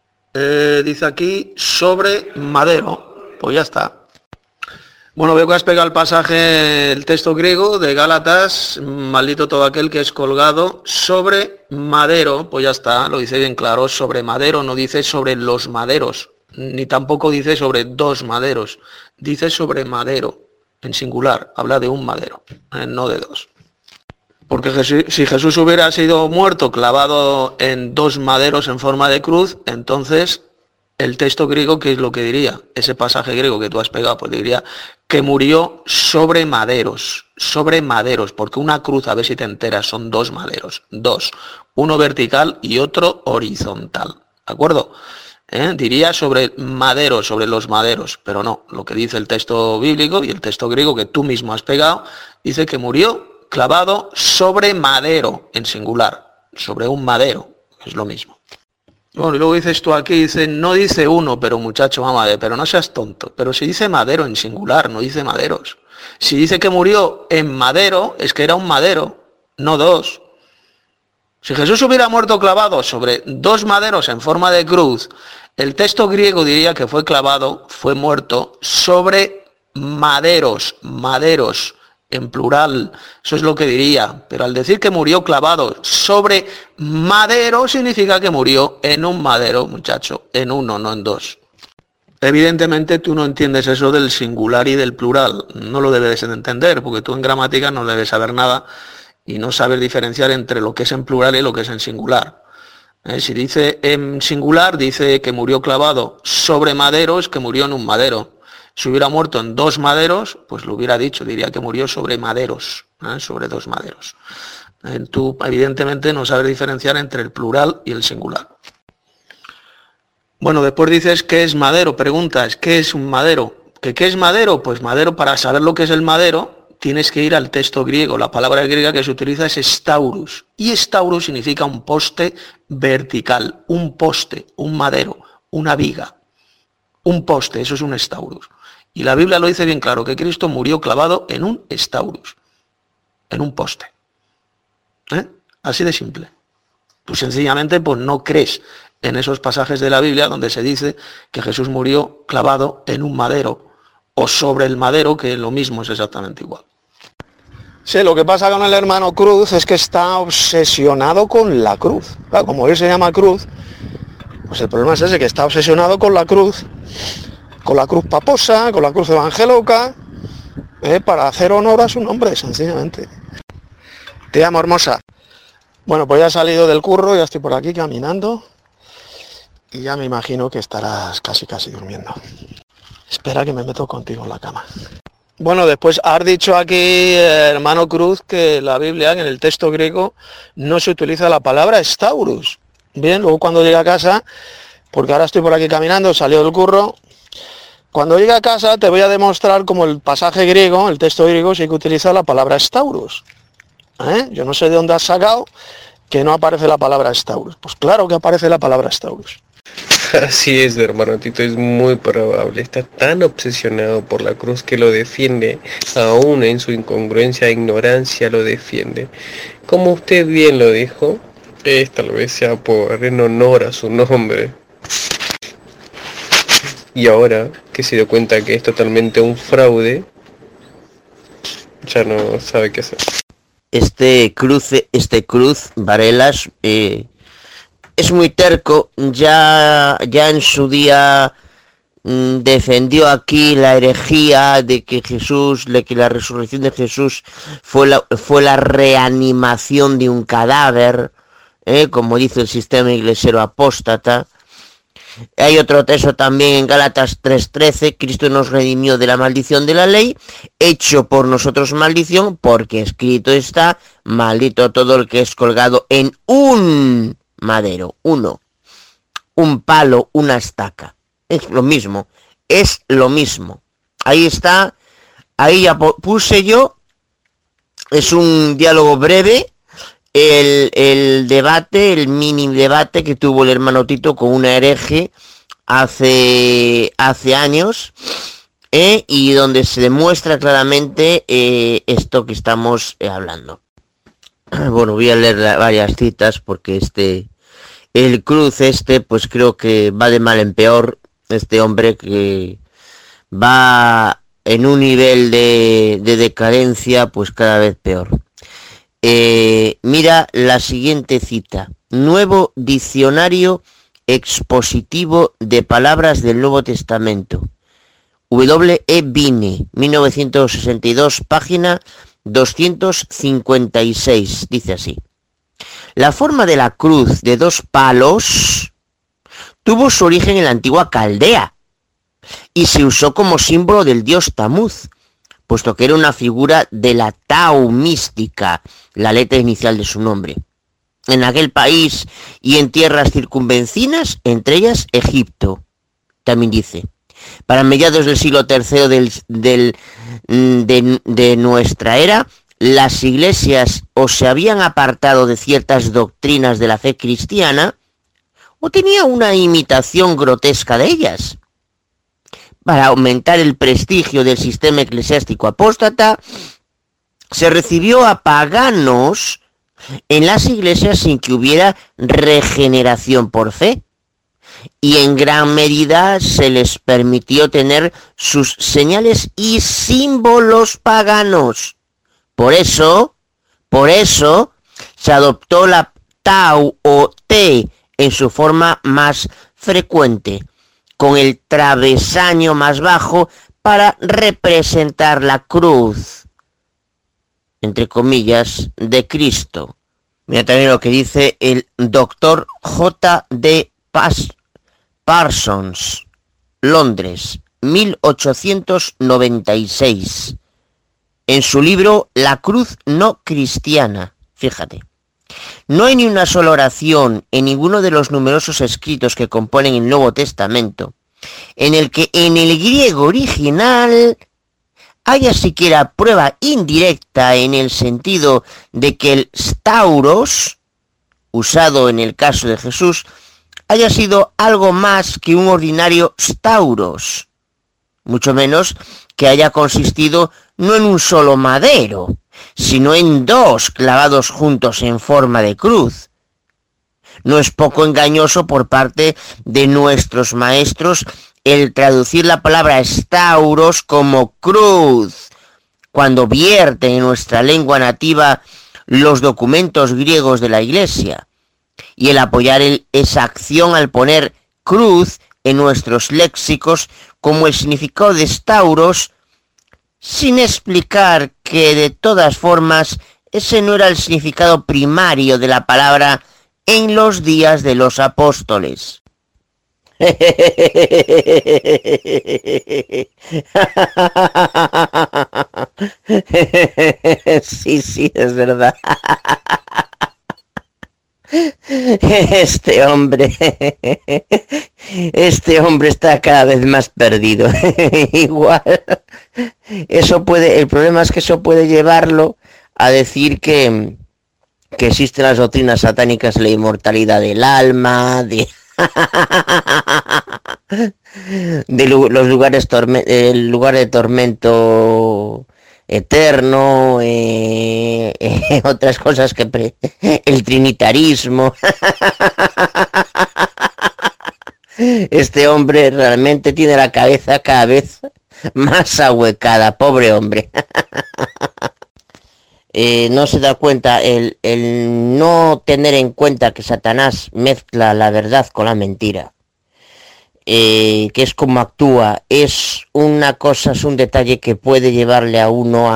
dice aquí, sobre madero. Pues ya está. Bueno, veo que has pegado el pasaje, el texto griego de Gálatas, maldito todo aquel que es colgado sobre madero. Pues ya está, lo dice bien claro, sobre madero, no dice sobre los maderos, ni tampoco dice sobre 2 maderos, dice sobre madero, en singular, habla de un madero, no de 2. Porque si Jesús hubiera sido muerto clavado en 2 maderos en forma de cruz, entonces el texto griego, ¿qué es lo que diría? Ese pasaje griego que tú has pegado, pues diría que murió sobre maderos, porque una cruz, a ver si te enteras, son 2 maderos, 2, uno vertical y otro horizontal, ¿de acuerdo? Diría sobre maderos, sobre los maderos, pero no, lo que dice el texto bíblico y el texto griego que tú mismo has pegado, dice que murió clavado sobre madero, en singular, sobre un madero, es lo mismo. Bueno, y luego dices tú aquí, dice, no dice uno, pero muchacho, vamos a ver, pero no seas tonto. Pero si dice madero en singular, no dice maderos. Si dice que murió en madero, es que era un madero, no 2. Si Jesús hubiera muerto clavado sobre 2 maderos en forma de cruz, el texto griego diría que fue clavado, fue muerto sobre maderos, en plural, eso es lo que diría, pero al decir que murió clavado sobre madero, significa que murió en un madero, muchacho, en uno, no en 2. Evidentemente tú no entiendes eso del singular y del plural, no lo debes de entender, porque tú en gramática no debes saber nada y no sabes diferenciar entre lo que es en plural y lo que es en singular. Si dice en singular, dice que murió clavado sobre madero, es que murió en un madero. Si hubiera muerto en 2 maderos, pues lo hubiera dicho, diría que murió sobre maderos, sobre 2 maderos. Tú evidentemente no sabes diferenciar entre el plural y el singular. Bueno, después dices, ¿qué es madero? Preguntas, ¿qué es un madero? ¿Qué es madero? Pues madero, para saber lo que es el madero, tienes que ir al texto griego. La palabra griega que se utiliza es staurus. Y staurus significa un poste vertical, un poste, un madero, una viga. Un poste, eso es un staurus. Y la Biblia lo dice bien claro, que Cristo murió clavado en un staurus, en un poste. Así de simple. Tú sencillamente pues no crees en esos pasajes de la Biblia donde se dice que Jesús murió clavado en un madero o sobre el madero, que lo mismo es exactamente igual. Sí, lo que pasa con el hermano Cruz es que está obsesionado con la cruz. Claro, como él se llama Cruz, pues el problema es ese, que está obsesionado con la cruz paposa, con la cruz evangeloca, para hacer honor a su nombre, sencillamente. Te amo, hermosa. Bueno, pues ya he salido del curro, ya estoy por aquí caminando y ya me imagino que estarás casi durmiendo. Espera que me meto contigo en la cama. Bueno, después has dicho aquí, hermano Cruz, que la Biblia, en el texto griego, no se utiliza la palabra staurus. Bien, luego cuando llegue a casa, porque ahora estoy por aquí caminando, salió del curro, cuando llegue a casa te voy a demostrar cómo el pasaje griego, el texto griego, sí que utiliza la palabra stauros. Yo no sé de dónde has sacado que no aparece la palabra stauros. Pues claro que aparece la palabra stauros. Así es, hermano Tito, es muy probable. Está tan obsesionado por la cruz que lo defiende, aún en su incongruencia e ignorancia lo defiende. Como usted bien lo dijo, tal vez sea en honor a su nombre. Y ahora que se dio cuenta que es totalmente un fraude, ya no sabe qué hacer. Este Cruz Varelas es muy terco, ya en su día defendió aquí la herejía de que la resurrección de Jesús fue la reanimación de un cadáver, como dice el sistema iglesiero apóstata. Hay otro texto también en Gálatas 3:13, Cristo nos redimió de la maldición de la ley, hecho por nosotros maldición, porque escrito está, maldito todo el que es colgado en un madero, un palo, una estaca. Es lo mismo. Ahí está, ahí ya puse yo, es un diálogo breve, el debate, el mini debate que tuvo el hermano Tito con una hereje hace años, y donde se demuestra claramente esto que estamos hablando. Bueno, voy a leer varias citas porque el Cruz pues creo que va de mal en peor, este hombre que va en un nivel de decadencia pues cada vez peor. Mira la siguiente cita. Nuevo diccionario expositivo de palabras del Nuevo Testamento. W. E. Bini, 1962, página 256. Dice así. La forma de la cruz de 2 palos tuvo su origen en la antigua Caldea y se usó como símbolo del dios Tamuz, puesto que era una figura de la Tau mística, la letra inicial de su nombre. En aquel país y en tierras circunvecinas, entre ellas Egipto. También dice, para mediados del siglo III de nuestra era, las iglesias o se habían apartado de ciertas doctrinas de la fe cristiana, o tenía una imitación grotesca de ellas. Para aumentar el prestigio del sistema eclesiástico apóstata, se recibió a paganos en las iglesias sin que hubiera regeneración por fe, y en gran medida se les permitió tener sus señales y símbolos paganos. Por eso se adoptó la Tau o T en su forma más frecuente, con el travesaño más bajo para representar la cruz, entre comillas, de Cristo. Mira también lo que dice el doctor J. D. Parsons, Londres, 1896. En su libro La cruz no cristiana, fíjate. No hay ni una sola oración en ninguno de los numerosos escritos que componen el Nuevo Testamento en el que en el griego original haya siquiera prueba indirecta en el sentido de que el stauros, usado en el caso de Jesús, haya sido algo más que un ordinario stauros, mucho menos que haya consistido no en un solo madero, sino en 2 clavados juntos en forma de cruz. No es poco engañoso por parte de nuestros maestros el traducir la palabra stauros como cruz, cuando vierten en nuestra lengua nativa los documentos griegos de la Iglesia, y el apoyar esa acción al poner cruz en nuestros léxicos como el significado de stauros, sin explicar que de todas formas ese no era el significado primario de la palabra en los días de los apóstoles. Sí, es verdad. Este hombre, este hombre está cada vez más perdido. Igual, el problema es que eso puede llevarlo a decir que existen las doctrinas satánicas, la inmortalidad del alma, los lugares el lugar de tormento eterno, otras cosas el trinitarismo. Este hombre realmente tiene la cabeza cada vez más ahuecada, pobre hombre. No se da cuenta, el no tener en cuenta que Satanás mezcla la verdad con la mentira, que es como actúa, es una cosa, es un detalle que puede llevarle a uno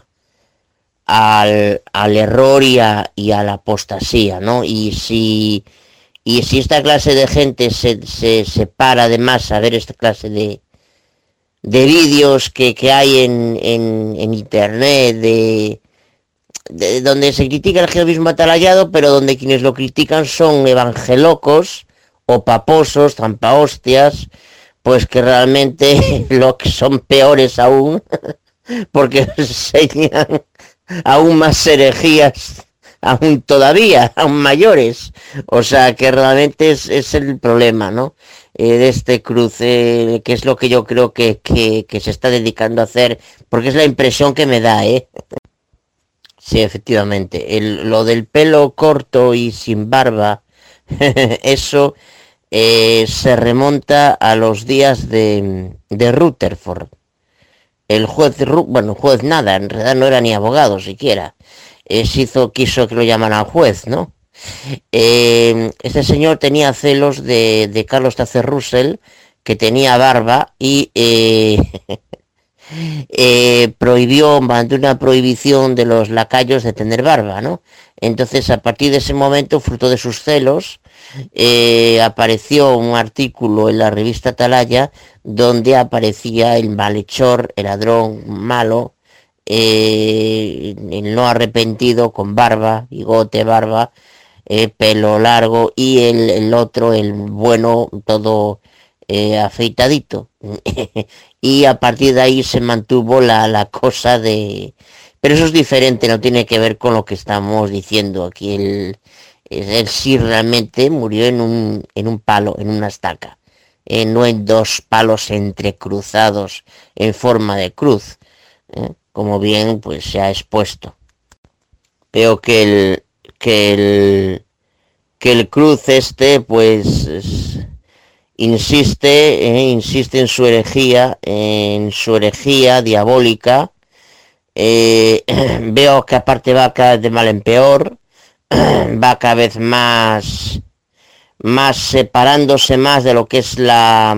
al error y a la apostasía, ¿no? Y si esta clase de gente se para además a ver esta clase de vídeos que hay en internet, de donde se critica el jehovismo atalayado, pero donde quienes lo critican son evangelocos o paposos, zampahostias, pues que realmente lo que son peores aún, porque enseñan aún más herejías, aún todavía, aún mayores. O sea que realmente es el problema, ¿no? De este cruce, que es lo que yo creo que se está dedicando a hacer, porque es la impresión que me da, ¿eh? Sí, efectivamente. Lo del pelo corto y sin barba, eso se remonta a los días de Rutherford. El juez nada, en realidad no era ni abogado siquiera. Quiso que lo llamaran juez, ¿no? Este señor tenía celos de Carlos Tacer Russell, que tenía barba, y mandó una prohibición de los lacayos de tener barba, ¿no? Entonces, a partir de ese momento, fruto de sus celos, apareció un artículo en la revista Atalaya donde aparecía el malhechor, el ladrón malo, el no arrepentido, con barba, bigote, barba, pelo largo, y el otro, el bueno, todo afeitadito. Y a partir de ahí se mantuvo la cosa de... Pero eso es diferente, no tiene que ver con lo que estamos diciendo aquí. Él sí realmente murió en un palo, en una estaca, no en dos palos entrecruzados en forma de cruz, como bien pues se ha expuesto. Veo que el cruz pues insiste en su herejía diabólica. Veo que aparte va cada vez de mal en peor, va cada vez más separándose más de lo que es va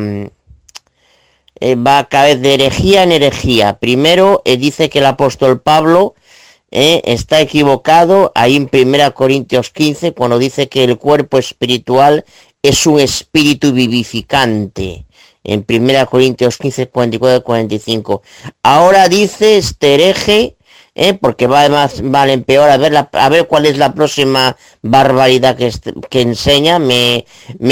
cada vez de herejía en herejía. Primero dice que el apóstol Pablo está equivocado ahí en 1 Corintios 15 cuando dice que el cuerpo espiritual es un espíritu vivificante. En 1 Corintios 15, 44 y 45. Ahora dice este hereje, porque va más mal en peor, a ver cuál es la próxima barbaridad que enseña. Me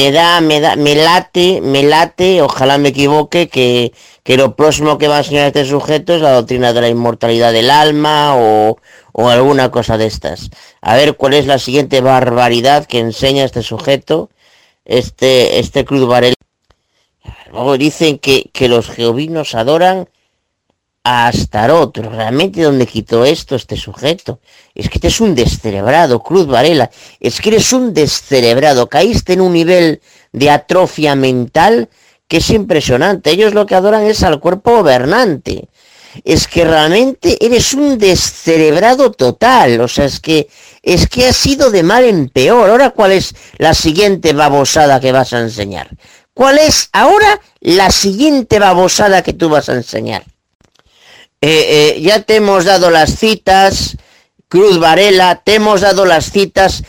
late, ojalá me equivoque, que lo próximo que va a enseñar este sujeto es la doctrina de la inmortalidad del alma o alguna cosa de estas. A ver cuál es la siguiente barbaridad que enseña este sujeto, este Cruz Varela. Luego dicen que los jehovinos adoran a Astarot. ¿Realmente dónde quitó esto este sujeto? Es que este es un descerebrado, Cruz Varela. Es que eres un descerebrado. Caíste en un nivel de atrofia mental que es impresionante. Ellos lo que adoran es al cuerpo gobernante. Es que realmente eres un descerebrado total. O sea, es que has ido de mal en peor. Ahora, ¿cuál es la siguiente babosada que vas a enseñar? ¿Cuál es ahora la siguiente babosada que tú vas a enseñar? Ya te hemos dado las citas, Cruz Varela, te hemos dado las citas.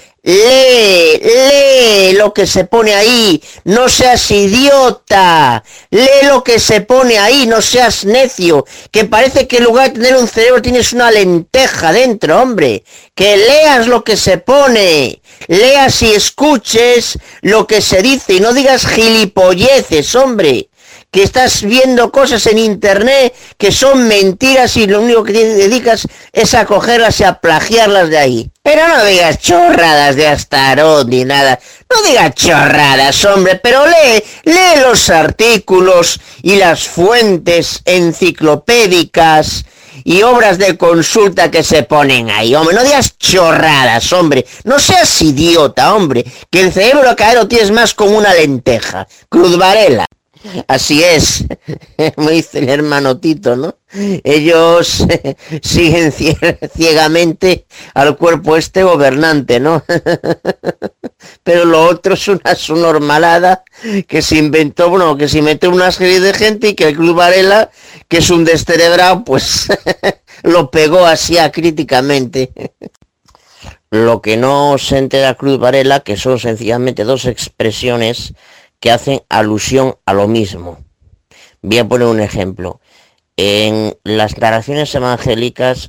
Lee lo que se pone ahí, no seas idiota. Lee lo que se pone ahí, no seas necio, que parece que en lugar de tener un cerebro tienes una lenteja dentro, hombre. Que leas lo que se pone. leas y escuches lo que se dice y no digas gilipolleces, hombre, que estás viendo cosas en internet que son mentiras y lo único que te dedicas es a cogerlas y a plagiarlas de ahí. Pero no digas chorradas de Astarot ni nada, no digas chorradas, hombre, pero lee los artículos y las fuentes enciclopédicas y obras de consulta que se ponen ahí, hombre, no digas chorradas, hombre, no seas idiota, hombre, que el cerebro cada vez lo tienes más como una lenteja. Cruz Varela. Así es, me dice el hermano Tito, ¿no? Ellos siguen ciegamente al cuerpo este gobernante, ¿no? Pero lo otro es una subnormalada que se inventó, bueno, que se inventó una serie de gente y que el Club Varela, que es un descerebrado, pues lo pegó así acríticamente. Lo que no se entera Cruz Varela, que son sencillamente dos expresiones que hacen alusión a lo mismo. Voy a poner un ejemplo. En las narraciones evangélicas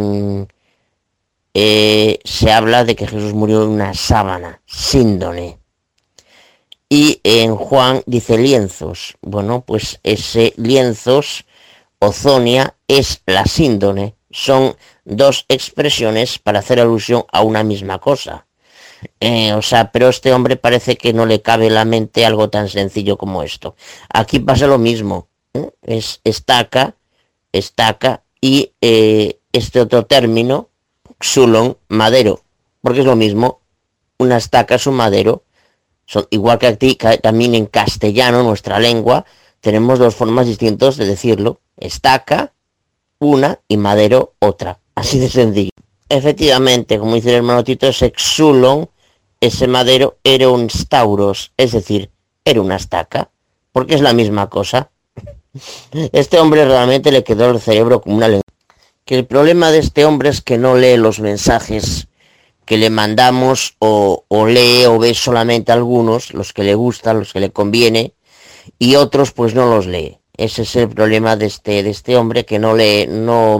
se habla de que Jesús murió en una sábana, síndone. Y en Juan dice lienzos. Bueno, pues ese lienzos, ozonia, es la síndone. Son dos expresiones para hacer alusión a una misma cosa. Pero este hombre parece que no le cabe en la mente algo tan sencillo como esto. Aquí pasa lo mismo, es estaca y este otro término, xulon, madero, porque es lo mismo, una estaca es un madero, son igual que aquí, también en castellano, nuestra lengua, tenemos dos formas distintas de decirlo, estaca, una, y madero, otra, así de sencillo. Efectivamente, como dice el hermano Tito, ese xulon, ese madero era un stauros, es decir, era una estaca, porque es la misma cosa. Este hombre realmente le quedó el cerebro como una lengua. Que el problema de este hombre es que no lee los mensajes que le mandamos o lee o ve solamente algunos, los que le gustan, los que le conviene, y otros pues no los lee. Ese es el problema de este hombre, que no lee, no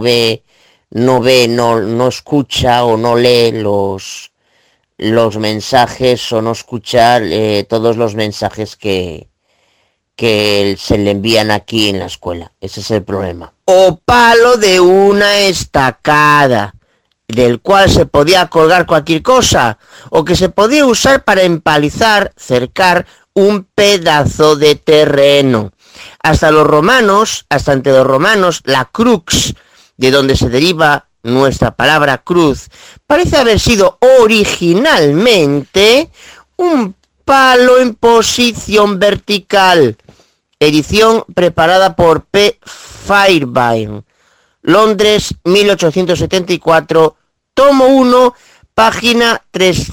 escucha o no lee los mensajes o no escucha todos los mensajes que se le envían aquí en la escuela. Ese es el problema. O palo de una estacada, del cual se podía colgar cualquier cosa, o que se podía usar para empalizar, cercar un pedazo de terreno. Hasta entre los romanos, la crux, de donde se deriva nuestra palabra cruz, parece haber sido originalmente un palo en posición vertical. Edición preparada por P. Fairbairn, Londres, 1874, tomo 1, página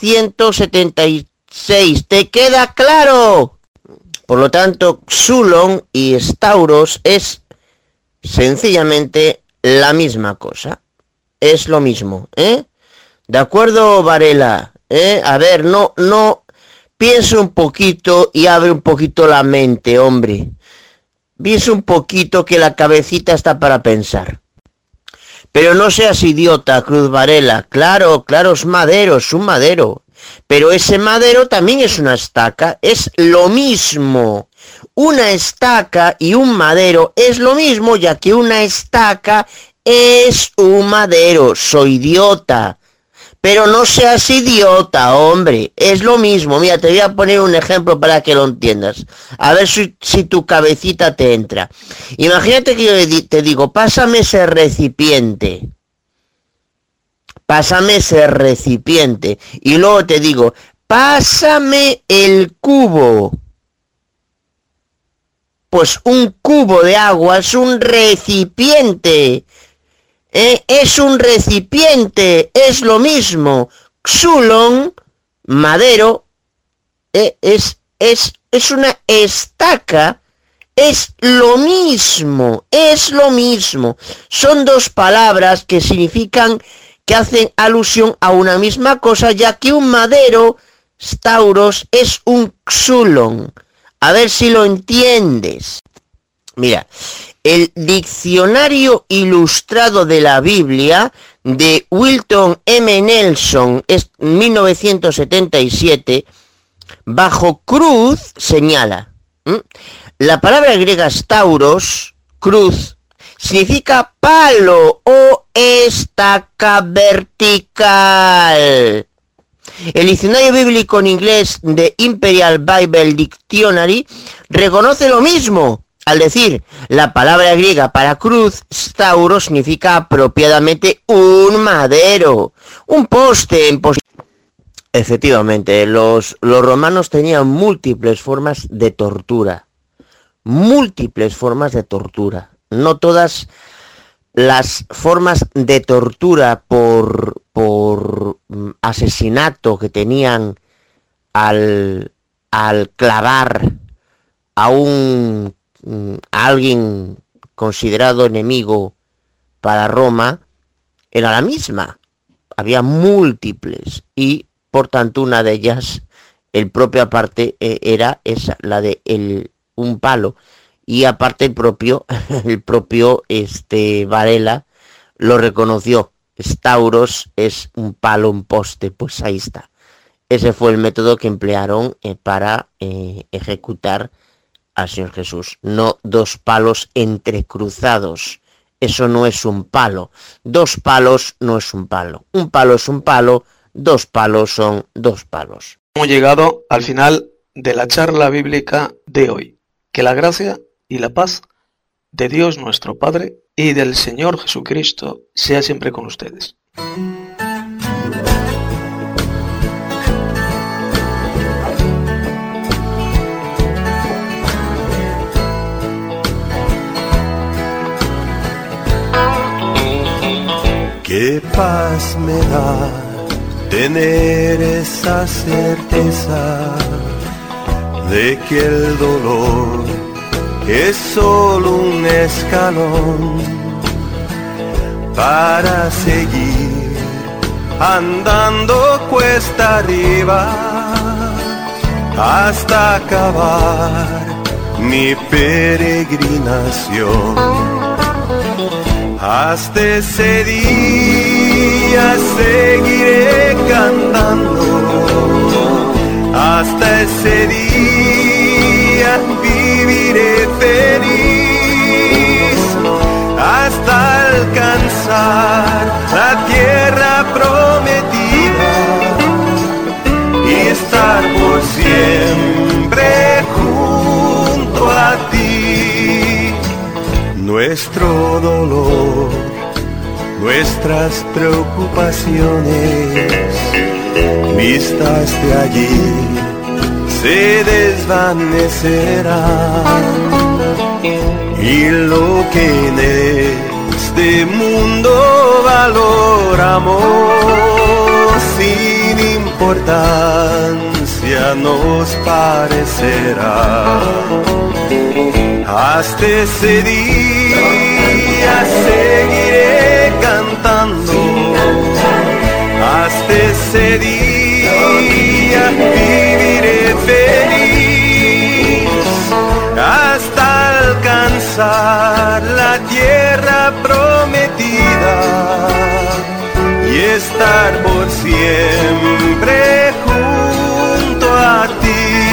376. ¿Te queda claro? Por lo tanto, xulon y stauros es sencillamente la misma cosa. Es lo mismo, ¿eh? ¿De acuerdo, Varela? A ver, no, piensa un poquito y abre un poquito la mente, hombre. Piensa un poquito, que la cabecita está para pensar. Pero no seas idiota, Cruz Varela. Claro, es madero, es un madero. Pero ese madero también es una estaca, es lo mismo. Una estaca y un madero es lo mismo, ya que una estaca es un madero. Soy idiota. Pero no seas idiota, hombre. Es lo mismo. Mira, te voy a poner un ejemplo para que lo entiendas. A ver si tu cabecita te entra. Imagínate que yo te digo, pásame ese recipiente. Pásame ese recipiente. Y luego te digo, pásame el cubo. Pues un cubo de agua es un recipiente. Es un recipiente, es lo mismo. Xulon, madero, es una estaca, es lo mismo. Son dos palabras que significan, que hacen alusión a una misma cosa, ya que un madero, stauros, es un xulon. A ver si lo entiendes. Mira, el Diccionario Ilustrado de la Biblia de Wilton M. Nelson, es 1977, bajo cruz señala, la palabra griega stauros, cruz, significa palo o estaca vertical. El diccionario bíblico en inglés de Imperial Bible Dictionary reconoce lo mismo al decir la palabra griega para cruz, stauros, significa apropiadamente un madero, un poste en posición. Efectivamente, los romanos tenían múltiples formas de tortura. Múltiples formas de tortura. No todas las formas de tortura por asesinato que tenían al clavar a alguien considerado enemigo para Roma era la misma. Había múltiples y por tanto una de ellas, el propio aparte, era esa, la de un palo. Y aparte el propio Varela lo reconoció. Stauros es un palo, un poste, pues ahí está. Ese fue el método que emplearon para ejecutar al Señor Jesús. No dos palos entrecruzados. Eso no es un palo. Dos palos no es un palo. Un palo es un palo, dos palos son dos palos. Hemos llegado al final de la charla bíblica de hoy. Que la gracia y la paz de Dios nuestro Padre y del Señor Jesucristo sea siempre con ustedes. Qué paz me da tener esa certeza de que el dolor es solo un escalón para seguir andando cuesta arriba hasta acabar mi peregrinación. Hasta ese día seguiré cantando, hasta ese día viviré feliz, hasta alcanzar la tierra prometida y estar por siempre junto a ti. Nuestro dolor, nuestras preocupaciones, vistas de allí, se desvanecerán, y lo que en este mundo valoramos sin importancia nos parecerá. Hasta ese día seguiré cantando, hasta ese día viviré feliz, hasta alcanzar la tierra prometida y estar por siempre junto a ti.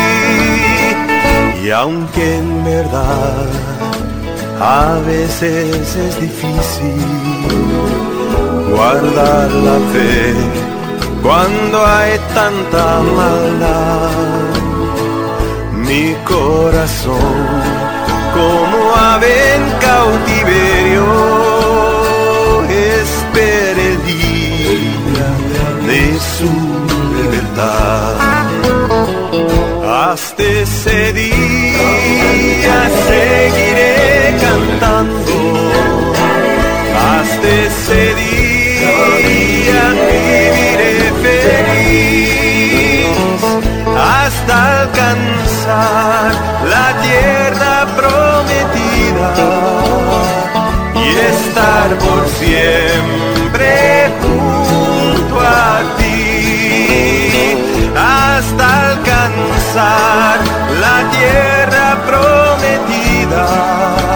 Y aunque en verdad a veces es difícil guardar la fe cuando hay tanta maldad, mi corazón como ave en cautiverio espera el día de su libertad. Hasta ese día seguiré cantando, hasta ese día viviré feliz, hasta alcanzar la tierra prometida y estar por siempre junto a ti, hasta alcanzar la tierra prometida